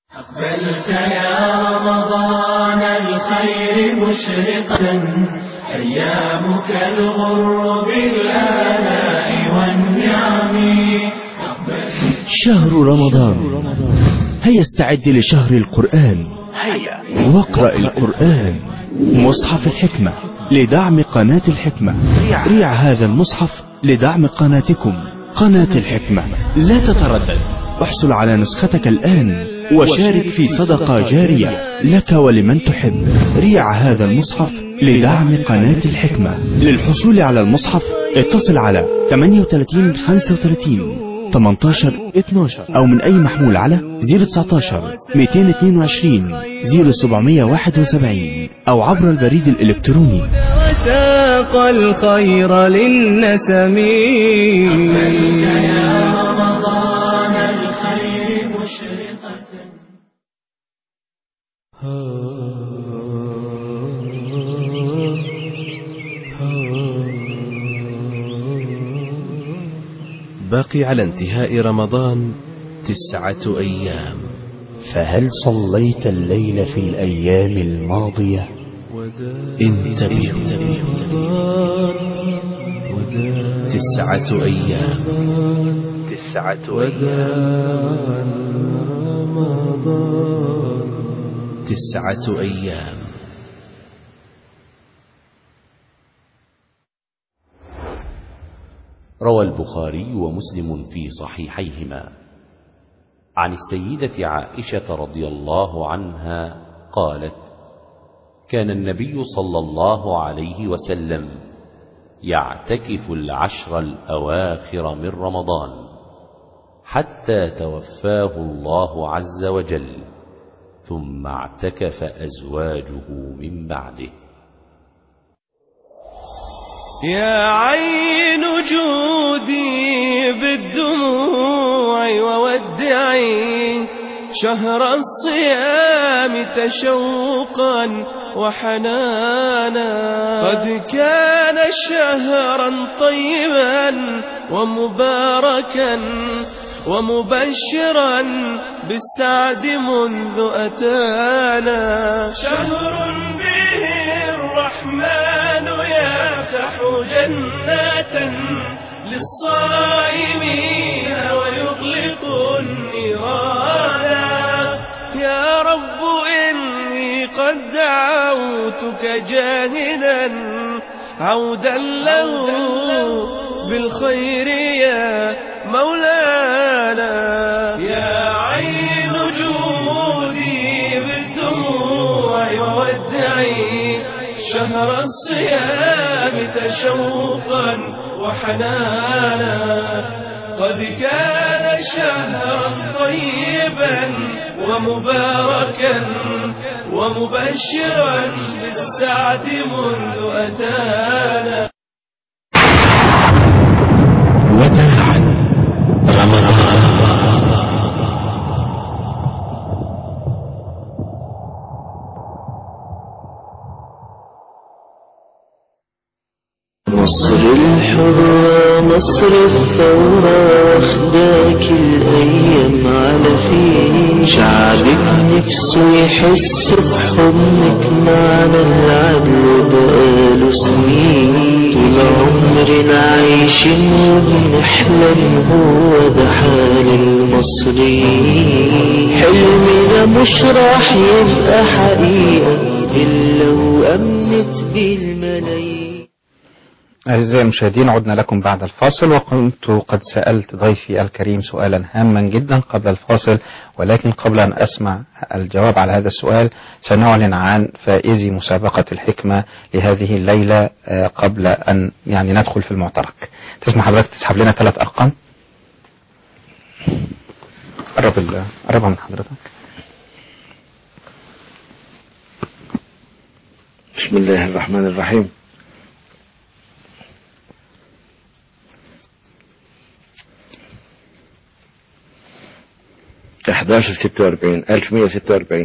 أقبلت يا رمضان الخير مشرقا، أيامك الغر بالآلاء والنعم. شهر رمضان، هيا استعد لشهر القرآن، هيا واقرأ القرآن. مصحف الحكمة لدعم قناة الحكمة. ريع هذا المصحف لدعم قناتكم قناة الحكمة. لا تتردد، احصل على نسختك الآن وشارك في صدقة جارية لك ولمن تحب. ريع هذا المصحف لدعم قناة الحكمة. للحصول على المصحف اتصل على ثمانية وثلاثين خمسة وثلاثين ثمانية عشر اثنا عشر أو من أي محمول على صفر تسعة عشر مئتين واثنين وعشرين صفر سبعمئة وواحد وسبعين أو عبر البريد الإلكتروني. وساق الخير للنسم. يا رمضان الخير مشرقة. باقي على انتهاء رمضان تسعة أيام. فهل صليت الليل في الأيام الماضية؟ انتبهوا، تسعة أيام، تسعة أيام، تسعة أيام. روى البخاري ومسلم في صحيحيهما عن السيدة عائشة رضي الله عنها قالت: كان النبي صلى الله عليه وسلم يعتكف العشر الأواخر من رمضان حتى توفاه الله عز وجل، ثم اعتكف أزواجه من بعده. يا عين جودي بالدموع وودعي شهر الصيام تشوقا وحنانا. قد كان شهرا طيبا ومباركا ومبشرا بالسعد منذ أتانا. شهر به الرحمن يفتح جنات للصائمين ويغلق النيران. يا رب إني قد دعوتك جاهدا عودا له بالخير يا مولانا. يا عين جودي بالدموع وودعي شهر الصيام تشوقا وحنانا. قد كان شهرا طيبا ومباركا ومبشرا بالسعد منذ أتانا. وداعا رمضان. مصر الحرة مصر الثورة واخداك الأيام على فين. شعبك نفسه يحس بحضنك معنا العدل بقاله سنين. طول عمرنا عايشين وبنحلم هو ده حال المصريين. حلمنا مش راح يبقى حقيقة إلا وأمنت بالملايين. أعزائي المشاهدين، عدنا لكم بعد الفاصل، وكنت قد سألت ضيفي الكريم سؤالا هاما جدا قبل الفاصل، ولكن قبل أن أسمع الجواب على هذا السؤال سنعلن عن فائزي مسابقة الحكمة لهذه الليلة قبل أن يعني ندخل في المعترك. تسمح حضرتك تسحب لنا ثلاث أرقام؟ قرب قربها من حضرتك. بسم الله الرحمن الرحيم. أحد عشر ستة وأربعين ألف ومئة وستة وأربعين.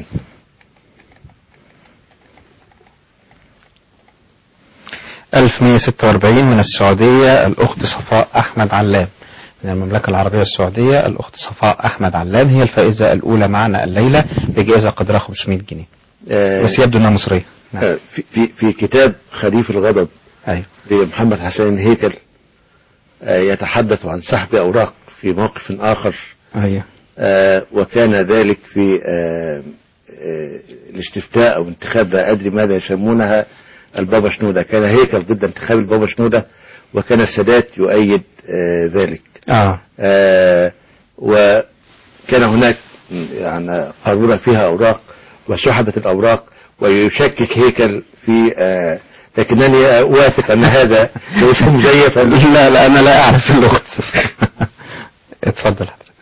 ألف ومئة وستة وأربعين من السعودية الأخت صفاء أحمد علام. من المملكة العربية السعودية الأخت صفاء أحمد علام هي الفائزة الأولى معنا الليلة بجائزة قدرها خمسمئة جنيه. أه بس يبدو أنها مصرية. آه، في, في في كتاب خريف الغضب أيوه. لمحمد حسين هيكل آه، يتحدث عن سحب أوراق في موقف آخر. أيوه. آه، وكان ذلك في آه، آه، الاستفتاء أو انتخاب لا أدري ماذا يسمونها البابا شنودة. كان هيكل ضد انتخاب البابا شنودة، وكان السادات يؤيد آه، ذلك. آه. آه وكان هناك يعني قارورة فيها أوراق وسحبت الأوراق، ويشكك هيكل في آه لكنني أوافق أن هذا ليس مزيفا. لا لا أنا لا أعرف اللغة. اتفضل حضرتك.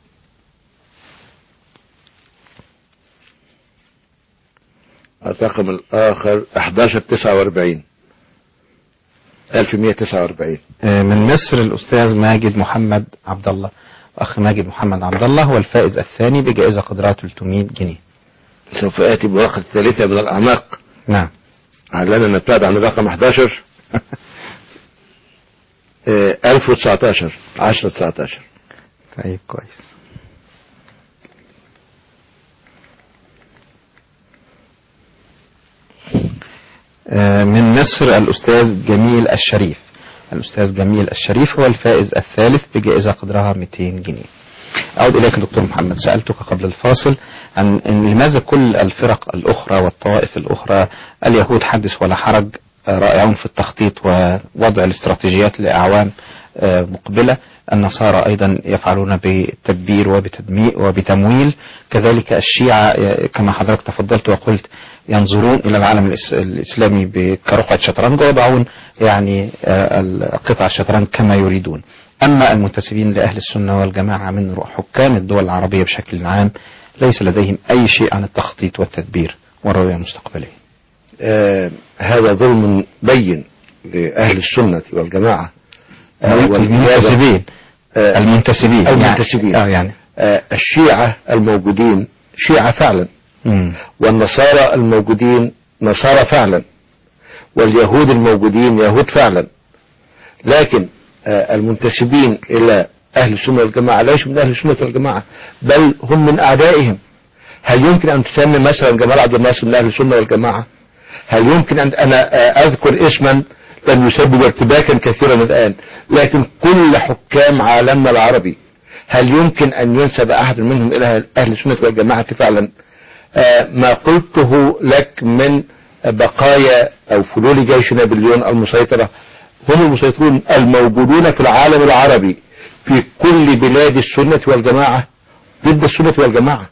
الرقم الآخر أحد عشر تسعة وأربعين ألف ومئة وتسعة وأربعين. من مصر الأستاذ ماجد محمد عبد الله. أخ ماجد محمد عبد الله هو الفائز الثاني بجائزة قدرها ثلاثمئة جنيه. سوف آتي بواقع الثالثة من الأعماق. نعم. علنا نبتعد عن الرقم أحد عشر. ألف وتسعة عشر عشرة تسعة عشر. طيب كويس. من مصر الأستاذ جميل الشريف. الأستاذ جميل الشريف هو الفائز الثالث بجائزة قدرها مئتين جنيه. أعود إليك دكتور محمد، سألتك قبل الفاصل عن إن لماذا كل الفرق الأخرى والطوائف الأخرى، اليهود حدث ولا حرج رائعون في التخطيط ووضع الاستراتيجيات لأعوام مقبلة، النصارى أيضا يفعلون بالتدبير وبتمويل، كذلك الشيعة كما حضرتك تفضلت وقلت ينظرون إلى العالم الإسلامي كرقعة شطرنج ويضعون يعني قطع الشطرنج كما يريدون. أما المنتسبين لأهل السنة والجماعة من حكام الدول العربية بشكل عام ليس لديهم أي شيء عن التخطيط والتدبير والرؤية المستقبلية. آه هذا ظلم بين لأهل السنة والجماعة آه المنتسبين آه المنتسبين المنتسبين يعني, يعني. آه الشيعة الموجودين شيعة فعلا، مم. والنصارى الموجودين نصارى فعلا، واليهود الموجودين يهود فعلا، لكن آه المنتسبين إلى أهل السنة والجماعة ليسوا من أهل السنة والجماعة، بل هم من أعدائهم. هل يمكن أن تسمي مثلا جمال عبد الناصر من أهل السنة والجماعة؟ هل يمكن أن أنا أذكر اسما لن يسبب ارتباكا كثيرا الآن، لكن كل حكام عالمنا العربي هل يمكن أن ينسب أحد منهم إلى أهل السنة والجماعة فعلا؟ ما قلته لك من بقايا أو فلول جيش نابليون المسيطرة، هم المسيطرون الموجودون في العالم العربي في كل بلاد السنة والجماعة ضد السنة والجماعة.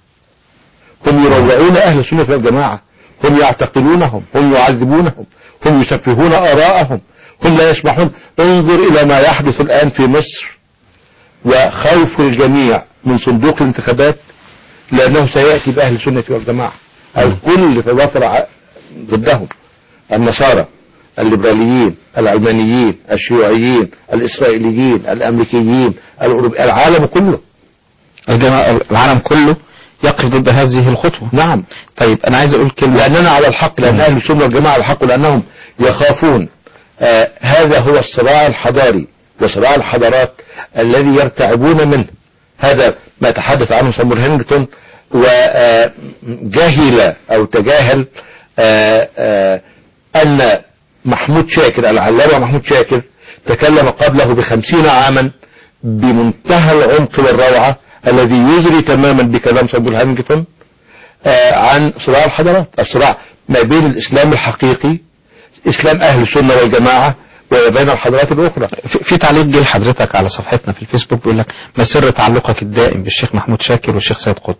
هم يروعون أهل السنة والجماعة، هم يعتقلونهم، هم يعذبونهم، هم يسفهون آراءهم، هم لا يسمحون. انظر إلى ما يحدث الآن في مصر وخوف الجميع من صندوق الانتخابات لأنه سيأتي بأهل السنة والجماعة. الكل تضافر ضدهم، النصارى، الليبراليين، العلمانيين، الشيوعيين، الإسرائيليين، الأمريكيين، الأوروبيين، العالم كله العالم كله يقف ضد هذه الخطوة. نعم. طيب أنا عايز أقول كلمة، لأننا على الحق، لأن أهل السنة والجماعة على الحق، لأنهم يخافون. آه هذا هو الصراع الحضاري وصراع الحضارات الذي يرتعبون منه. هذا ما تحدث عنه سامويل هينجتون، وجاهل أو تجاهل آه آه أن محمود شاكر العلامة محمود شاكر تكلم قبله بخمسين عاما بمنتهى العمق والروعة الذي يزري تماما بكلام سامويل هينجتون آه عن صراع الحضارات، الصراع ما بين الإسلام الحقيقي، إسلام أهل السنة والجماعة، وبين الحضارات الأخرى. في, في تعليق جه لحضرتك على صفحتنا في الفيسبوك بيقول لك ما سر تعلقك الدائم بالشيخ محمود شاكر والشيخ سيد قطب؟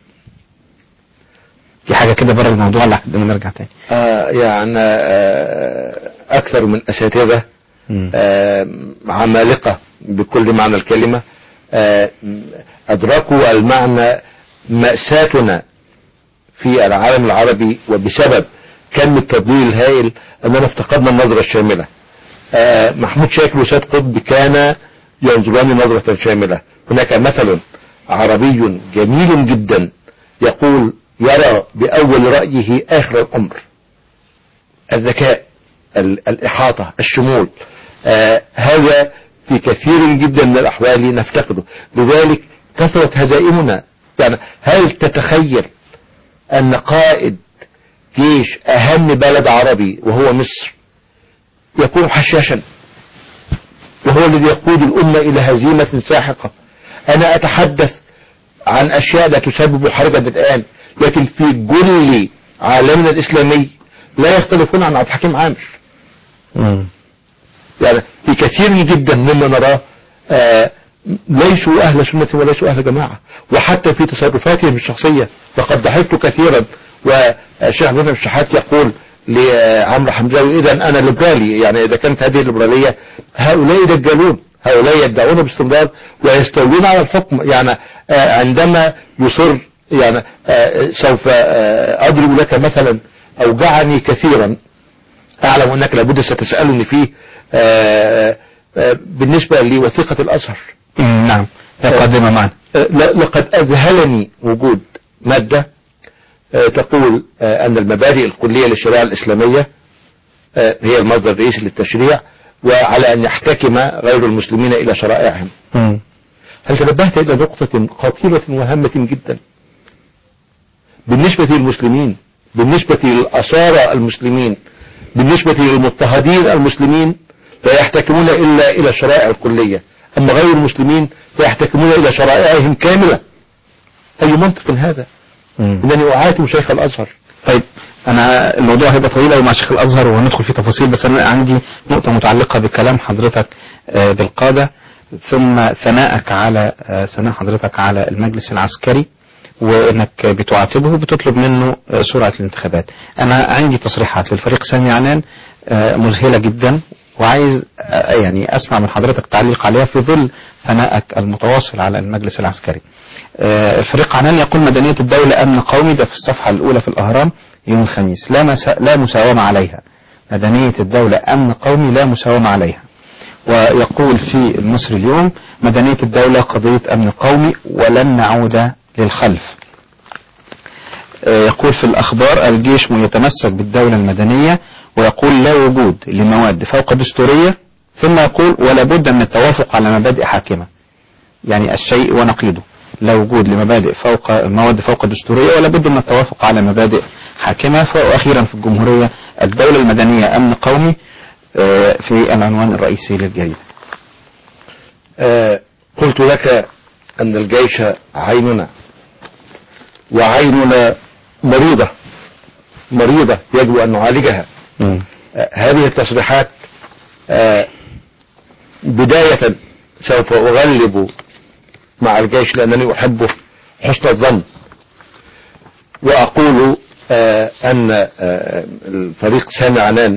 في حاجة كده بره الموضوع اللي لما نرجع تاني. آه يعني آه أكثر من أساتذة آه عمالقة بكل معنى الكلمة آه أدركوا المعنى مأساتنا في العالم العربي، وبسبب كم التضليل الهائل أننا افتقدنا النظرة الشاملة. آه محمود شاكر وسيد قطب كان ينظران نظرة شاملة. هناك مثل عربي جميل جدا يقول: يرى بأول رأيه آخر الأمر. الذكاء، الإحاطة، الشمول، آه هذا في كثير جدا من الأحوال نفتقده. لذلك كثرت هزائمنا. يعني هل تتخيل أن قائد جيش أهم بلد عربي وهو مصر يكون حشاشا، وهو الذي يقود الأمة إلى هزيمة ساحقة. أنا أتحدث عن أشياء لا تسبب حرجا الآن، لكن في جل عالمنا الإسلامي لا يختلفون عن عبد الحكيم عامر. يعني في كثير جدا مما نراه آه ليسوا أهل سنة وليسوا أهل جماعة، وحتى في تصرفاتهم الشخصية لقد ضحكت كثيرا. والشيخ محمد الشحات يقول لعمرو حمزاوي إذا أنا ليبرالي، يعني إذا كانت هذه الليبرالية هؤلاء دجالون، هؤلاء يدعون باستمرار ويستولون على الحكم. يعني آه عندما يصر يعني آه سوف آه أضرب لك مثلا أوجعني كثيرا، أعلم أنك لابد ستسألني فيه آه آه بالنسبة لوثيقة الأزهر. نعم تقدم معنا. لقد أذهلني وجود مادة تقول أن المبادئ الكلية للشريعة الإسلامية هي المصدر الرئيسي للتشريع، وعلى أن يحتكم غير المسلمين إلى شرائعهم. هل تنبهت إلى نقطة خطيرة وهامة جدا بالنسبة للمسلمين، بالنسبة للأسارى المسلمين، بالنسبة للمضطهدين المسلمين؟ لا يحتكمون إلا إلى الشرائع الكلية، أما غير المسلمين لا يحتكمون إلى شرائعهم كاملة. أي منطق هذا؟ إنني أعاتب شيخ الأزهر. طيب أنا الموضوع هيبقى طويل أوي مع شيخ الأزهر وهندخل في تفاصيل، بس أنا عندي نقطة متعلقة بكلام حضرتك بالقادة، ثم ثناءك على ثناء حضرتك على المجلس العسكري وإنك بتعاتبه وبتطلب منه سرعة الانتخابات. أنا عندي تصريحات للفريق سامي عنان مذهلة جدا، وعايز يعني أسمع من حضرتك تعليق عليها في ظل ثنائك المتواصل على المجلس العسكري. الفريق عنان يقول مدنية الدولة أمن قومي، ده في الصفحة الأولى في الأهرام يوم الخميس، لا, مسا... لا مساومة عليها. مدنية الدولة أمن قومي لا مساومة عليها. ويقول في المصري اليوم مدنية الدولة قضية أمن قومي ولن نعود للخلف. يقول في الأخبار الجيش يتمسك بالدولة المدنية، ويقول لا وجود لمواد فوق دستورية، ثم يقول ولا بد من التوافق على مبادئ حاكمة، يعني الشيء ونقيضه، لا وجود لمبادئ فوق المواد فوق دستورية ولا بد من التوافق على مبادئ حاكمة. وأخيرا في الجمهورية الدولة المدنية أمن قومي في العنوان الرئيسي للجريدة. قلت لك أن الجيش عيننا، وعيننا مريضة مريضة يجب أن نعالجها. م. هذه التصريحات بداية سوف أغلب مع الجيش لأنني أحبه حسن الظن، وأقول أن الفريق سامي عنان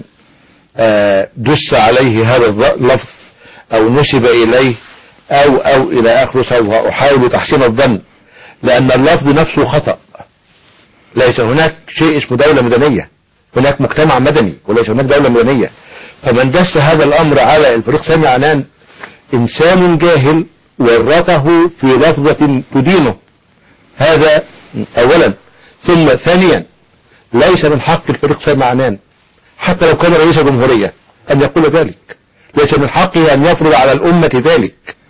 دس عليه هذا اللفظ أو نسب إليه أو أو إلى آخره، سوف أحاول تحسين الظن، لأن اللفظ نفسه خطأ. ليس هناك شيء اسمه دولة مدنية، هناك مجتمع مدني وليس هناك دولة مدنية. فمن دس هذا الأمر على الفريق سامي عنان إنسان جاهل ورطه في لفظة تدينه. هذا أولا. ثم ثانيا ليس من حق الفريق سامي عنان حتى لو كان رئيس الجمهورية أن يقول ذلك، ليس من حقه أن يفرض على الأمة ذلك.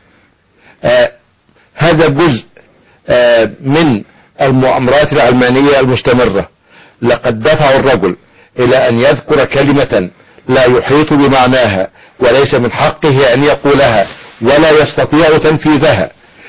آه هذا جزء آه من المؤامرات العلمانية المستمرة. لقد دفع الرجل إلى أن يذكر كلمة لا يحيط بمعناها وليس من حقه أن يقولها ولا يستطيع تنفيذها.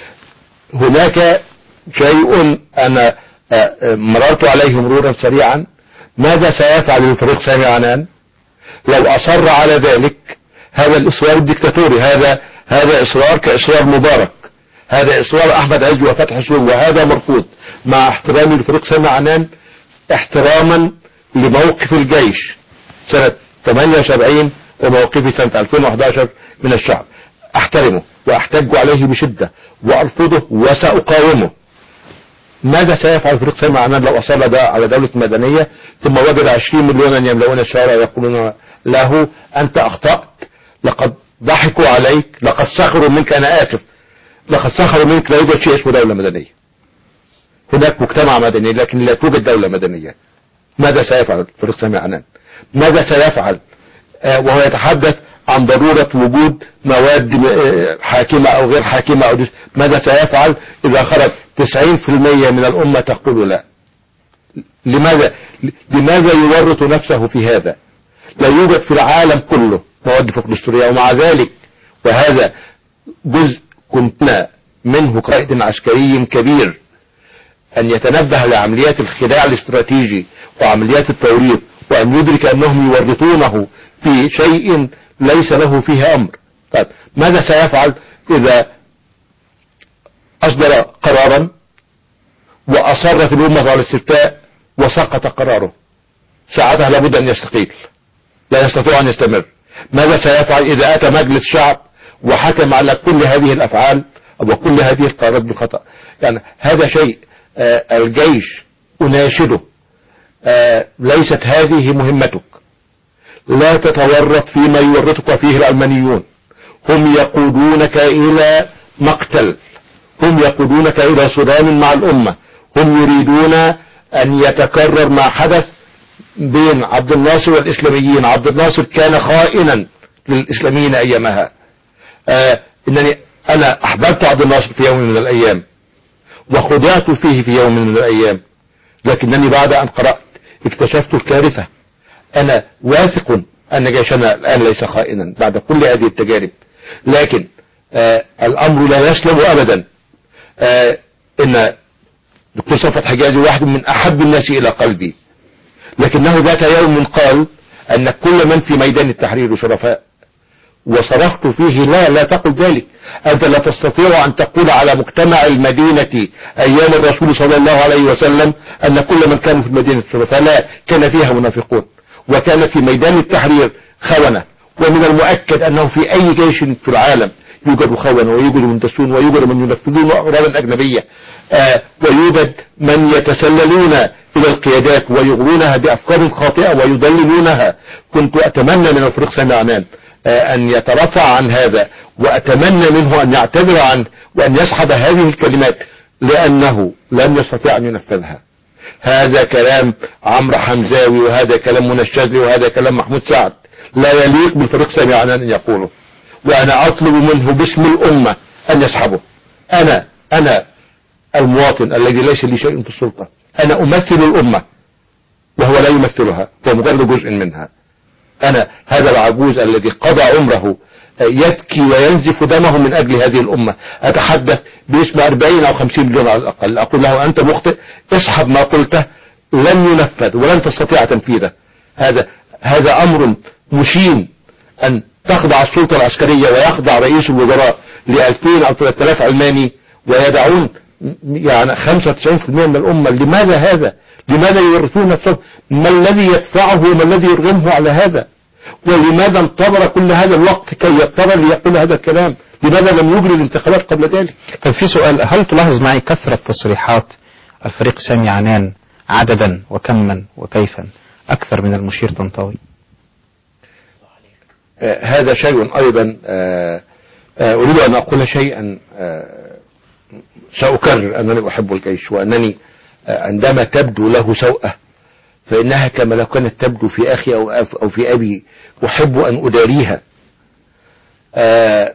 هناك شيء أنا مررت عليه مرورا سريعا. ماذا سيفعل الفريق سامي عنان لو أصر على ذلك؟ هذا الإصرار الدكتاتوري، هذا هذا إصرار كإصرار مبارك، هذا إصرار أحمد عز وفتح السور، وهذا مرفوض. مع احترامي لفريق سامي عنان، احتراما لموقف الجيش سنة ثمانية وسبعين وموقفي سنة ألفين وأحد عشر من الشعب، احترمه واحتج عليه بشدة وارفضه وسأقاومه. ماذا سيفعل فريق سامي عنان لو أصر على دولة مدنية ثم وجد عشرين مليونا يملؤون الشوارع ويقولون له أنت أخطأت، لقد ضحكوا عليك، لقد سخروا منك، أنا آسف، لقد سخروا منك، لا يوجد شيء اسمه دولة مدنية. هناك مجتمع مدني لكن لا توجد دولة مدنية. ماذا سيفعل فريق سامي عنان؟ ماذا سيفعل آه وهو يتحدث عن ضرورة وجود مواد حاكمة أو غير حاكمة أو ماذا سيفعل إذا خرج تسعين في المية من الأمة تقول لا؟ لماذا لماذا يورط نفسه في هذا؟ لا يوجد في العالم كله مواد فوق دستورية، ومع ذلك وهذا جزء كنتنا منه قائد عسكري كبير أن يتنبه لعمليات الخداع الاستراتيجي وعمليات التوريط، وأن يدرك أنهم يورطونه في شيء ليس له فيه أمر. طيب ماذا سيفعل إذا أصدر قرارا وأصرت الأمة على الاستفتاء وسقط قراره؟ ساعتها لابد أن يستقيل، لا يستطيع أن يستمر. ماذا سيفعل إذا أتى مجلس شعب وحكم على كل هذه الأفعال وكل هذه القرارات بالخطأ؟ يعني هذا شيء آه الجيش أناشده، آه ليست هذه مهمتك. لا تتورط فيما يورطك فيه العلمانيون. هم يقودونك إلى مقتل، هم يقودونك إلى صدام مع الأمة. هم يريدون أن يتكرر ما حدث بين عبد الناصر والإسلاميين. عبد الناصر كان خائنا للإسلاميين أيامها. آه إنني أنا أحببت عبد الناصر في يوم من الأيام وخدعت فيه في يوم من الأيام، لكنني بعد أن قرأت اكتشفت الكارثة. أنا واثق أن جيشنا الآن ليس خائنا بعد كل هذه التجارب، لكن آه الأمر لا يسلم أبدا. آه إن دكتور صفوت حجازي واحد من أحب الناس إلى قلبي، لكنه ذات يوم قال أن كل من في ميدان التحرير شرفاء، وصرخت فيه لا لا تقل ذلك. أنت لا تستطيع أن تقول على مجتمع المدينة أيام الرسول صلى الله عليه وسلم أن كل من كانوا في المدينة شرفاء. لا، كان فيها منافقون، وكان في ميدان التحرير خونة. ومن المؤكد أنه في أي جيش في العالم يوجد خونة ويوجد مندسون ويوجد من ينفذون أمراً أجنبية، آه ويوجد من يتسللون إلى القيادات ويغرونها بأفكار خاطئة ويضللونها. كنت أتمنى من الفريق سامي عنان آه أن يترفع عن هذا، وأتمنى منه أن يعتذر عنه وأن يسحب هذه الكلمات، لأنه لم يستطيع أن ينفذها. هذا كلام عمرو حمزاوي، وهذا كلام منى الشاذلي، وهذا كلام محمود سعد، لا يليق بالفريق سامي عنان أن يقوله. وأنا أطلب منه باسم الأمة أن يسحبه. أنا أنا المواطن الذي ليس لي شيء في السلطة، أنا أمثل الأمة وهو لا يمثلها، هو مجرد جزء منها. أنا هذا العجوز الذي قضى عمره يبكي وينزف دمه من أجل هذه الأمة، أتحدث باسم أربعين أو خمسين مليون على الأقل. أقول له أنت مخطئ، اسحب ما قلته، لن ينفذ ولن تستطيع تنفيذه. هذا هذا أمر مشين أن تخضع السلطة العسكرية ويخضع رئيس الوزراء لألفين أو ثلاثة آلاف علماني ويدعون يعني خمسة وتسعين بالمئة من الأمة. لماذا هذا؟ لماذا يورثون نفسهم؟ ما الذي يدفعه وما الذي يرغمه على هذا؟ ولماذا انتظر كل هذا الوقت كي يضطر ليقول هذا الكلام؟ لماذا لم يجري الانتخابات قبل ذلك؟ طيب في سؤال، هل تلاحظ معي كثرة تصريحات الفريق سامي عنان عددا وكما وكيفا أكثر من المشير طنطاوي؟ آه هذا شيء أيضا آه آه أريد أن أقول شيئا. آه سأكرر أنني أحب الجيش، وأنني آه عندما تبدو له سوءة فإنها كما لو كانت تبدو في أخي أو, أو في أبي، أحب أن أداريها. آه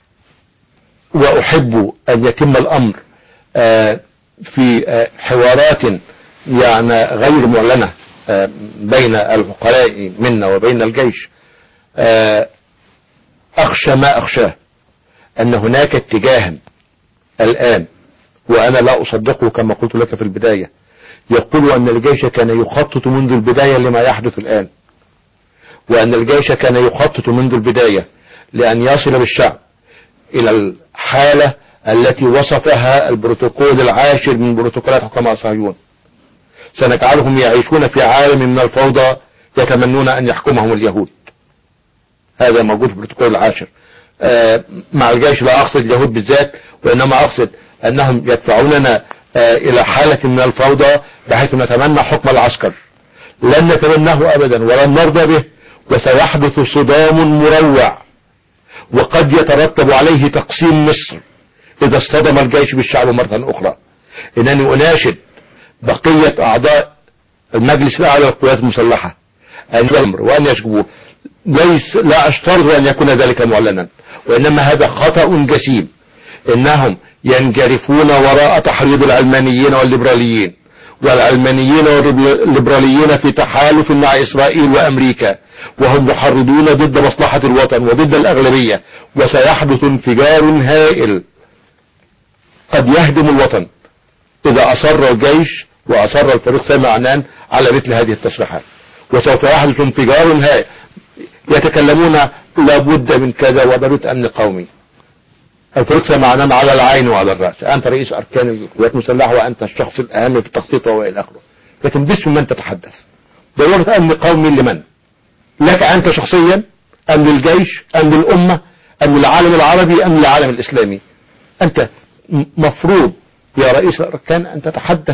وأحب أن يتم الأمر آه في آه حوارات يعني غير معلنة آه بين العقلاء منا وبين الجيش. آه أخشى ما أخشاه أن هناك اتجاها الآن، وأنا لا أصدقه كما قلت لك في البداية، يقول أن الجيش كان يخطط منذ البداية لما يحدث الآن، وأن الجيش كان يخطط منذ البداية لأن يصل بالشعب إلى الحالة التي وصفها البروتوكول العاشر من بروتوكولات حكماء صهيون. سنجعلهم يعيشون في عالم من الفوضى يتمنون أن يحكمهم اليهود. هذا موجود في البروتوكول العاشر. آه مع الجيش لا أقصد اليهود بالذات، وإنما أقصد أنهم يدفعوننا آه إلى حالة من الفوضى بحيث نتمنى حكم العسكر. لن نتمناه أبدا ولن نرضى به، وسيحدث صدام مروع وقد يترتب عليه تقسيم مصر إذا اصطدم الجيش بالشعب مرة أخرى. إنني أناشد بقية أعضاء المجلس الأعلى للقوات المسلحة أن يمر وأن يشجبوه. ليس لا أشترط أن يكون ذلك معلنا، وإنما هذا خطأ جسيم. إنهم ينجرفون وراء تحريض العلمانيين والليبراليين والعلمانيين والليبراليين في تحالف مع إسرائيل وأمريكا، وهم محرضون ضد مصلحة الوطن وضد الأغلبية، وسيحدث انفجار هائل قد يهدم الوطن إذا أصر الجيش وأصر الفريق سامي عنان على مثل هذه التصريحات. وسوف يحدث انفجار هائل. يتكلمون لابد من كذا وضرورة أمن قومي. الفريق سامي عنان على العين وعلى الرأس، أنت رئيس أركان القوات المسلحة وأنت الشخص الأهم في التخطيط وإلى آخره، لكن باسم من تتحدث؟ ضرورة أمن قومي لمن؟ لك أنت شخصيا أم للجيش أم للأمة أم للعالم العربي أم للعالم الإسلامي؟ أنت مفروض يا رئيس الأركان أن تتحدث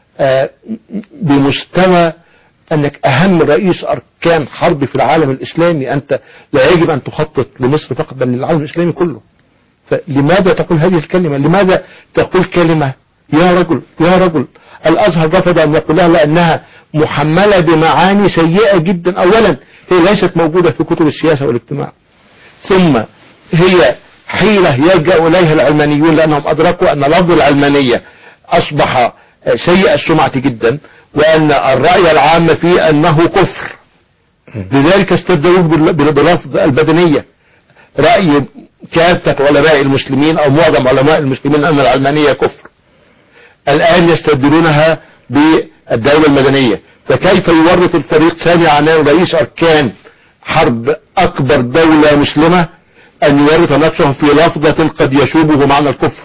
بمستوى أنك أهم رئيس أركان حرب في العالم الإسلامي. أنت لا يجب أن تخطط لمصر فقط بل للعالم الإسلامي كله. فلماذا تقول هذه الكلمة؟ لماذا تقول كلمة يا رجل يا رجل؟ الأزهر رفض أن يقولها لأنها محملة بمعاني سيئة جدا. أولا هي ليست موجودة في كتب السياسة والاجتماع، ثم هي حيلة يلجأ إليها العلمانيون لأنهم أدركوا أن لفظ العلمانية أصبح سيء السمعة جدا، وأن الرأي العام فيه أنه كفر، لذلك استبدلوه بلفظ البدنية. رأي كافة علماء المسلمين أو معظم علماء المسلمين أن العلمانية كفر، الآن يستبدلونها بالدولة المدنية. فكيف يورط الفريق سامي عنان رئيس أركان حرب أكبر دولة مسلمة أن يورط نفسه في لفظة قد يشوبه معنى الكفر؟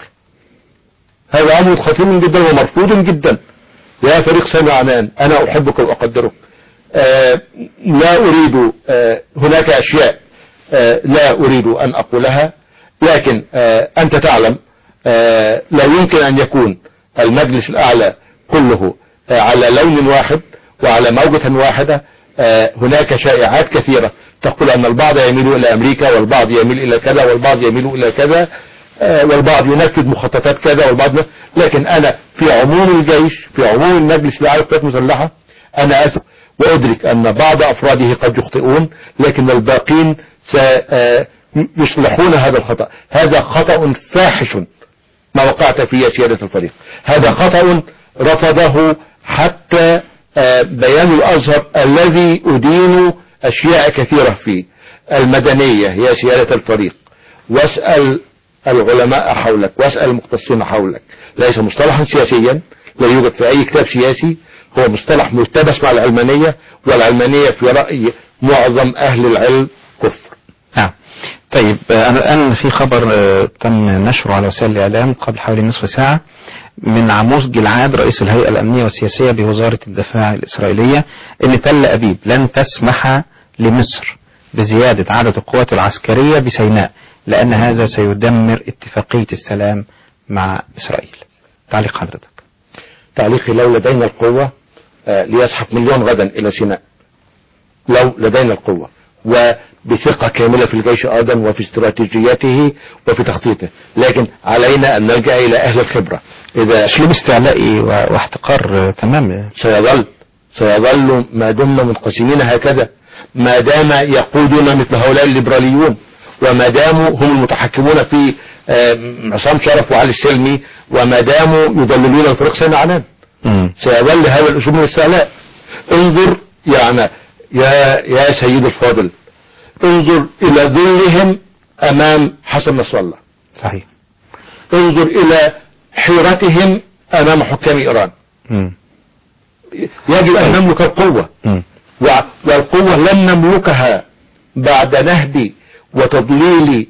هذا أمر خطير جدا ومرفوض جدا. يا فريق سامي عنان أنا أحبك وأقدرك، آه لا أريد آه هناك أشياء آه لا أريد أن أقولها، لكن آه أنت تعلم آه لا يمكن أن يكون المجلس الأعلى كله آه على لون واحد وعلى موجة واحدة. آه هناك شائعات كثيرة تقول أن البعض يميل إلى أمريكا والبعض يميل إلى كذا والبعض يميل إلى كذا آه والبعض ينفذ مخططات كذا والبعض، لكن أنا في عموم الجيش في عموم المجلس الأعلى للقوات المسلحة أنا أثق وأدرك أن بعض أفراده قد يخطئون، لكن الباقين سيصلحون هذا الخطأ. هذا خطأ فاحش ما وقعت فيه يا سيادة الفريق، هذا خطأ رفضه حتى بيان الأزهر الذي أدين أشياء كثيرة فيه. المدنية يا سيادة الفريق، واسأل العلماء حولك واسأل المختصين حولك، ليس مصطلحا سياسيا، لا يوجد في أي كتاب سياسي، هو مصطلح ملتبس مع العلمانية، والعلمانية في رأي معظم أهل العلم كفر. نعم. طيب أنا الآن في خبر تم نشره على وسائل الإعلام قبل حوالي نصف ساعة من عموس جلعاد رئيس الهيئة الأمنية والسياسية بوزارة الدفاع الإسرائيلية إن تل أبيب لن تسمح لمصر بزيادة عدد القوات العسكرية بسيناء لأن هذا سيدمر اتفاقية السلام مع إسرائيل. تعليق حضرتك؟ تعليقي لو لدينا القوة ليزحف مليون غدا إلى سيناء، لو لدينا القوة وبثقة كاملة في الجيش أيضا وفي استراتيجياته وفي تخطيطه، لكن علينا أن نلجأ إلى أهل الخبرة. إذا أسلوب استعلائي واحتقار تمام سيظل سيظل ما دمنا منقسمين هكذا، ما دام يقودون مثل هؤلاء الليبراليون، وما داموا هم المتحكمون في عصام شرف وعلي السلمي، وما داموا يضللون الفريق سامي عنان، سيظل هذا الأسلوب من الاستعلاء. انظر يعني يا يا سيد الفاضل، انظر إلى ذلهم أمام حسن نصر الله. صحيح. انظر إلى حيرتهم أمام حكام إيران. م. يجب أن نملك القوة، والقوة لن نملكها بعد نهب وتضليل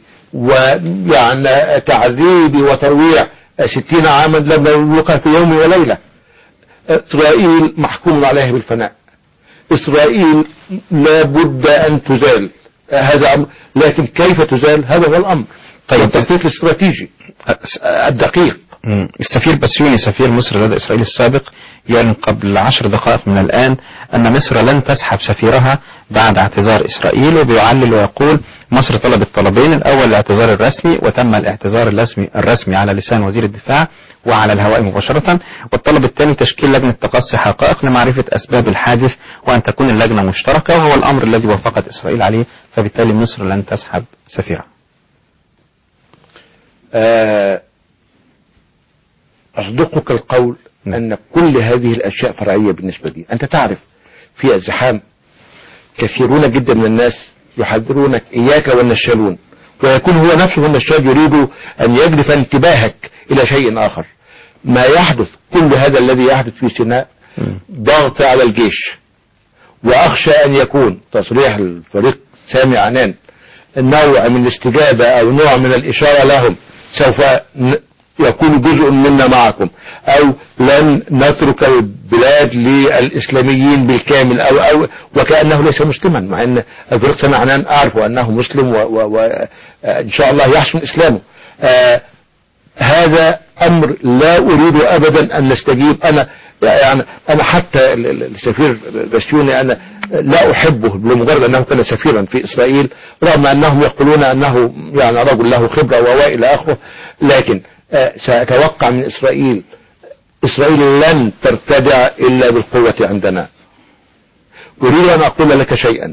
ويعني تعذيب وترويع ستين عاما، لن نملكها في يوم وليلة. إسرائيل محكوم عليها بالفناء، إسرائيل لا بد أن تزال، هذا أمر، لكن كيف تزال هذا هو الأمر. طيب التخطيط الاستراتيجي الدقيق. السفير بسيوني سفير مصر لدى إسرائيل السابق يعلن قبل عشر دقائق من الآن أن مصر لن تسحب سفيرها بعد اعتذار إسرائيل، وبيعلل ويقول مصر طلبت طلبين، الأول الاعتذار الرسمي وتم الاعتذار الرسمي, الرسمي على لسان وزير الدفاع وعلى الهواء مباشرة، والطلب الثاني تشكيل لجنة تقصي حقائق لمعرفة أسباب الحادث وأن تكون اللجنة مشتركة، وهو الأمر الذي وافقت إسرائيل عليه، فبالتالي مصر لن تسحب سفيرها. أصدقك القول أن كل هذه الأشياء فرعية بالنسبة لي. أنت تعرف في الزحام كثيرون جدا من الناس يحذرونك إياك والنشالون، ويكون هو نفسه النشال يريد أن يجلب انتباهك إلى شيء آخر. ما يحدث كل هذا الذي يحدث في سيناء ضغط على الجيش، وأخشى أن يكون تصريح الفريق سامي عنان نوع من الاستجابة أو نوع من الإشارة لهم سوف يكون جزء منا معكم، أو لن نترك البلاد للإسلاميين بالكامل، أو, أو وكأنه ليس مسلما، مع أن الفريق سامي عنان أعرف أنه مسلم وإن شاء الله يحسن إسلامه. آه هذا أمر لا أريد أبدا أن نستجيب. أنا يعني أنا حتى السفير بسيوني أنا لا أحبه لمجرد أنه كان سفيرا في إسرائيل، رغم أنهم يقولون أنه يعني رجل له خبرة وإلى آخره، لكن سأتوقع من إسرائيل إسرائيل لن ترتدع إلا بالقوة عندنا. أريد أن أقول لك شيئا،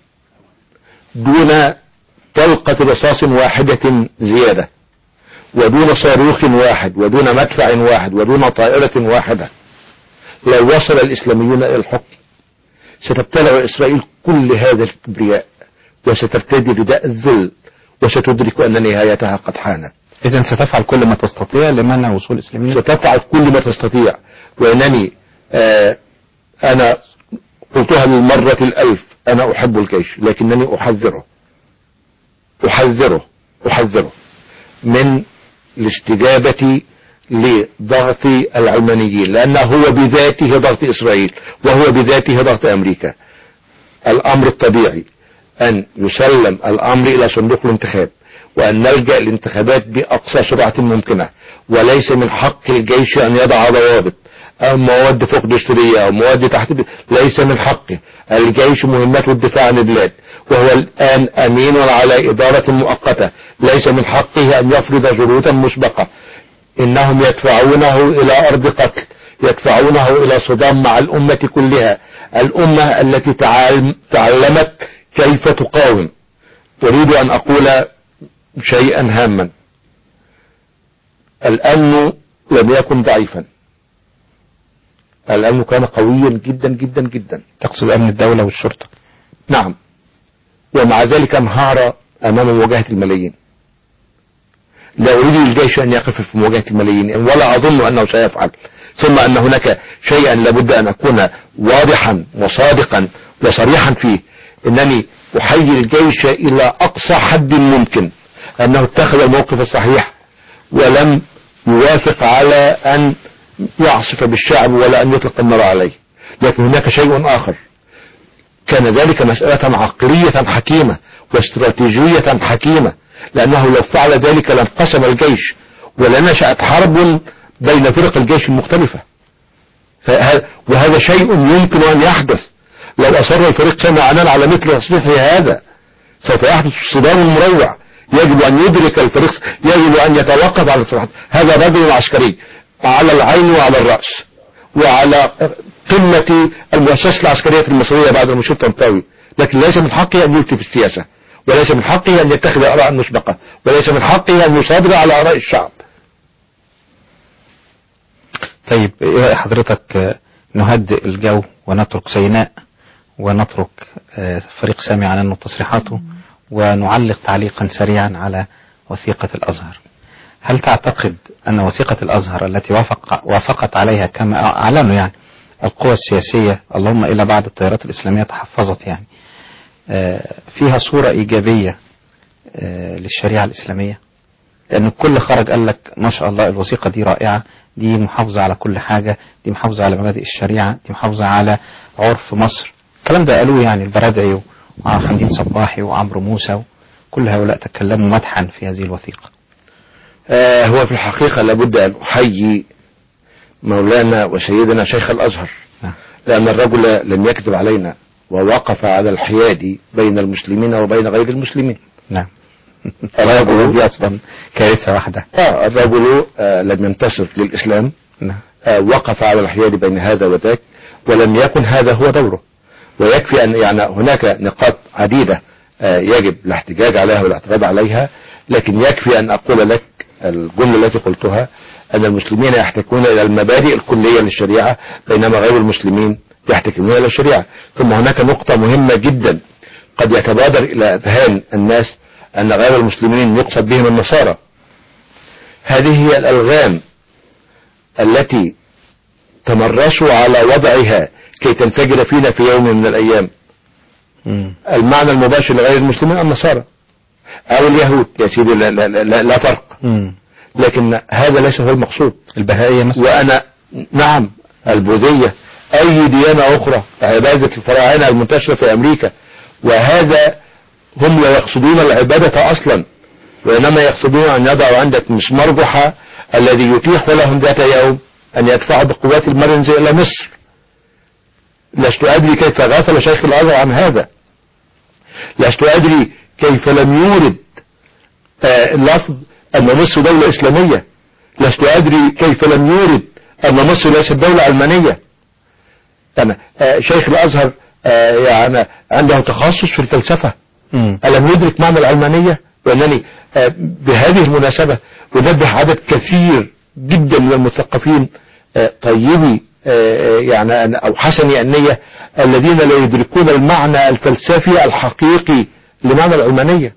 دون طلقة رصاص واحدة زيادة، ودون صاروخ واحد، ودون مدفع واحد، ودون طائرة واحدة، لو وصل الإسلاميون إلى الحكم ستبتلع إسرائيل كل هذا الكبرياء، وسترتدي رداء الذل، وستدرك أن نهايتها قد حانت. إذن ستفعل كل ما تستطيع لمنع وصول الإسلاميين؟ ستفعل كل ما تستطيع، وإنني آه أنا قلتها للمرة الألف، أنا أحب الجيش، لكنني أحذره أحذره أحذره من الاستجابة لضغط العلمانيين، لأنه هو بذاته ضغط إسرائيل، وهو بذاته ضغط أمريكا. الأمر الطبيعي أن يسلم الأمر إلى صندوق الانتخاب، وأن نلجأ الانتخابات بأقصى سرعة ممكنة، وليس من حق الجيش أن يضع ضوابط أو مواد فوق دستورية أو مواد تحت، ليس من حقه. الجيش مهمته الدفاع عن البلاد، وهو الآن أمين على إدارة مؤقتة، ليس من حقه أن يفرض شروطا مسبقة. إنهم يدفعونه إلى أرض قتل، يدفعونه إلى صدام مع الأمة كلها، الأمة التي تعلمت كيف تقاوم. أريد أن أقول شيئا هاما، الأمن لم يكن ضعيفا، الأمن كان قويا جدا جدا جدا. تقصد أمن الدولة والشرطة؟ نعم، ومع ذلك انهار أمام مواجهة الملايين. لا أريد الجيش أن يقف في مواجهة الملايين، ولا أظن أنه سيفعل. ثم أن هناك شيئا لابد أن أكون واضحا وصادقا وصريحا فيه، أنني أحيي الجيش إلى أقصى حد ممكن، أنه اتخذ الموقف الصحيح ولم يوافق على أن يعصف بالشعب ولا أن يطلق النار عليه. لكن هناك شيء آخر، كان ذلك مسألة عقلية حكيمة واستراتيجية حكيمة، لأنه لو فعل ذلك لانقسم الجيش ولنشأت حرب بين فرق الجيش المختلفة. وهذا شيء يمكن أن يحدث لو أصر الفريق سامي عنان على مثل تصريحه هذا، سوف يحدث صدام مروع. يجب أن يدرك الفريق، يجب أن يتوقف على التصريحات. هذا رجل عسكري على العين وعلى الرأس، وعلى قمة المؤسسة العسكرية المصرية بعد المشير طنطاوي، لكن ليس من حقه أن يلقي في السياسة، وليس من حقه أن يتخذ آراء مسبقة، وليس من حقه أن يصادر على آراء الشعب. طيب حضرتك نهدئ الجو ونترك سيناء ونترك فريق سامي عنان وتصريحاته، ونعلق تعليقا سريعا على وثيقة الأزهر. هل تعتقد أن وثيقة الأزهر التي وافق وافقت عليها كما أعلنوا يعني القوى السياسية، اللهم إلا بعد التيارات الإسلامية تحفظت، يعني فيها صورة إيجابية للشريعة الإسلامية؟ لأن الكل خرج قال لك ما شاء الله الوثيقة دي رائعة، دي محافظة على كل حاجة، دي محافظة على مبادئ الشريعة، دي محافظة على عرف مصر. الكلام ده قالوه يعني البرادعي وحمدين صباحي وعمرو موسى، كل هؤلاء تكلموا مدحا في هذه الوثيقة. آه هو في الحقيقة لابد أن أحيي مولانا وسيدنا شيخ الأزهر، لأن الرجل لم يكذب علينا ووقف على الحياد بين المسلمين وبين غير المسلمين. نعم. الرجل دي أصلا كارثة واحدة. آه الرجل آه لم ينتصر للإسلام. نعم. آه وقف على الحياد بين هذا وذاك، ولم يكن هذا هو دوره. ويكفي أن يعني هناك نقاط عديدة آه يجب الاحتجاج عليها والاعتراض عليها، لكن يكفي أن أقول لك الجملة التي قلتها أن المسلمين يحتكون إلى المبادئ الكلية للشريعة بينما غير المسلمين يحتكون إلى الشريعة. ثم هناك نقطة مهمة جدا قد يتبادر إلى أذهان الناس أن غير المسلمين يقصد بهم النصارى. هذه هي الألغام التي تمرسوا على وضعها كي تنفجر فينا في يوم من الأيام. مم. المعنى المباشر لغير المسلمين النصارى أو اليهود يا سيدي، لا, لا, لا, لا فرق. مم. لكن هذا ليس هو المقصود. البهائية مثلا، وأنا نعم البوذية، أي ديانة أخرى، عبادة الفراعنة المنتشرة في أمريكا، وهذا هم لا يقصدون العبادة أصلا، وإنما يقصدون أن يضعوا عندك مسمار جحا الذي يتيح لهم ذات يوم أن يدفعوا بقوات المرنز إلى مصر. لست أدري كيف غفل شيخ الأزهر عن هذا، لست أدري كيف لم يورد آه اللفظ أن مصر دولة إسلامية، لست أدري كيف لم يورد أن مصر ليست دولة علمانية. أنا آه شيخ الأزهر آه يعني عنده تخصص في الفلسفة، مم. ألم يدرك معنى العلمانية؟ وأنني آه بهذه المناسبة أنبه عدد كثير جدا من المثقفين آه طيبي آه يعني أو حسني النية الذين لا يدركون المعنى الفلسفي الحقيقي لمعنى العلمانية.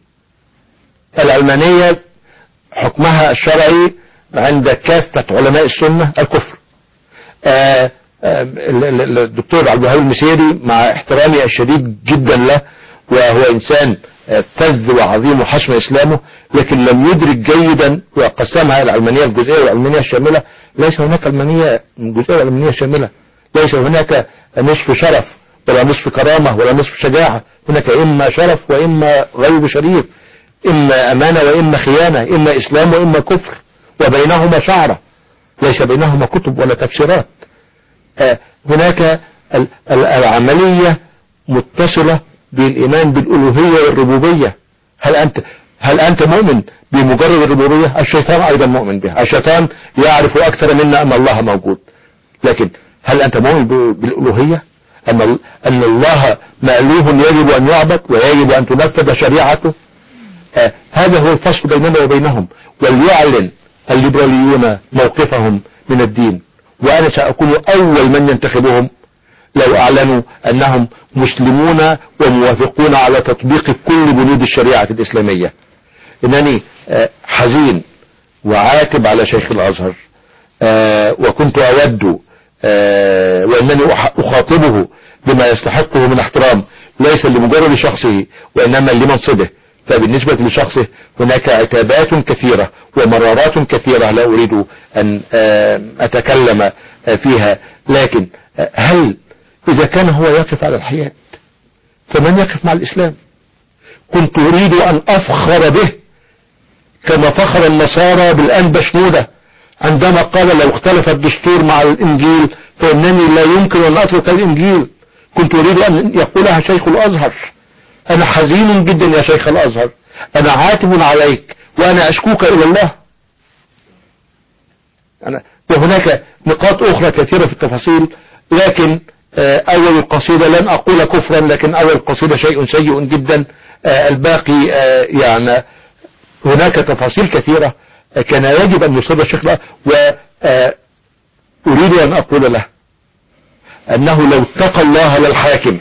العلمانية حكمها الشرعي عند كافة علماء السنة الكفر. آه آه الدكتور عبد الوهاب المسيري مع احترامي الشديد جدا له، وهو إنسان فذ وعظيم وحسن إسلامه، لكن لم يدرك جيدا وقسمها العلمانية الجزئية والعلمانية الشاملة. ليس هناك علمانية جزئية والعلمانية شاملة، ليس هناك نصف شرف ولا نصف كرامة ولا نصف شجاعة، هناك إما شرف وإما غير شريف، إما أمانة وإما خيانة، إما إسلام وإما كفر، وبينهما شعرة، ليس بينهما كتب ولا تفسيرات. آه هناك العملية متصلة بالإيمان بالألوهية والربوبية. هل أنت هل أنت مؤمن بمجرد الربوبية؟ الشيطان أيضا مؤمن بها، الشيطان يعرف أكثر منا أن الله موجود، لكن هل أنت مؤمن بالألوهية؟ أن أن الله مألوه يجب أن يعبد ويجب أن تنفذ شريعته؟ آه هذا هو الفصل بيننا وبينهم. وليعلن الليبراليون موقفهم من الدين، وأنا سأكون أول من ينتخبهم لو أعلنوا أنهم مسلمون وموافقون على تطبيق كل بنود الشريعة الإسلامية. إنني آه حزين وعاتب على شيخ الأزهر، آه وكنت أود آه وأنني أخاطبه بما يستحقه من احترام، ليس لمجرد شخصه وإنما لمنصبه. فبالنسبة لشخصه هناك عتابات كثيرة ومرارات كثيرة لا أريد أن أتكلم فيها، لكن هل إذا كان هو يقف على الحياة فمن يقف مع الإسلام؟ كنت أريد أن أفخر به كما فخر النصارى بالأنبا شنودة عندما قال لو اختلف الدستور مع الإنجيل فإنني لا يمكن أن أترك الإنجيل. كنت أريد أن يقولها شيخ الأزهر. أنا حزين جدا يا شيخ الأزهر، أنا عاتب عليك وأنا أشكوك إلى الله. أنا وهناك نقاط أخرى كثيرة في التفاصيل، لكن أول القصيدة لن أقول كفرا، لكن أول القصيدة شيء سيء جدا، الباقي يعني هناك تفاصيل كثيرة كان يجب أن يصيب الشيخ له. وأريد أن أقول له أنه لو اتقى الله للحاكم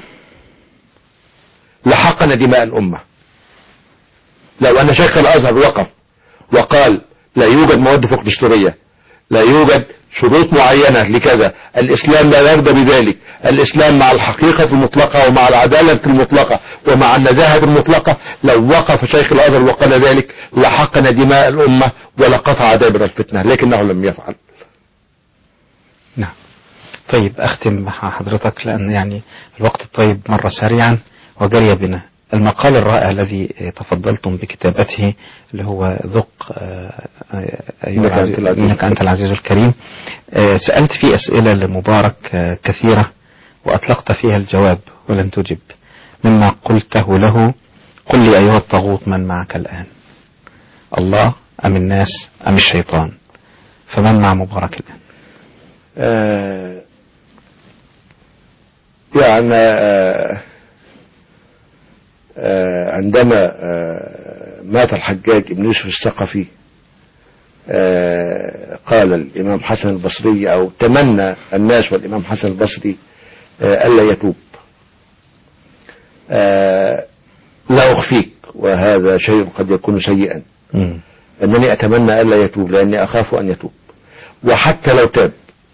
لحقن دماء الأمة. لو أن شيخ الأزهر وقف وقال لا يوجد مواد فوق دستورية، لا يوجد شروط معينة لكذا، الإسلام لا يرضى بذلك، الإسلام مع الحقيقة المطلقة ومع العدالة المطلقة ومع النزاهة المطلقة، لو وقف شيخ الأزهر وقال ذلك لحقن دماء الأمة ولقطع دابر الفتنة، لكنه لم يفعل. نعم. طيب أختم مع حضرتك لأن يعني الوقت الطيب مر سريعا وجري بنا. المقال الرائع الذي تفضلتم بكتابته اللي هو ذق أيها إنك أنت العزيز الكريم، سألت فيه أسئلة لمبارك كثيرة وأطلقت فيها الجواب ولم تجب. مما قلته له قل لي أيها الطاغوت من معك الآن، الله أم الناس أم الشيطان؟ فمن مع مبارك الآن؟ آه يعني آه آه عندما آه مات الحجاج بن يوسف الثقفي آه قال الإمام حسن البصري أو تمنى الناس والإمام حسن البصري آه ألا يتوب. آه لا أخفيك وهذا شيء قد يكون سيئا، م. أنني أتمنى ألا يتوب لأني أخاف أن يتوب، وحتى لو تاب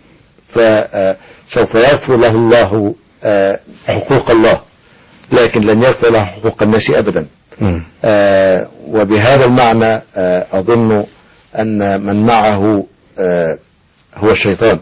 فسوف يغفر له الله آه حقوق الله، لكن لن يغفر له حقوق الناس أبدا. آه وبهذا المعنى آه أظن أن من معه آه هو الشيطان،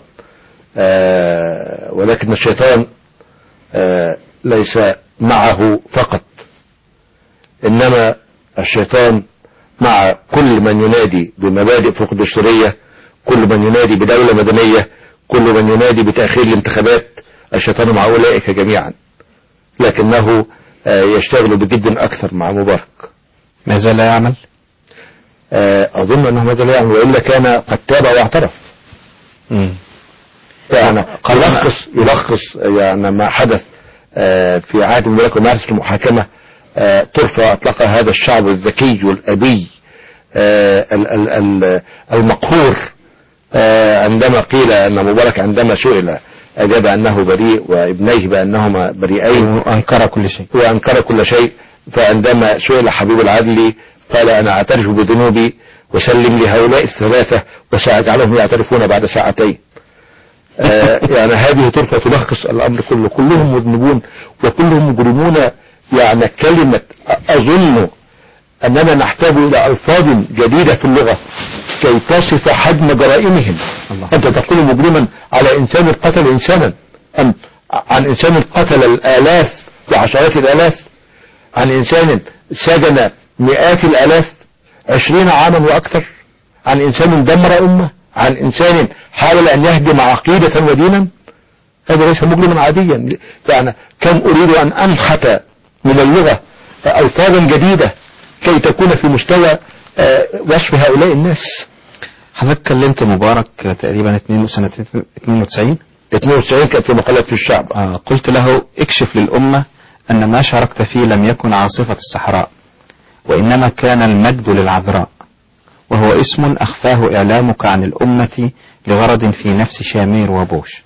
آه ولكن الشيطان آه ليس معه فقط، إنما الشيطان مع كل من ينادي بمبادئ فوق الدستورية، كل من ينادي بدولة مدنية، كل من ينادي بتأخير الانتخابات. الشيطان مع أولئك جميعا، لكنه يشتغل بجد أكثر مع مبارك. ما زال يعمل؟ أظن أنه ما زال يعمل، وإلا كان قد تاب واعترف. يعني يلخص يلخص يعني ما حدث في عهد المبارك ومارس المحاكمة، ترفع أطلق هذا الشعب الذكي والأبي المقهور، عندما قيل أن مبارك عندما سئل أجاب أنه بريء وابنيه بأنهما بريئين، وأنكر كل شيء وأنكر كل شيء. فعندما سئل حبيب العدل قال أنا أعترف بذنوبي وسلم لهؤلاء الثلاثة وسأجعلهم يعترفون بعد ساعتين. آه يعني هذه طرفة تلخص الأمر كله، كلهم مذنبون وكلهم مجرمون. يعني كلمة أظن أننا نحتاج إلى ألفاظ جديدة في اللغة كي تصف حجم جرائمهم. الله. أنت تقول مجرما على إنسان قتل إنسانا، أم عن إنسان قتل الآلاف وعشرات الآلاف، عن إنسان سجن مئات الآلاف عشرين عاما وأكثر، عن إنسان دمر أمة، عن إنسان حاول أن يهدم عقيدة ودينا. هذا ليس مجرما عاديا. يعني كم أريد أن أنحت من اللغة ألفاظا جديدة كي تكون في مستوى وصف هؤلاء الناس. حضرتك كلمت مبارك تقريبا سنة اثنين وتسعين اثنين وتسعين كانت في مقالة في الشعب. آه قلت له اكشف للأمة أن ما شاركت فيه لم يكن عاصفة الصحراء، وإنما كان المجد للعذراء، وهو اسم أخفاه إعلامك عن الأمة لغرض في نفس شامير وبوش.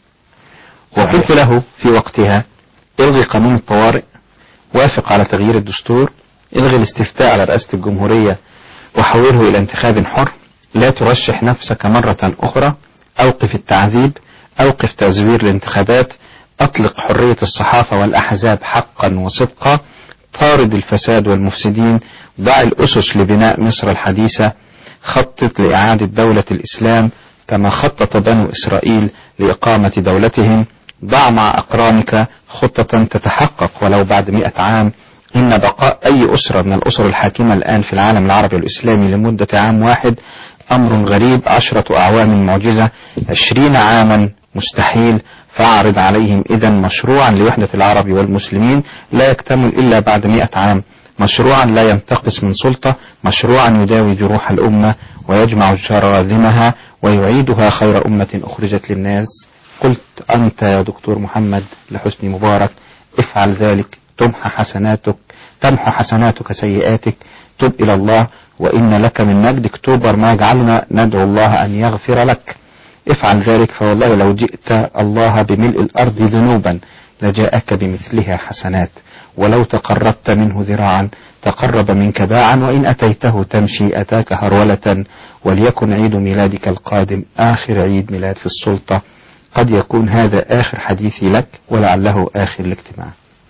وقلت له في وقتها الغي قانون الطوارئ، وافق على تغيير الدستور، الغي الاستفتاء على رئاسة الجمهورية وحوله إلى انتخاب حر، لا ترشح نفسك مرة أخرى، أوقف التعذيب، أوقف تزوير الانتخابات، أطلق حرية الصحافة والأحزاب حقا وصدقا، طارد الفساد والمفسدين، ضع الأسس لبناء مصر الحديثة، خطط لإعادة دولة الإسلام كما خطط بنو إسرائيل لإقامة دولتهم، ضع مع أقرانك خطة تتحقق ولو بعد مئة عام. إن بقاء أي أسرة من الأسر الحاكمة الآن في العالم العربي والإسلامي لمدة عام واحد أمر غريب، عشرة أعوام معجزة، عشرين عاما مستحيل. فاعرض عليهم إذن مشروعا لوحدة العرب والمسلمين لا يكتمل إلا بعد مئة عام، مشروعا لا ينتقص من سلطة، مشروعا يداوي جروح الأمة ويجمع جراذمها ويعيدها خير أمة أخرجت للناس. قلت أنت يا دكتور محمد لحسني مبارك افعل ذلك، تمحى حسناتك تمحى حسناتك سيئاتك، تب إلى الله وإن لك من مجد اكتوبر ما جعلنا ندعو الله أن يغفر لك. افعل ذلك، فوالله لو جئت الله بملء الأرض ذنوبا لجاءك بمثلها حسنات، ولو تقربت منه ذراعا تقرب منك باعا، وإن أتيته تمشي أتاك هرولة. وليكن عيد ميلادك القادم آخر عيد ميلاد في السلطة، قد يكون هذا آخر حديثي لك ولعله آخر الاجتماع.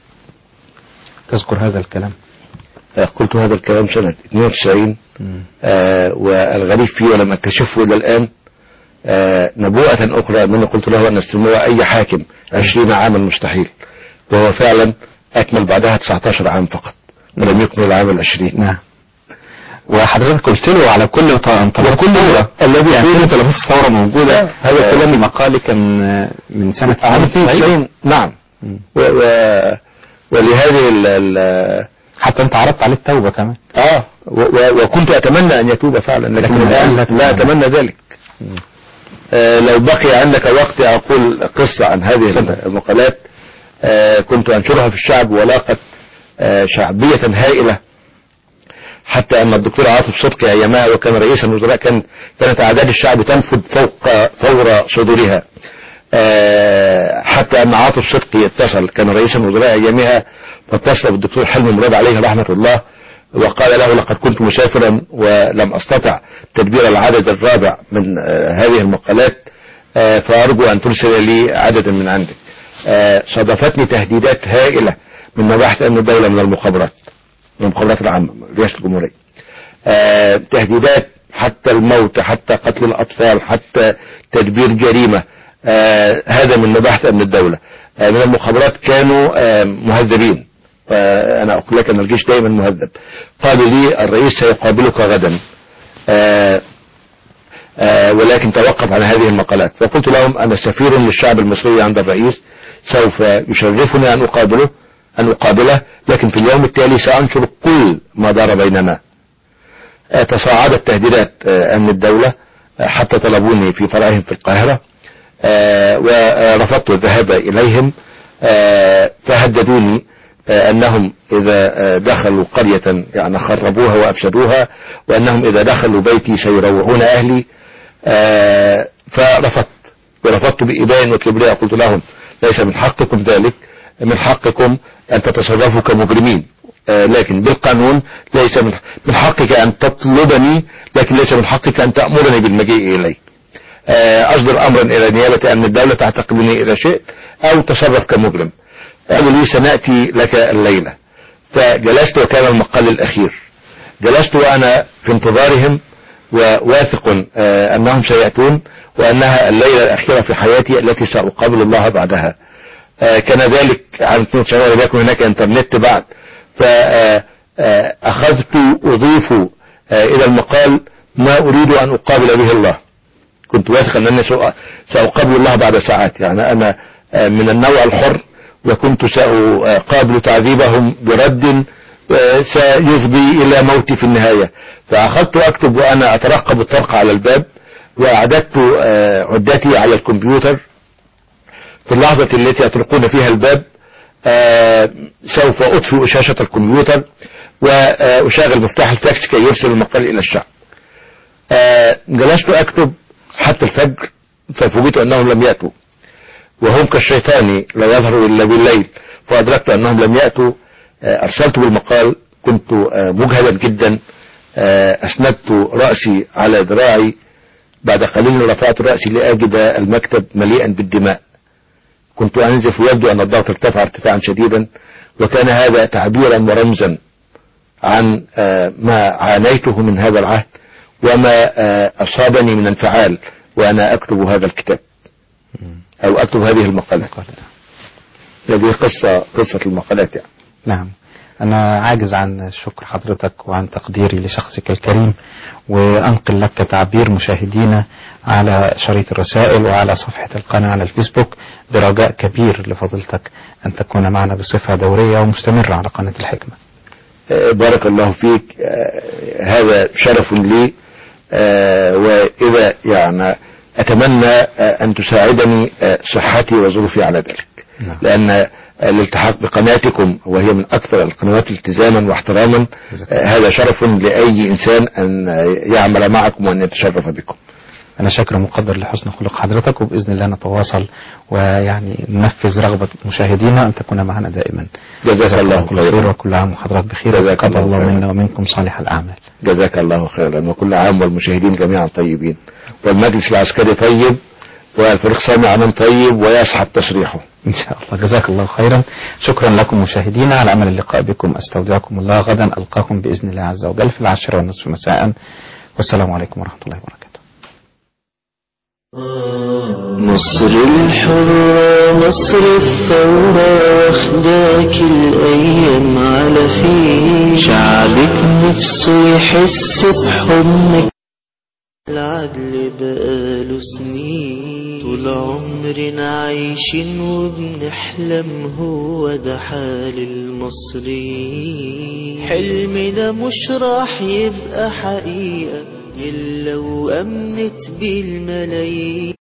تذكر هذا الكلام؟ قلت هذا الكلام سنة اثنين وتسعين، آه والغريب فيه ولم أكتشفه إلى الآن آه نبوءة أخرى أنني قلت له أن استمر أي حاكم عشرين عاما مستحيل، وهو فعلا أكمل بعدها تسعة عشر عام فقط ولم يكمل العام العشرين. نعم. وحضرتك قلت له على كل طلبات الثورة الذي يعني طلبات الثورة موجودة. هذا الكلام مقالي كان من سنة اثنين وتسعين. نعم. و و ولهذه ال حتى انت عرضت عليه التوبة كمان. اه و وكنت اتمنى ان يتوب فعلا، لكن, لكن الان لا اتمنى ذلك. آه لو بقي عندك وقت اقول قصة عن هذه المقالات. آه كنت انشرها في الشعب ولاقت آه شعبية هائلة، حتى أن الدكتور عاطف صدقي أيامها وكان رئيس الوزراء كان كانت أعداد الشعب تنفذ فوق فور صدورها. حتى أن عاطف صدقي اتصل، كان رئيس الوزراء أيامها، فاتصل بالدكتور حلمي مراد عليه رحمة الله وقال له لقد كنت مسافرا ولم أستطع تدبير العدد الرابع من هذه المقالات، فأرجو أن ترسل لي عددا من عندك. صادفتني تهديدات هائلة من مباحث أمن الدولة من المخابرات من المخابرات العامة رئاسة الجمهورية، تهديدات حتى الموت، حتى قتل الأطفال، حتى تدبير جريمة. هذا من مباحث أمن الدولة. من المخابرات كانوا مهذبين، فأنا أقول لك أن الجيش دائما مهذب. قالوا لي الرئيس سيقابلك غدا، ولكن توقف عن هذه المقالات. فقلت لهم أنا سفير للشعب المصري عند الرئيس، سوف يشرفني أن أقابله أن أقابله لكن في اليوم التالي سأنشر كل ما دار بيننا. تصاعدت تهديدات أمن الدولة حتى طلبوني في فرعهم في القاهرة، ورفضت الذهاب إليهم، فهددوني أنهم إذا دخلوا قرية يعني خربوها وأفسدوها، وأنهم إذا دخلوا بيتي سيروعون أهلي. فرفضت ورفضت بإبان وكبرياء. قلت لهم ليس من حقكم ذلك، من حقكم أن تتصرفوا كمجرمين، لكن بالقانون ليس من حقك أن تطلبني، لكن ليس من حقك أن تأمرني بالمجيء إلي. أصدر أمرا إلى نيابة أمن الدولة تعتقلني إذا شئت أو تصرف كمجرم. قالوا لي سنأتي لك الليلة. فجلست وكان المقال الأخير، جلست وأنا في انتظارهم وواثق أنهم سيأتون، وأنها الليلة الأخيرة في حياتي التي سأقابل الله بعدها. كان ذلك عام اثنين وتسعين، لم يكن هناك انترنت بعد، فأخذت أضيف إلى المقال ما أريد أن أقابل به الله. كنت واثق أنني سأقابل الله بعد ساعات، يعني أنا من النوع الحر، وكنت سأقابل تعذيبهم برد سيفضي إلى موتي في النهاية. فأخذت أكتب وأنا أترقب الطرق على الباب، وأعددت عدتي على الكمبيوتر. في اللحظة التي يطرقون فيها الباب سوف أطفئ شاشة الكمبيوتر وأشغل مفتاح الفاكس كي يرسل المقال إلى الشعب. جلست أكتب حتى الفجر، ففوجئت أنهم لم يأتوا، وهم كالشيطان لا يظهروا إلا بالليل. فأدركت أنهم لم يأتوا، أرسلت بالمقال. كنت مجهدا جدا، أسندت رأسي على ذراعي، بعد قليل رفعت رأسي لأجد المكتب مليئا بالدماء. كنت أنزف ويبدو أن الضغط ارتفع ارتفاعا شديدا، وكان هذا تعبيرا ورمزا عن ما عانيته من هذا العهد وما أصابني من انفعال وأنا أكتب هذا الكتاب أو أكتب هذه المقالات. هذه قصة قصة المقالات يعني. نعم، أنا عاجز عن شكر حضرتك وعن تقديري لشخصك الكريم، وأنقل لك تعبير مشاهدينا على شريط الرسائل وعلى صفحة القناة على الفيسبوك، برجاء كبير لفضلتك أن تكون معنا بصفة دورية ومستمرة على قناة الحكمة. بارك الله فيك، هذا شرف لي، وإذا يعني أتمنى أن تساعدني صحتي وظروفي على ذلك. نعم. لأن الالتحاق بقناتكم وهي من أكثر القنوات التزاما واحتراما، هذا شرف لأي إنسان أن يعمل معكم وأن يتشرف بكم. أنا شاكر مقدر لحسن خلق حضرتك، وبإذن الله نتواصل ويعني ننفذ رغبة مشاهدينا أن تكون معنا دائما. جزاك الله خيرا، وكل عام وحضرتك بخير، وتقبل الله منا ومنكم صالح الأعمال. جزاك الله خيرا، وكل عام والمشاهدين جميعا طيبين، والمجلس العسكري طيب، والفريق سامي عمان طيب ويصحب تصريحه إن شاء الله. جزاك الله خيرا. شكرا لكم مشاهدينا، على أمل اللقاء بكم. أستودعكم الله، غدا ألقاكم بإذن الله عز وجل في العاشرة والنصف مساء، والسلام عليكم ورحمة الله وبركاته. مصر الحرة، مصر الثورة، واخداك الأيام على فيه، شعبك نفسه يحس بحضنك، العدل بقاله سنين، طول عمرنا عايشين وبنحلم، هو ده حال المصريين. حلم ده مش راح يبقى حقيقة إلا وأمنت بالملايين.